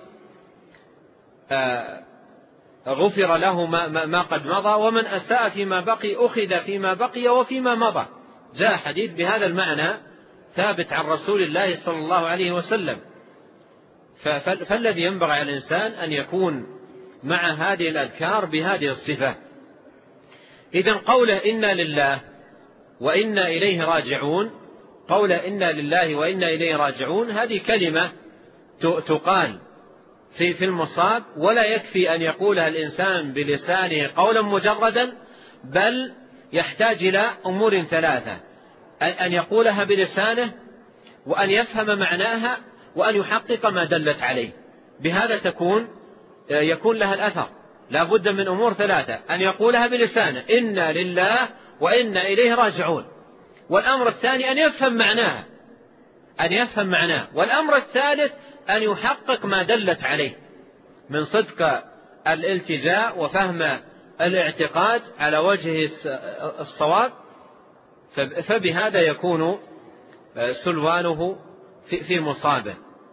غفر له ما قد مضى، ومن أساء فيما بقي أخذ فيما بقي وفيما مضى. جاء حديث بهذا المعنى ثابت عن رسول الله صلى الله عليه وسلم. فالذي ينبغي على الإنسان أن يكون مع هذه الأذكار بهذه الصفة. إذن قوله إنا لله وإنا إليه راجعون، قوله إنا لله وإنا إليه راجعون هذه كلمة تقال في في المصاب، ولا يكفي أن يقولها الإنسان بلسانه قولا مجردا، بل يحتاج إلى أمور ثلاثة: أن يقولها بلسانه، وأن يفهم معناها، وأن يحقق ما دلت عليه. بهذا تكون يكون لها الأثر. لا بد من أمور ثلاثة: أن يقولها بلسانه إنا لله وإنا إليه راجعون، والأمر الثاني أن يفهم معناها، أن يفهم معناه، والأمر الثالث أن يحقق ما دلت عليه من صدق الالتجاء وفهم الاعتقاد على وجه الصواب. فبهذا يكون سلوانه في مصابه.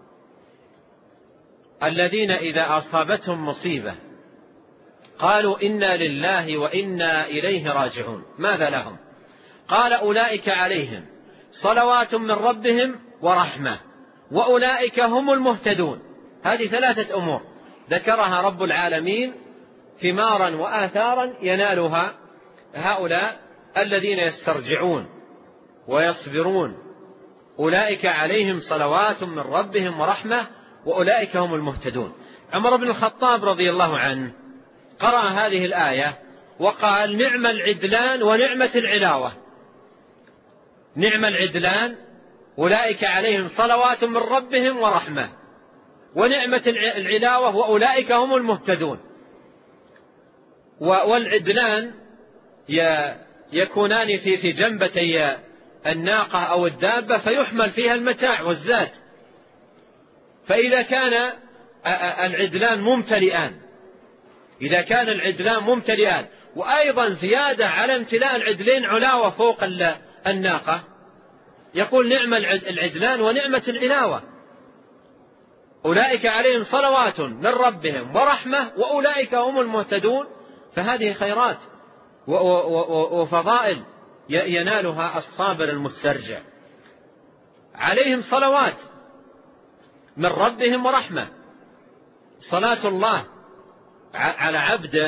الذين إذا أصابتهم مصيبة قالوا إنا لله وإنا إليه راجعون، ماذا لهم؟ قال أولئك عليهم صلوات من ربهم ورحمة وأولئك هم المهتدون. هذه ثلاثة أمور ذكرها رب العالمين ثمارا وآثارا ينالها هؤلاء الذين يسترجعون ويصبرون. أولئك عليهم صلوات من ربهم ورحمة وأولئك هم المهتدون. عمر بن الخطاب رضي الله عنه قرأ هذه الآية وقال: نعم العدلان ونعمة العلاوة. نعم العدلان أولئك عليهم صلوات من ربهم ورحمة، ونعمة العلاوة وأولئك هم المهتدون. والعدلان يكونان في في جنبتي الناقة أو الدابة فيحمل فيها المتاع والزاد. فإذا كان العدلان ممتلئان إذا كان العدلان ممتلئان وأيضا زيادة على امتلاء العدلين علاوة فوق الناقة، يقول نعم العدلان ونعمة العلاوة. أولئك عليهم صلوات من ربهم ورحمة وأولئك هم المهتدون. فهذه خيرات وفضائل ينالها الصابر المسترجع. عليهم صلوات من ربهم ورحمة. صلاة الله على عبده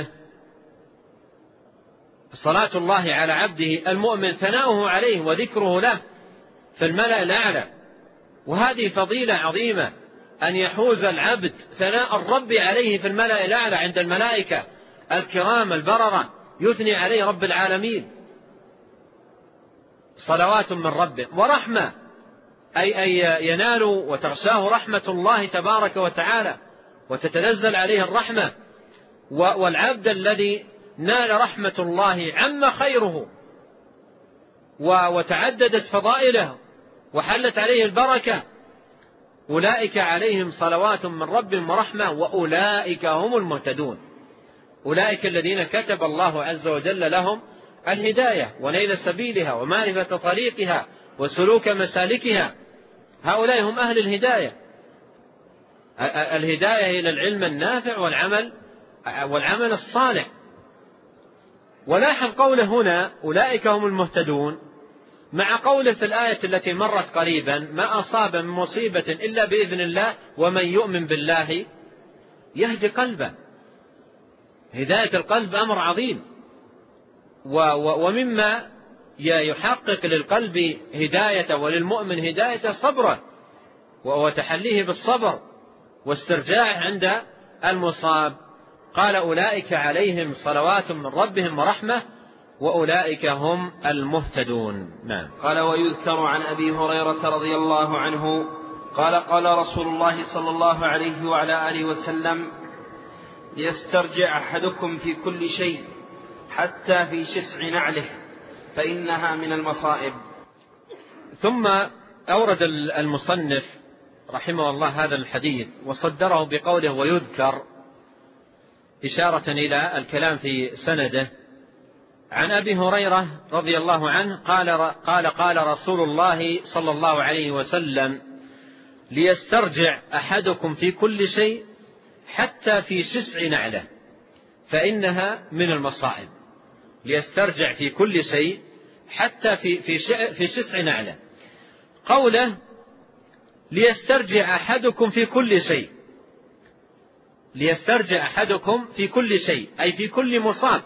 صلاة الله على عبده المؤمن ثناؤه عليه وذكره له في الملأ الأعلى. وهذه فضيلة عظيمة أن يحوز العبد ثناء الرب عليه في الملأ الأعلى عند الملائكة الكرام البررة يثني عليه رب العالمين. صلوات من ربه ورحمة، أي أي ينال وتغشاه رحمة الله تبارك وتعالى وتتنزل عليه الرحمة. والعبد الذي نال رحمة الله عم خيره وتعددت فضائله وحلت عليه البركة، أولئك عليهم صلوات من ربهم ورحمة وأولئك هم المهتدون. أولئك الذين كتب الله عز وجل لهم الهداية ونيل سبيلها ومعرفة طريقها وسلوك مسالكها. هؤلاء هم أهل الهداية، الهداية إلى العلم النافع والعمل والعمل الصالح. ولاحظ قوله هنا أولئك هم المهتدون مع قوله في الآية التي مرت قريبا: ما أصاب من مصيبة إلا بإذن الله ومن يؤمن بالله يهدي قلبه. هداية القلب أمر عظيم، ومما يحقق للقلب هداية وللمؤمن هداية صبره وتحليه بالصبر واسترجاع عند المصاب. قال أولئك عليهم صلوات من ربهم ورحمة وأولئك هم المهتدون. نعم. قال ويذكر عن أبي هريرة رضي الله عنه قال قال رسول الله صلى الله عليه وعلى آله وسلم ليسترجع أحدكم في كل شيء حتى في شسع نعله فإنها من المصائب. ثم أورد المصنف رحمه الله هذا الحديث وصدره بقوله ويذكر إشارة إلى الكلام في سنده عن أبي هريرة رضي الله عنه قال قال قال رسول الله صلى الله عليه وسلم ليسترجع أحدكم في كل شيء حتى في شسع نعله فإنها من المصائب. ليسترجع في كل شيء حتى في في في شسع نعله. قوله ليسترجع أحدكم في كل شيء، ليسترجع أحدكم في كل شيء أي في كل مصاب.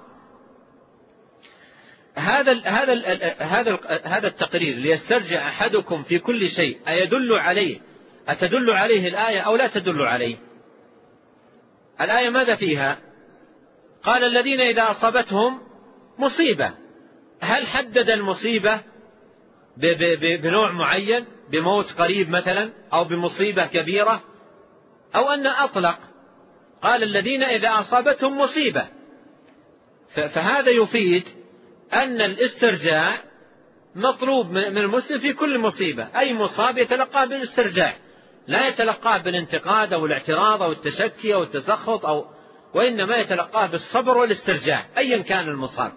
هذا هذا هذا هذا التقرير ليسترجع أحدكم في كل شيء أيدل عليه أتدل عليه الآية أو لا تدل عليه؟ الآية ماذا فيها؟ قال الذين إذا أصابتهم مصيبة. هل حدد المصيبة بنوع معين بموت قريب مثلا أو بمصيبة كبيرة، أو أن أطلق قال الذين إذا أصابتهم مصيبة؟ فهذا يفيد أن الاسترجاع مطلوب من المسلم في كل مصيبة. أي مصاب يتلقاه بالاسترجاع، لا يتلقاه بالانتقاد أو الاعتراض أو التشكي أو التسخط أو وإنما يتلقاه بالصبر والاسترجاع أيا كان المصاب.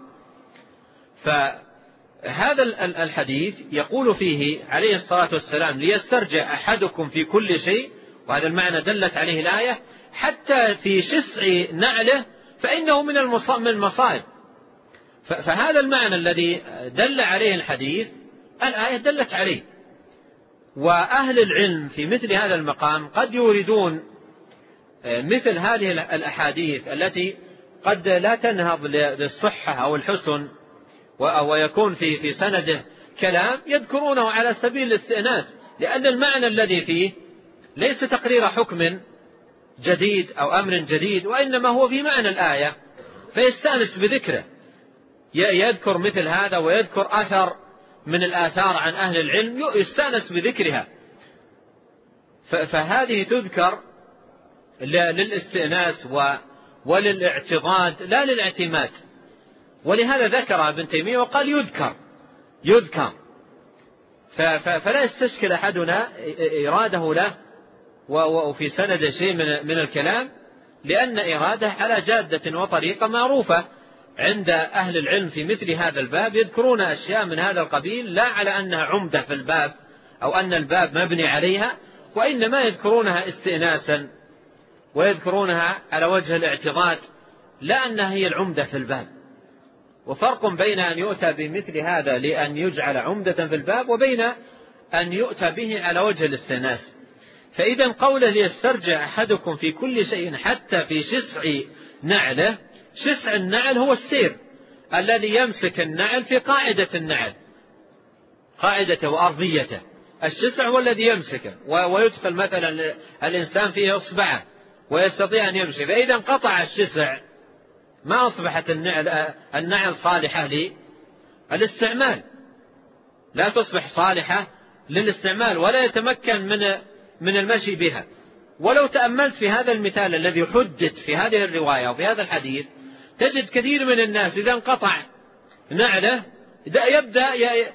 فهذا الحديث يقول فيه عليه الصلاة والسلام ليسترجع أحدكم في كل شيء، وهذا المعنى دلت عليه الآية، حتى في شسع نعله فإنه من المصائب. فهذا المعنى الذي دل عليه الحديث الآية دلت عليه. وأهل العلم في مثل هذا المقام قد يوردون مثل هذه الأحاديث التي قد لا تنهض للصحة أو الحسن ويكون في في سنده كلام، يذكرونه على سبيل الاستئناس، لأن المعنى الذي فيه ليس تقرير حكم جديد أو أمر جديد، وإنما هو في معنى الآية، فيستأنس بذكره، يذكر مثل هذا ويذكر أثر من الآثار عن أهل العلم يستأنس بذكرها. فهذه تذكر للاستئناس وللاعتضاد لا للاعتماد. ولهذا ذكر ابن تيمية وقال يذكر يذكر فلا يستشكل أحدنا إراده له وفي سند شيء من الكلام، لأن إراده على جادة وطريقة معروفة عند أهل العلم في مثل هذا الباب، يذكرون أشياء من هذا القبيل لا على أنها عمدة في الباب أو أن الباب مبني عليها، وإنما يذكرونها استئناسا ويذكرونها على وجه الاعتضاد، لا أنها هي العمدة في الباب. وفرق بين أن يؤتى بمثل هذا لأن يجعل عمدة في الباب وبين أن يؤتى به على وجه الاستئناس. فإذا قوله ليسترجع أحدكم في كل شيء حتى في شسع نعله، شسع النعل هو السير الذي يمسك النعل في قاعدة النعل، قاعدته وأرضيته. الشسع هو الذي يمسكه ويدخل مثلا الإنسان فيه إصبعه ويستطيع أن يمشي، فإذا انقطع الشسع ما أصبحت النعل, النعل صالحة للاستعمال، لا تصبح صالحة للاستعمال ولا يتمكن من من المشي بها. ولو تأملت في هذا المثال الذي حدد في هذه الرواية وفي هذا الحديث، تجد كثير من الناس إذا انقطع نعله يبدأ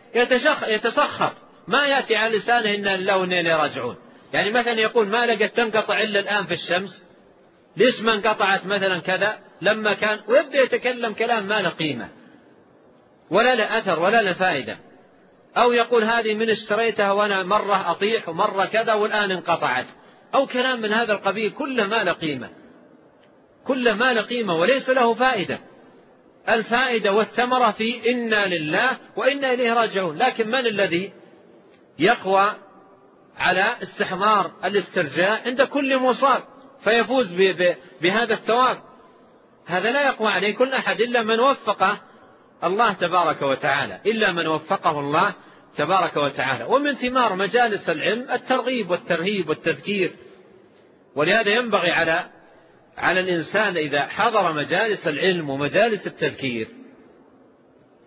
يتسخط، ما يأتي على لسانه إن الله وإنا إليه راجعون. يعني مثلا يقول ما لقت تنقطع إلا الآن في الشمس، ليش ما انقطعت مثلا كذا لما كان، ويبدأ يتكلم كلام ما له قيمة ولا له أثر ولا له فائدة. أو يقول هذه من اشتريتها وأنا مرة أطيح ومرة كذا والآن انقطعت، أو كلام من هذا القبيل، كله ما له قيمة، كله ما له قيمة وليس له فائدة. الفائدة والثمرة في إنا لله وإنا إليه راجعون. لكن من الذي يقوى على استحضار الاسترجاع عند كل مصاب فيفوز بهذا الثواب؟ هذا لا يقوى عليه كل أحد إلا من وفقه الله تبارك وتعالى، إلا من وفقه الله تبارك وتعالى. ومن ثمار مجالس العلم الترغيب والترهيب والتذكير. ولهذا ينبغي على على الإنسان إذا حضر مجالس العلم ومجالس التذكير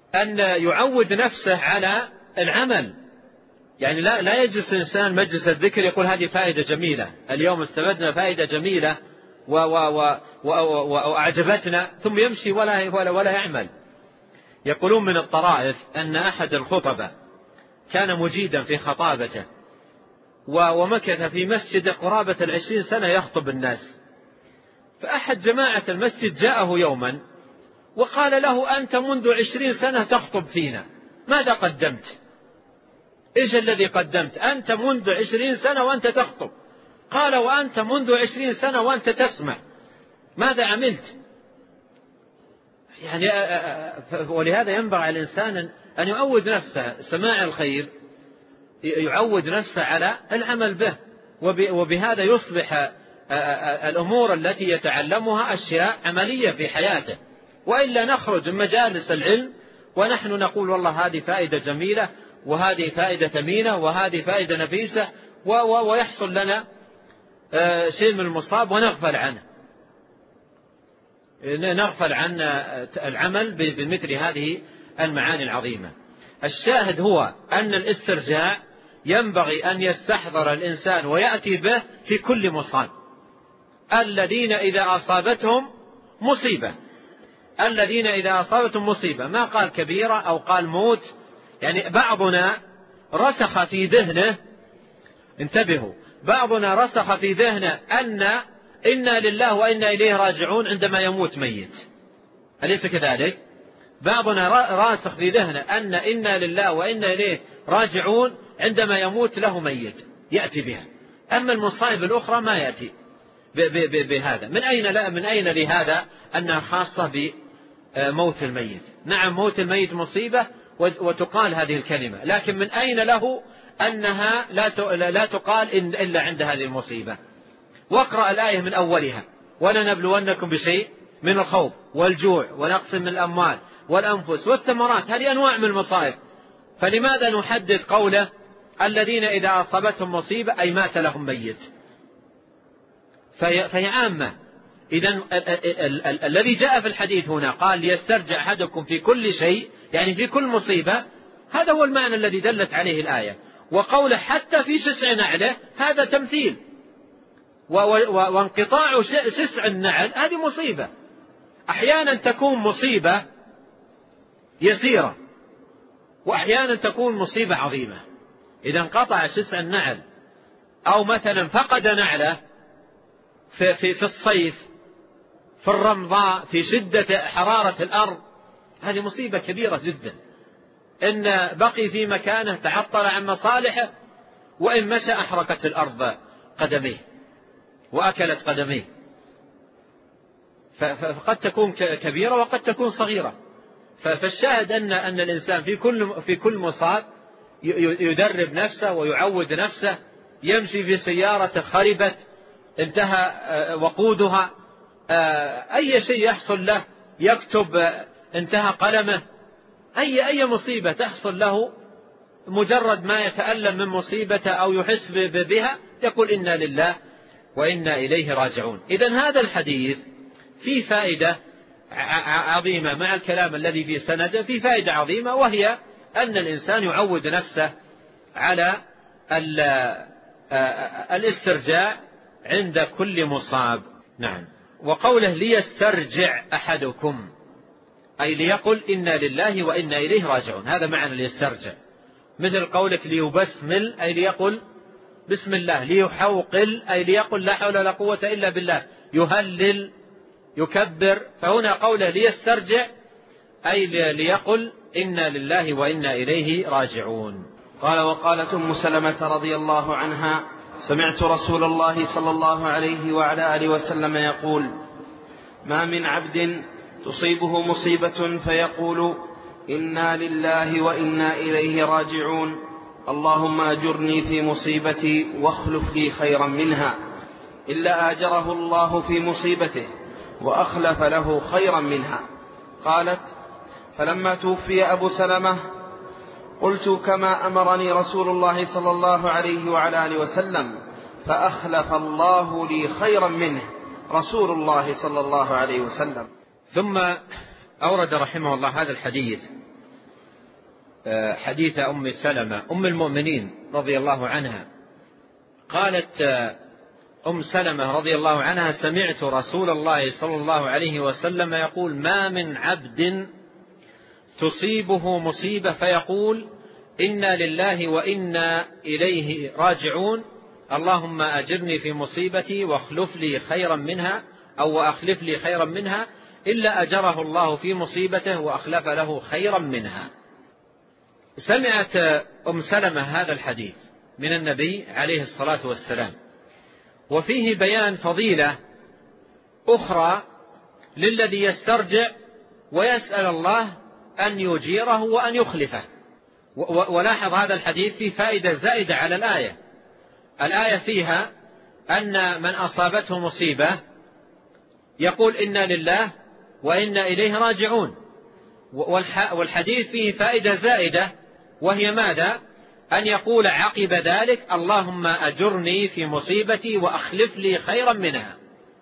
أن يعود نفسه على العمل. يعني لا لا يجلس الإنسان مجلس الذكر يقول هذه فائدة جميلة، اليوم استفدنا فائدة جميلة وأعجبتنا، ثم يمشي ولا ولا ولا يعمل. يقولون من الطرائف أن أحد الخطباء كان مجيدا في خطابته، ومكث في مسجد قرابة العشرين سنة يخطب الناس، فأحد جماعة المسجد جاءه يوما وقال له: أنت منذ عشرين سنة تخطب فينا، ماذا قدمت؟ إيش الذي قدمت؟ أنت منذ عشرين سنة وأنت تخطب. قال: وأنت منذ عشرين سنة وأنت تسمع، ماذا عملت؟ يعني ولهذا ينبغي على الإنسان أن يعود نفسه سماع الخير، يعود نفسه على العمل به، وبهذا يصبح الأمور التي يتعلمها أشياء عملية في حياته. وإلا نخرج من مجالس العلم ونحن نقول والله هذه فائدة جميلة، وهذه فائدة ثمينة، وهذه فائدة نفيسة، ويحصل لنا شيء من المصاب ونغفل عنه، نغفل عن العمل بمثل هذه المعاني العظيمة. الشاهد هو أن الاسترجاع ينبغي أن يستحضر الإنسان ويأتي به في كل مصاب. الذين إذا أصابتهم مصيبة، الذين إذا أصابتهم مصيبة، ما قال كبيرة أو قال موت. يعني بعضنا رسخ في ذهنه، انتبهوا، بعضنا رسخ في ذهنه أن إنا لله وإنا إليه راجعون عندما يموت ميت، أليس كذلك؟ بعضنا راسخ في ذهنه أن إنا لله وإنا إليه راجعون عندما يموت له ميت يأتي بها، أما المصائب الأخرى ما يأتي بهذا. من أين لا من أين لهذا أنها خاصة بموت الميت؟ نعم، موت الميت مصيبة وتقال هذه الكلمة، لكن من أين له أنها لا تقال إلا عند هذه المصيبة؟ واقرأ الآية من أولها: ولنبلونكم بشيء من الخوف والجوع ونقص من الأموال والأنفس والثمرات، هذه أنواع من المصائب. فلماذا نحدد قوله الذين إذا أصابتهم مصيبة أي مات لهم ميت؟ فهي عامة. إذن الذي جاء في الحديث هنا قال ليسترجع أحدكم في كل شيء، يعني في كل مصيبة، هذا هو المعنى الذي دلت عليه الآية. وقوله حتى في شسع نعله هذا تمثيل، وانقطاع شسع النعل هذه مصيبة. أحيانا تكون مصيبة يسيرة، وأحيانا تكون مصيبة عظيمة. إذا انقطع شسع النعل، أو مثلا فقد نعله في, في, في الصيف، في الرمضاء، في شدة حرارة الأرض، هذه مصيبة كبيرة جدا. إن بقي في مكانه تعطل عن مصالحه، وإن مشى أحرقت الأرض قدميه وأكلت قدميه. فقد تكون كبيرة وقد تكون صغيرة. فالشاهد أن أن الإنسان في كل في كل مصاب يدرب نفسه ويعود نفسه. يمشي في سيارة خربت انتهى وقودها، أي شيء يحصل له، يكتب انتهى قلمه، أي أي مصيبة تحصل له، مجرد ما يتألم من مصيبته أو يحس بها يقول إنا لله وإنا إليه راجعون. إذن هذا الحديث فيه فائدة عظيمة مع الكلام الذي في سنده، فيه فائدة عظيمة، وهي أن الإنسان يعود نفسه على الاسترجاع عند كل مصاب. نعم. وقوله ليسترجع أحدكم أي ليقل إنا لله وإنا إليه راجعون، هذا معنى ليسترجع. مثل قولك ليبسمل أي ليقل بسم الله، ليحوقل أي ليقل لا حول ولا قوة إلا بالله، يهلل يكبر. فهنا قوله ليسترجع أي ليقل إنا لله وإنا إليه راجعون. قال وقالت أم سلمة رضي الله عنها سمعت رسول الله صلى الله عليه وعلى آله وسلم يقول ما من عبد تصيبه مصيبة فيقول إنا لله وإنا إليه راجعون اللهم أجرني في مصيبتي واخلف لي خيرا منها إلا آجره الله في مصيبته وأخلف له خيرا منها. قالت فلما توفي أبو سلمة قلت كما أمرني رسول الله صلى الله عليه وعلى آله وسلم فأخلف الله لي خيرا منه رسول الله صلى الله عليه وسلم. ثم أورد رحمه الله هذا الحديث حديث أم سلمة أم المؤمنين رضي الله عنها. قالت أم سلمة رضي الله عنها: سمعت رسول الله صلى الله عليه وسلم يقول: ما من عبد تصيبه مصيبة فيقول: إنا لله وإنا إليه راجعون، اللهم أجرني في مصيبتي واخلف لي خيرا منها، أو وأخلف لي خيرا منها، إلا أجره الله في مصيبته وأخلف له خيرا منها. سمعت أم سلمة هذا الحديث من النبي عليه الصلاة والسلام، وفيه بيان فضيلة أخرى للذي يسترجع ويسأل الله أن يجيره وأن يخلفه. ولاحظ هذا الحديث فيه فائدة زائدة على الآية. الآية فيها أن من أصابته مصيبة يقول: إنا لله وإنا إليه راجعون. والحديث فيه فائدة زائدة، وهي ماذا؟ أن يقول عقب ذلك: اللهم أجرني في مصيبتي وأخلف لي خيرا منها.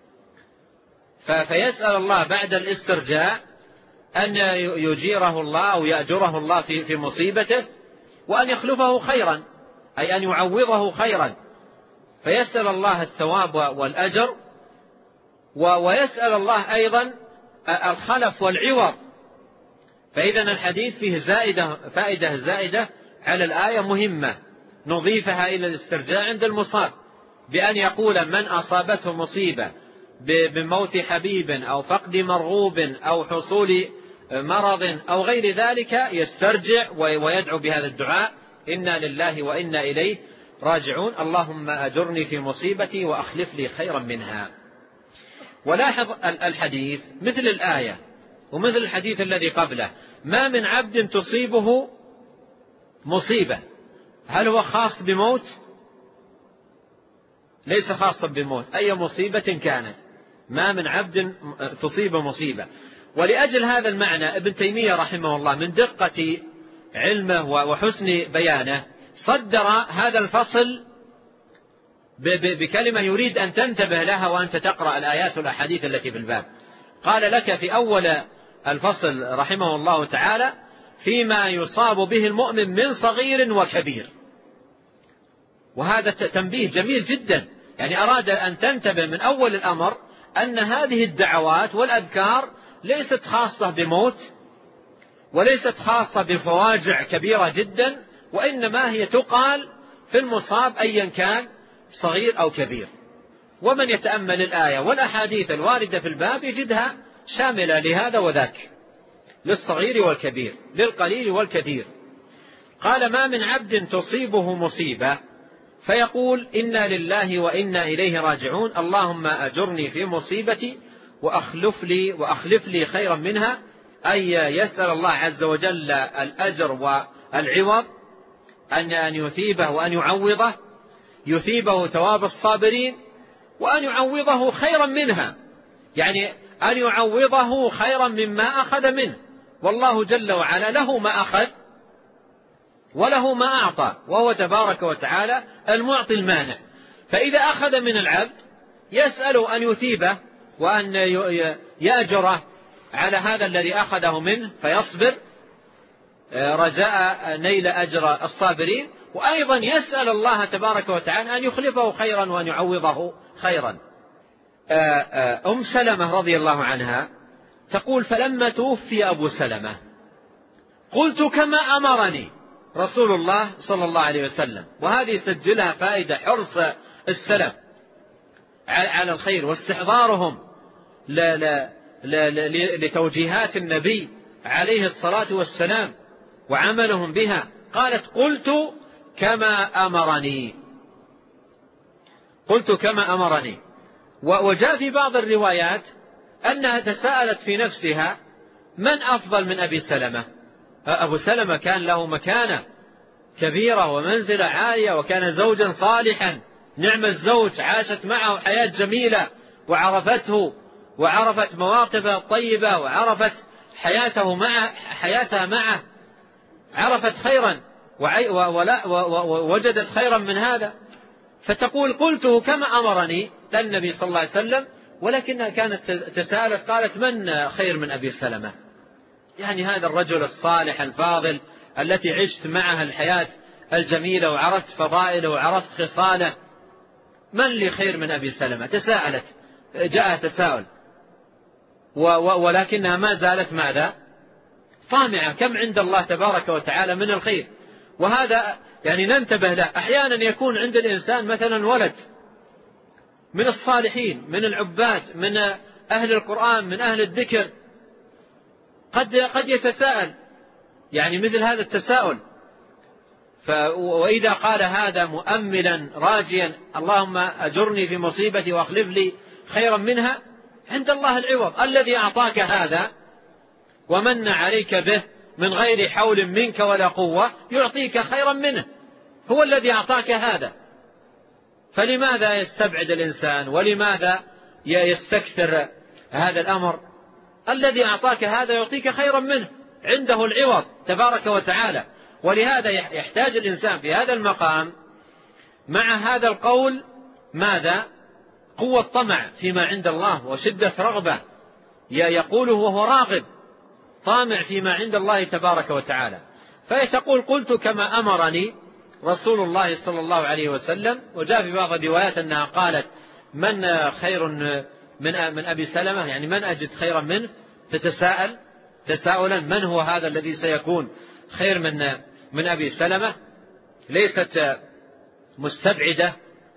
فيسأل الله بعد الاسترجاع أن يجيره الله أو يأجره الله في مصيبته، وأن يخلفه خيرا، أي أن يعوضه خيرا. فيسأل الله الثواب والأجر، ويسأل الله أيضا الخلف والعوض. فإذا الحديث فيه زائدة فائدة زائدة على الآية مهمة نضيفها إلى الاسترجاع عند المصاب، بأن يقول من أصابته مصيبة بموت حبيب أو فقد مرغوب أو حصول مرض أو غير ذلك يسترجع ويدعو بهذا الدعاء: إنا لله وإنا إليه راجعون، اللهم أجرني في مصيبتي وأخلف لي خيرا منها. ولاحظ الحديث مثل الآية ومثل الحديث الذي قبله: ما من عبد تصيبه مصيبة. هل هو خاص بموت؟ ليس خاصا بموت، أي مصيبة كانت. ما من عبد تصيب مصيبة. ولأجل هذا المعنى ابن تيمية رحمه الله من دقة علمه وحسن بيانه صدر هذا الفصل بكلمة يريد أن تنتبه لها وأنت تقرأ الآيات والأحاديث التي في الباب. قال لك في أول الفصل رحمه الله تعالى: فيما يصاب به المؤمن من صغير وكبير. وهذا تنبيه جميل جدا، يعني أراد أن تنتبه من أول الأمر أن هذه الدعوات والأذكار ليست خاصة بموت، وليست خاصة بفواجع كبيرة جدا، وإنما هي تقال في المصاب أيا كان صغير أو كبير. ومن يتأمل الآية والأحاديث الواردة في الباب يجدها شاملة لهذا وذاك، للصغير والكبير، للقليل والكثير. قال: ما من عبد تصيبه مصيبة فيقول: إنا لله وإنا إليه راجعون، اللهم أجرني في مصيبتي وأخلف لي وأخلف لي خيرا منها، أي يسأل الله عز وجل الأجر والعوض، أن يثيبه وأن يعوضه، يثيبه ثواب الصابرين، وأن يعوضه خيرا منها، يعني أن يعوضه خيرا مما أخذ منه. والله جل وعلا له ما أخذ وله ما أعطى، وهو تبارك وتعالى المعطي المانع. فإذا أخذ من العبد يسأله أن يثيبه وأن يأجره على هذا الذي أخذه منه فيصبر رجاء نيل أجر الصابرين، وأيضا يسأل الله تبارك وتعالى أن يخلفه خيرا وأن يعوضه خيرا. أم سلمة رضي الله عنها تقول: فلما توفي أبو سلمة قلت كما أمرني رسول الله صلى الله عليه وسلم. وهذه يسجلها فائدة حرص السلف على الخير واستحضارهم لتوجيهات النبي عليه الصلاة والسلام وعملهم بها. قالت: قلت كما أمرني قلت كما أمرني وجاء في بعض الروايات أنها تساءلت في نفسها: من أفضل من أبي سلمة؟ أبو سلمة كان له مكانة كبيرة ومنزلة عالية، وكان زوجا صالحا نعم الزوج، عاشت معه حياة جميلة وعرفته وعرفت مواقفه الطيبة وعرفت حياته معه حياتها معه عرفت خيرا ووجدت خيرا من هذا. فتقول: قلته كما أمرني النبي صلى الله عليه وسلم، ولكنها كانت تساءلت قالت: من خير من أبي سلمة؟ يعني هذا الرجل الصالح الفاضل التي عشت معها الحياة الجميلة وعرفت فضائله وعرفت خصاله، من لي خير من أبي سلمة؟ تساءلت، جاء تساؤل، ولكنها ما زالت ماذا؟ طامعة كم عند الله تبارك وتعالى من الخير. وهذا يعني ننتبه له. أحيانا يكون عند الإنسان مثلا ولد من الصالحين، من العباد، من أهل القرآن، من أهل الذكر، قد قد يتساءل يعني مثل هذا التساؤل، وإذا قال هذا مؤملا راجيا اللهم أجرني في مصيبتي وأخلف لي خيرا منها، عند الله العوض. الذي أعطاك هذا ومن عليك به من غير حول منك ولا قوة يعطيك خيرا منه، هو الذي أعطاك هذا. فلماذا يستبعد الإنسان ولماذا يستكثر هذا الأمر؟ الذي أعطاك هذا يعطيك خيرا منه، عنده العوض تبارك وتعالى. ولهذا يحتاج الإنسان في هذا المقام مع هذا القول ماذا؟ قوة طمع فيما عند الله وشدة رغبة، يقوله وهو راغب طامع فيما عند الله تبارك وتعالى. فيتقول قلت كما أمرني رسول الله صلى الله عليه وسلم. وجاء في بعض الروايات أنها قالت من خير من من أبي سلمة، يعني من أجد خيرا منه؟ تتساءل تساؤلا من هو هذا الذي سيكون خير من من أبي سلمة؟ ليست مستبعدة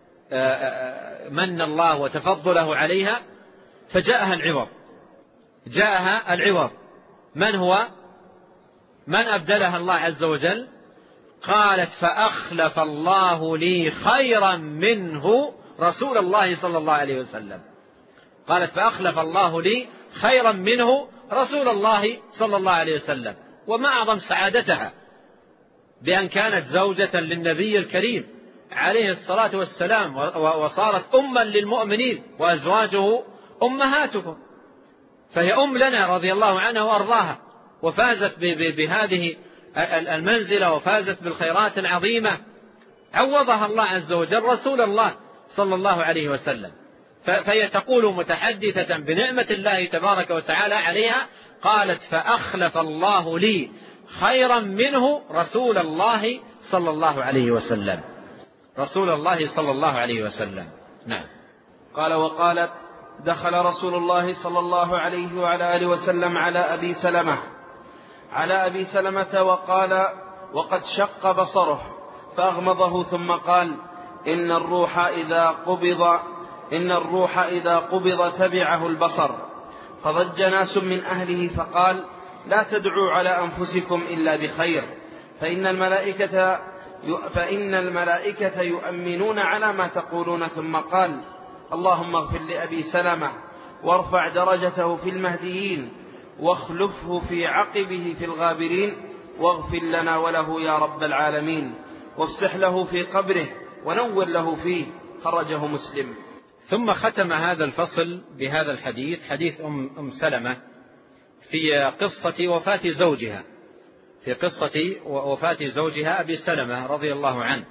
من الله وتفضله عليها، فجاءها العوض جاءها العوض من هو؟ من أبدلها الله عز وجل؟ قالت فأخلف الله لي خيرا منه رسول الله صلى الله عليه وسلم. قالت فأخلف الله لي خيرا منه رسول الله صلى الله عليه وسلم. وما أعظم سعادتها بأن كانت زوجة للنبي الكريم عليه الصلاة والسلام، وصارت أما للمؤمنين وأزواجه أمهاتكم، فهي أم لنا رضي الله عنها وأرضاها، وفازت بهذه المنزلة وفازت بالخيرات العظيمة. عوضها الله عز وجل رسول الله صلى الله عليه وسلم. فهي تقول متحدثة بنعمة الله تبارك وتعالى عليها، قالت فأخلف الله لي خيرا منه رسول الله صلى الله عليه وسلم. رسول الله صلى الله عليه وسلم. نعم. قال وقالت دخل رسول الله صلى الله عليه وعلى آله وسلم على أبي سلمة على أبي سلمة وقال وقد شق بصره فأغمضه ثم قال إن الروح إذا قبض إن الروح إذا قبض تبعه البصر. فضج ناس من أهله فقال لا تدعوا على أنفسكم إلا بخير، فإن الملائكة فإن الملائكة يؤمنون على ما تقولون. ثم قال اللهم اغفر لأبي سلمة وارفع درجته في المهديين واخلفه في عقبه في الغابرين، واغفر لنا وله يا رب العالمين، وافسح له في قبره ونور له فيه. خرجه مسلم. ثم ختم هذا الفصل بهذا الحديث، حديث أم, أم سلمة في قصة وفاة زوجها في قصة وفاة زوجها أبي سلمة رضي الله عنه.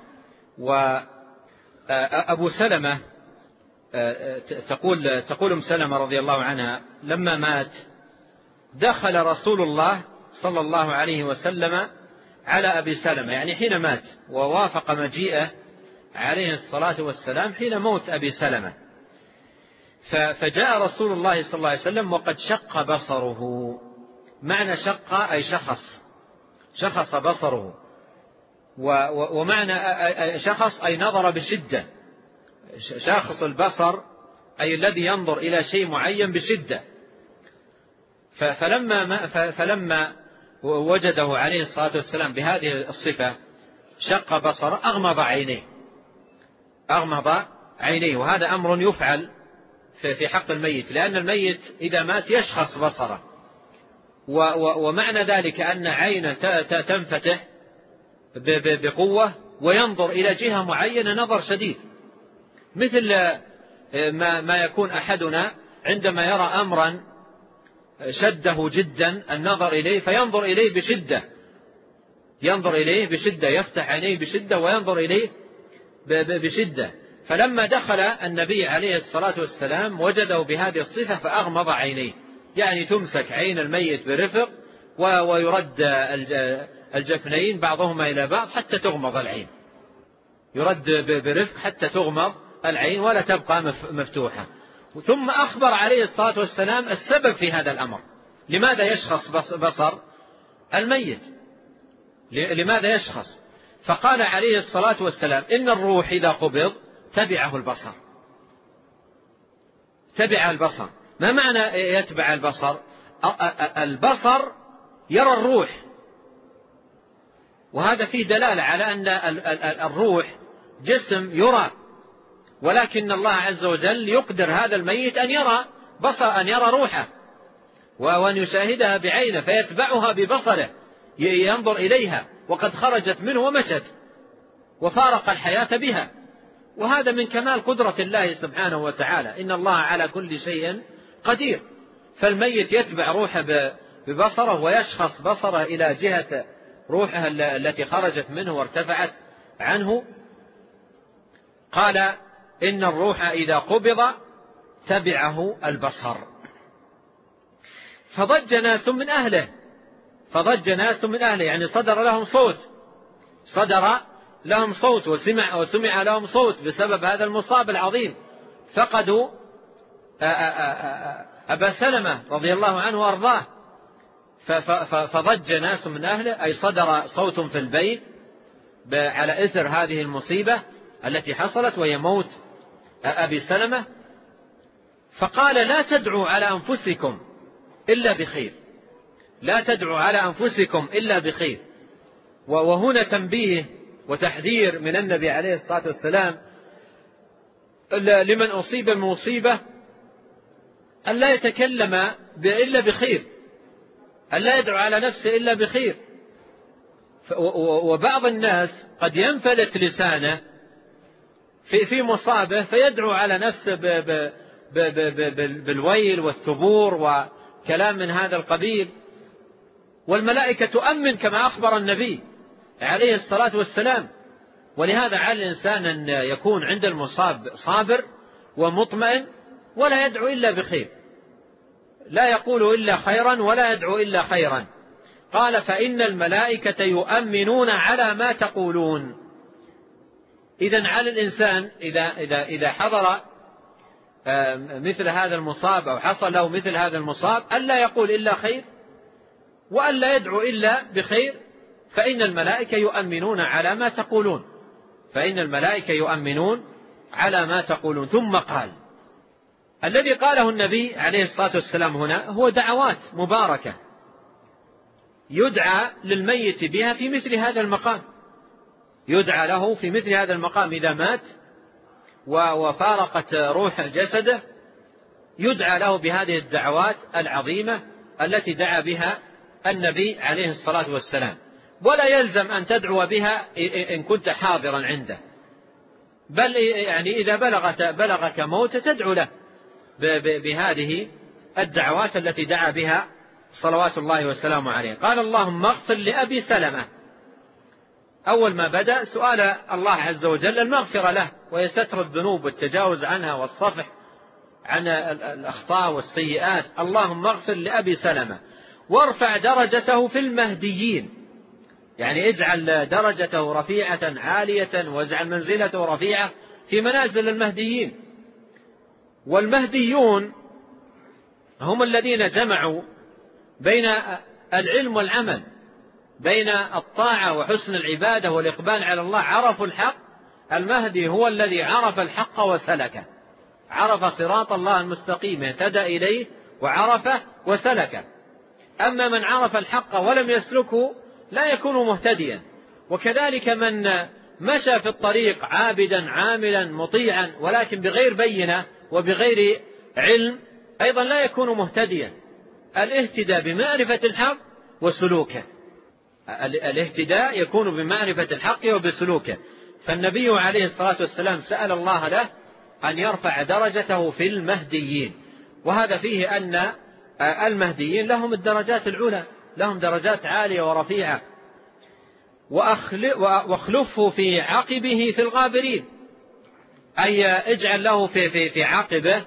وأبو سلمة تقول تقول أم سلمة رضي الله عنها لما مات دخل رسول الله صلى الله عليه وسلم على أبي سلمة، يعني حين مات، ووافق مجيئه عليه الصلاة والسلام حين موت أبي سلمة. فجاء رسول الله صلى الله عليه وسلم وقد شق بصره. معنى شق أي شخص شخص بصره، ومعنى شخص أي نظر بشدة. شاخص البصر أي الذي ينظر إلى شيء معين بشدة. فلما, فلما وجده عليه الصلاة والسلام بهذه الصفة شق بصره أغمض عينيه أغمض عينيه وهذا أمر يفعل في حق الميت، لأن الميت إذا مات يشخص بصره، ومعنى ذلك أن عينه تنفتح بقوة وينظر إلى جهة معينة نظر شديد، مثل ما يكون أحدنا عندما يرى أمرا شده جدا النظر إليه فينظر إليه بشدة ينظر إليه بشدة يفتح عينيه بشدة وينظر إليه بشدة. فلما دخل النبي عليه الصلاة والسلام وجده بهذه الصفة فأغمض عينيه، يعني تمسك عين الميت برفق ويرد الجفنين بعضهما إلى بعض حتى تغمض العين، يرد برفق حتى تغمض العين ولا تبقى مفتوحة. ثم أخبر عليه الصلاة والسلام السبب في هذا الأمر، لماذا يشخص بصر الميت، لماذا يشخص؟ فقال عليه الصلاة والسلام إن الروح إذا قبض تبعه البصر. تبع البصر، ما معنى يتبع البصر؟ البصر يرى الروح، وهذا فيه دلالة على أن الروح جسم يرى، ولكن الله عز وجل يقدر هذا الميت أن يرى بصر، أن يرى روحه وأن يشاهدها بعينه فيتبعها ببصره، ينظر إليها وقد خرجت منه ومشت وفارق الحياة بها. وهذا من كمال قدرة الله سبحانه وتعالى، إن الله على كل شيء قدير. فالميت يتبع روحه ببصره ويشخص بصره إلى جهة روحه التي خرجت منه وارتفعت عنه. قال إن الروح إذا قبض تبعه البصر. فضج ناس من أهله، فضج ناس من أهله يعني صدر لهم صوت، صدر لهم صوت وسمع, وسمع لهم صوت بسبب هذا المصاب العظيم. فقدوا أبا سلمة رضي الله عنه وأرضاه. فضج ناس من أهله أي صدر صوت في البيت على إثر هذه المصيبة التي حصلت وهي موت أبي سلمة. فقال لا تدعوا على أنفسكم إلا بخير، لا تدعوا على أنفسكم إلا بخير. وهنا تنبيه وتحذير من النبي عليه الصلاة والسلام لمن أصيب بمصيبة أن لا يتكلم إلا بخير، أن لا يدعو على نفسه إلا بخير. وبعض الناس قد ينفلت لسانه في في مصابه فيدعو على نفسه بالويل والثبور وكلام من هذا القبيل، والملائكة تؤمن كما أخبر النبي عليه الصلاة والسلام. ولهذا على الإنسان أن يكون عند المصاب صابر ومطمئن ولا يدعو إلا بخير، لا يقول إلا خيرا ولا يدعو إلا خيرا. قال فإن الملائكة يؤمنون على ما تقولون. إذن على الإنسان إذا, إذا, إذا حضر مثل هذا المصاب أو حصل له مثل هذا المصاب ألا يقول إلا خير وألا يدعو إلا بخير، فإن الملائكة يؤمنون على ما تقولون، فإن الملائكة يؤمنون على ما تقولون. ثم قال الذي قاله النبي عليه الصلاة والسلام هنا هو دعوات مباركة يدعى للميت بها في مثل هذا المقام، يدعى له في مثل هذا المقام إذا مات وفارقت روح جسده، يدعى له بهذه الدعوات العظيمة التي دعا بها النبي عليه الصلاة والسلام. ولا يلزم أن تدعو بها إن كنت حاضرا عنده، بل يعني إذا بلغت بلغك موت تدعو له بهذه الدعوات التي دعا بها صلوات الله والسلام عليه. قال اللهم اغفر لأبي سلمة. أول ما بدأ سؤال الله عز وجل المغفرة له وهي ستر الذنوب والتجاوز عنها والصفح عن الأخطاء والسيئات. اللهم اغفر لأبي سلمة وارفع درجته في المهديين، يعني اجعل درجته رفيعة عالية واجعل منزلته رفيعة في منازل المهديين. والمهديون هم الذين جمعوا بين العلم والعمل، بين الطاعة وحسن العبادة والإقبال على الله، عرفوا الحق. المهدي هو الذي عرف الحق وسلكه، عرف صراط الله المستقيم اهتدى إليه وعرفه وسلكه. أما من عرف الحق ولم يسلكه لا يكون مهتديا. وكذلك من مشى في الطريق عابدا عاملا مطيعا ولكن بغير بينة وبغير علم أيضا لا يكون مهتديا. الاهتداء بمعرفة الحق وسلوكه، الاهتداء يكون بمعرفة الحق وبسلوكه. فالنبي عليه الصلاة والسلام سأل الله له أن يرفع درجته في المهديين، وهذا فيه أن المهديين لهم الدرجات العلى، لهم درجات عالية ورفيعة. واخلفه في عقبه في الغابرين، أي اجعل له في, في, في عقبه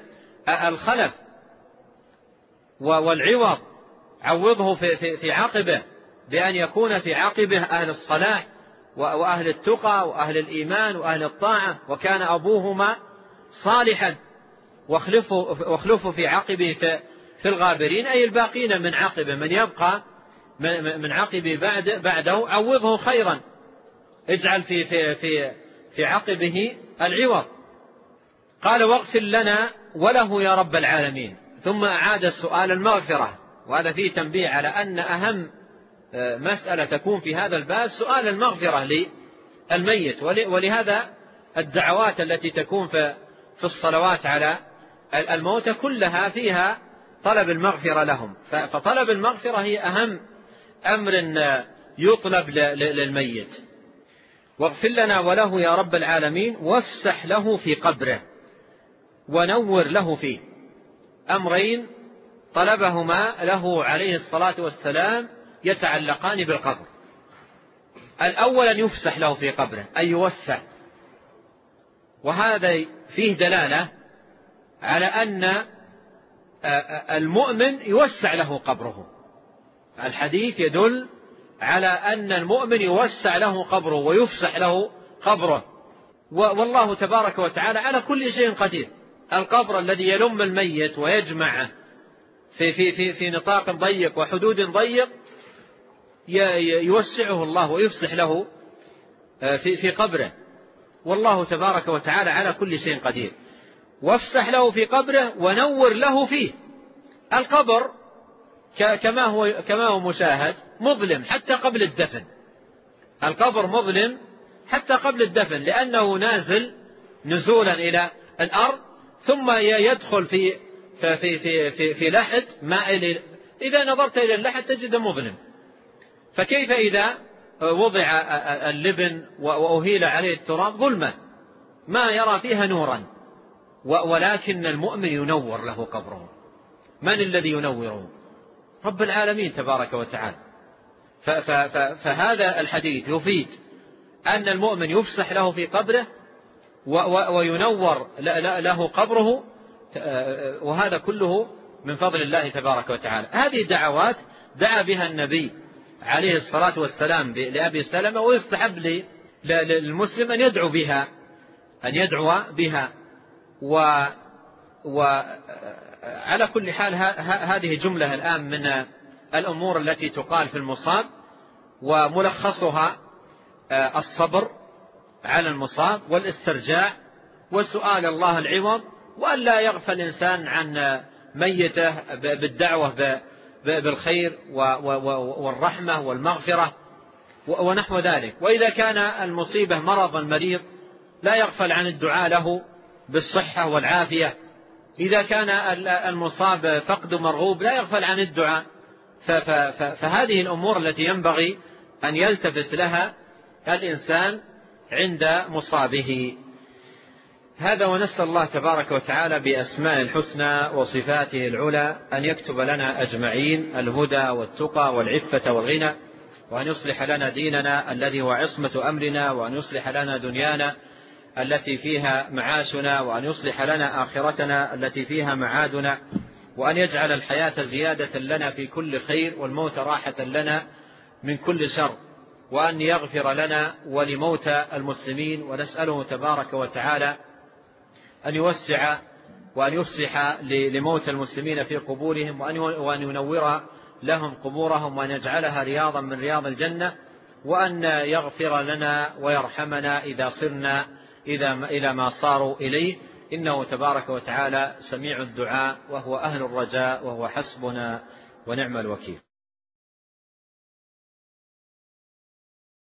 الخلف والعوض، عوضه في, في, في عقبه بأن يكون في عقبه أهل الصلاح وأهل التقى وأهل الإيمان وأهل الطاعة، وكان أبوهما صالحا، واخلفوا في عقبه في الغابرين، أي الباقين من عقبه، من يبقى من عقبه بعد بعده عوضه خيرا، اجعل في في في في عقبه العوض. قال واغفر لنا وله يا رب العالمين، ثم أعاد السؤال المغفرة. وهذا فيه تنبيه على أن أهم مسألة تكون في هذا الباب سؤال المغفرة للميت، ولهذا الدعوات التي تكون في الصلوات على الموتى كلها فيها طلب المغفرة لهم، فطلب المغفرة هي أهم أمر يطلب للميت. واغفر لنا وله يا رب العالمين وافسح له في قبره ونور له فيه. أمرين طلبهما له عليه الصلاة والسلام يتعلقان بالقبر. الأول أن يفسح له في قبره، أن يوسع، وهذا فيه دلالة على أن المؤمن يوسع له قبره. الحديث يدل على أن المؤمن يوسع له قبره ويفسح له قبره، والله تبارك وتعالى على كل شيء قدير. القبر الذي يلم الميت ويجمعه في في في في نطاق ضيق وحدود ضيق يوسعه الله ويفسح له في في قبره، والله تبارك وتعالى على كل شيء قدير. وافسح له في قبره ونور له فيه. القبر كما هو كما هو مشاهد مظلم حتى قبل الدفن. القبر مظلم حتى قبل الدفن، لأنه نازل نزولا إلى الأرض، ثم يدخل في في في في, في لحد مائل. إذا نظرت إلى اللحد تجد مظلم، فكيف إذا وضع اللبن وأهيل عليه التراب ظلمة ما يرى فيها نورا؟ ولكن المؤمن ينور له قبره. من الذي ينوره؟ رب العالمين تبارك وتعالى. فهذا الحديث يفيد أن المؤمن يفسح له في قبره وينور له قبره، وهذا كله من فضل الله تبارك وتعالى. هذه دعوات دعا بها النبي عليه الصلاة والسلام لأبي سلمة، ويستحب للمسلم أن يدعو بها أن يدعو بها و وعلى كل حال هذه جملة الآن من الأمور التي تقال في المصاب، وملخصها الصبر على المصاب والاسترجاع وسؤال الله العوض، وأن لا يغفل الإنسان عن ميته بالدعوة بالخير والرحمة والمغفرة ونحو ذلك. وإذا كان المصيبة مرض المريض لا يغفل عن الدعاء له بالصحة والعافية. إذا كان المصاب فقد مرغوب لا يغفل عن الدعاء. فهذه الأمور التي ينبغي أن يلتفت لها الإنسان عند مصابه. هذا، ونسأل الله تبارك وتعالى بأسماء الحسنى وصفاته العلى أن يكتب لنا أجمعين الهدى والتقى والعفة والغنى، وأن يصلح لنا ديننا الذي هو عصمة أمرنا، وأن يصلح لنا دنيانا التي فيها معاشنا، وأن يصلح لنا آخرتنا التي فيها معادنا، وأن يجعل الحياة زيادة لنا في كل خير والموت راحة لنا من كل شر، وأن يغفر لنا ولموتى المسلمين. ونسأله تبارك وتعالى أن يوسع وأن يفسح لموتى المسلمين في قبورهم، وأن ينور لهم قبورهم، وأن يجعلها رياضا من رياض الجنة، وأن يغفر لنا ويرحمنا إذا صرنا إلى ما صاروا إليه، إنه تبارك وتعالى سميع الدعاء، وهو أهل الرجاء، وهو حسبنا ونعم الوكيل.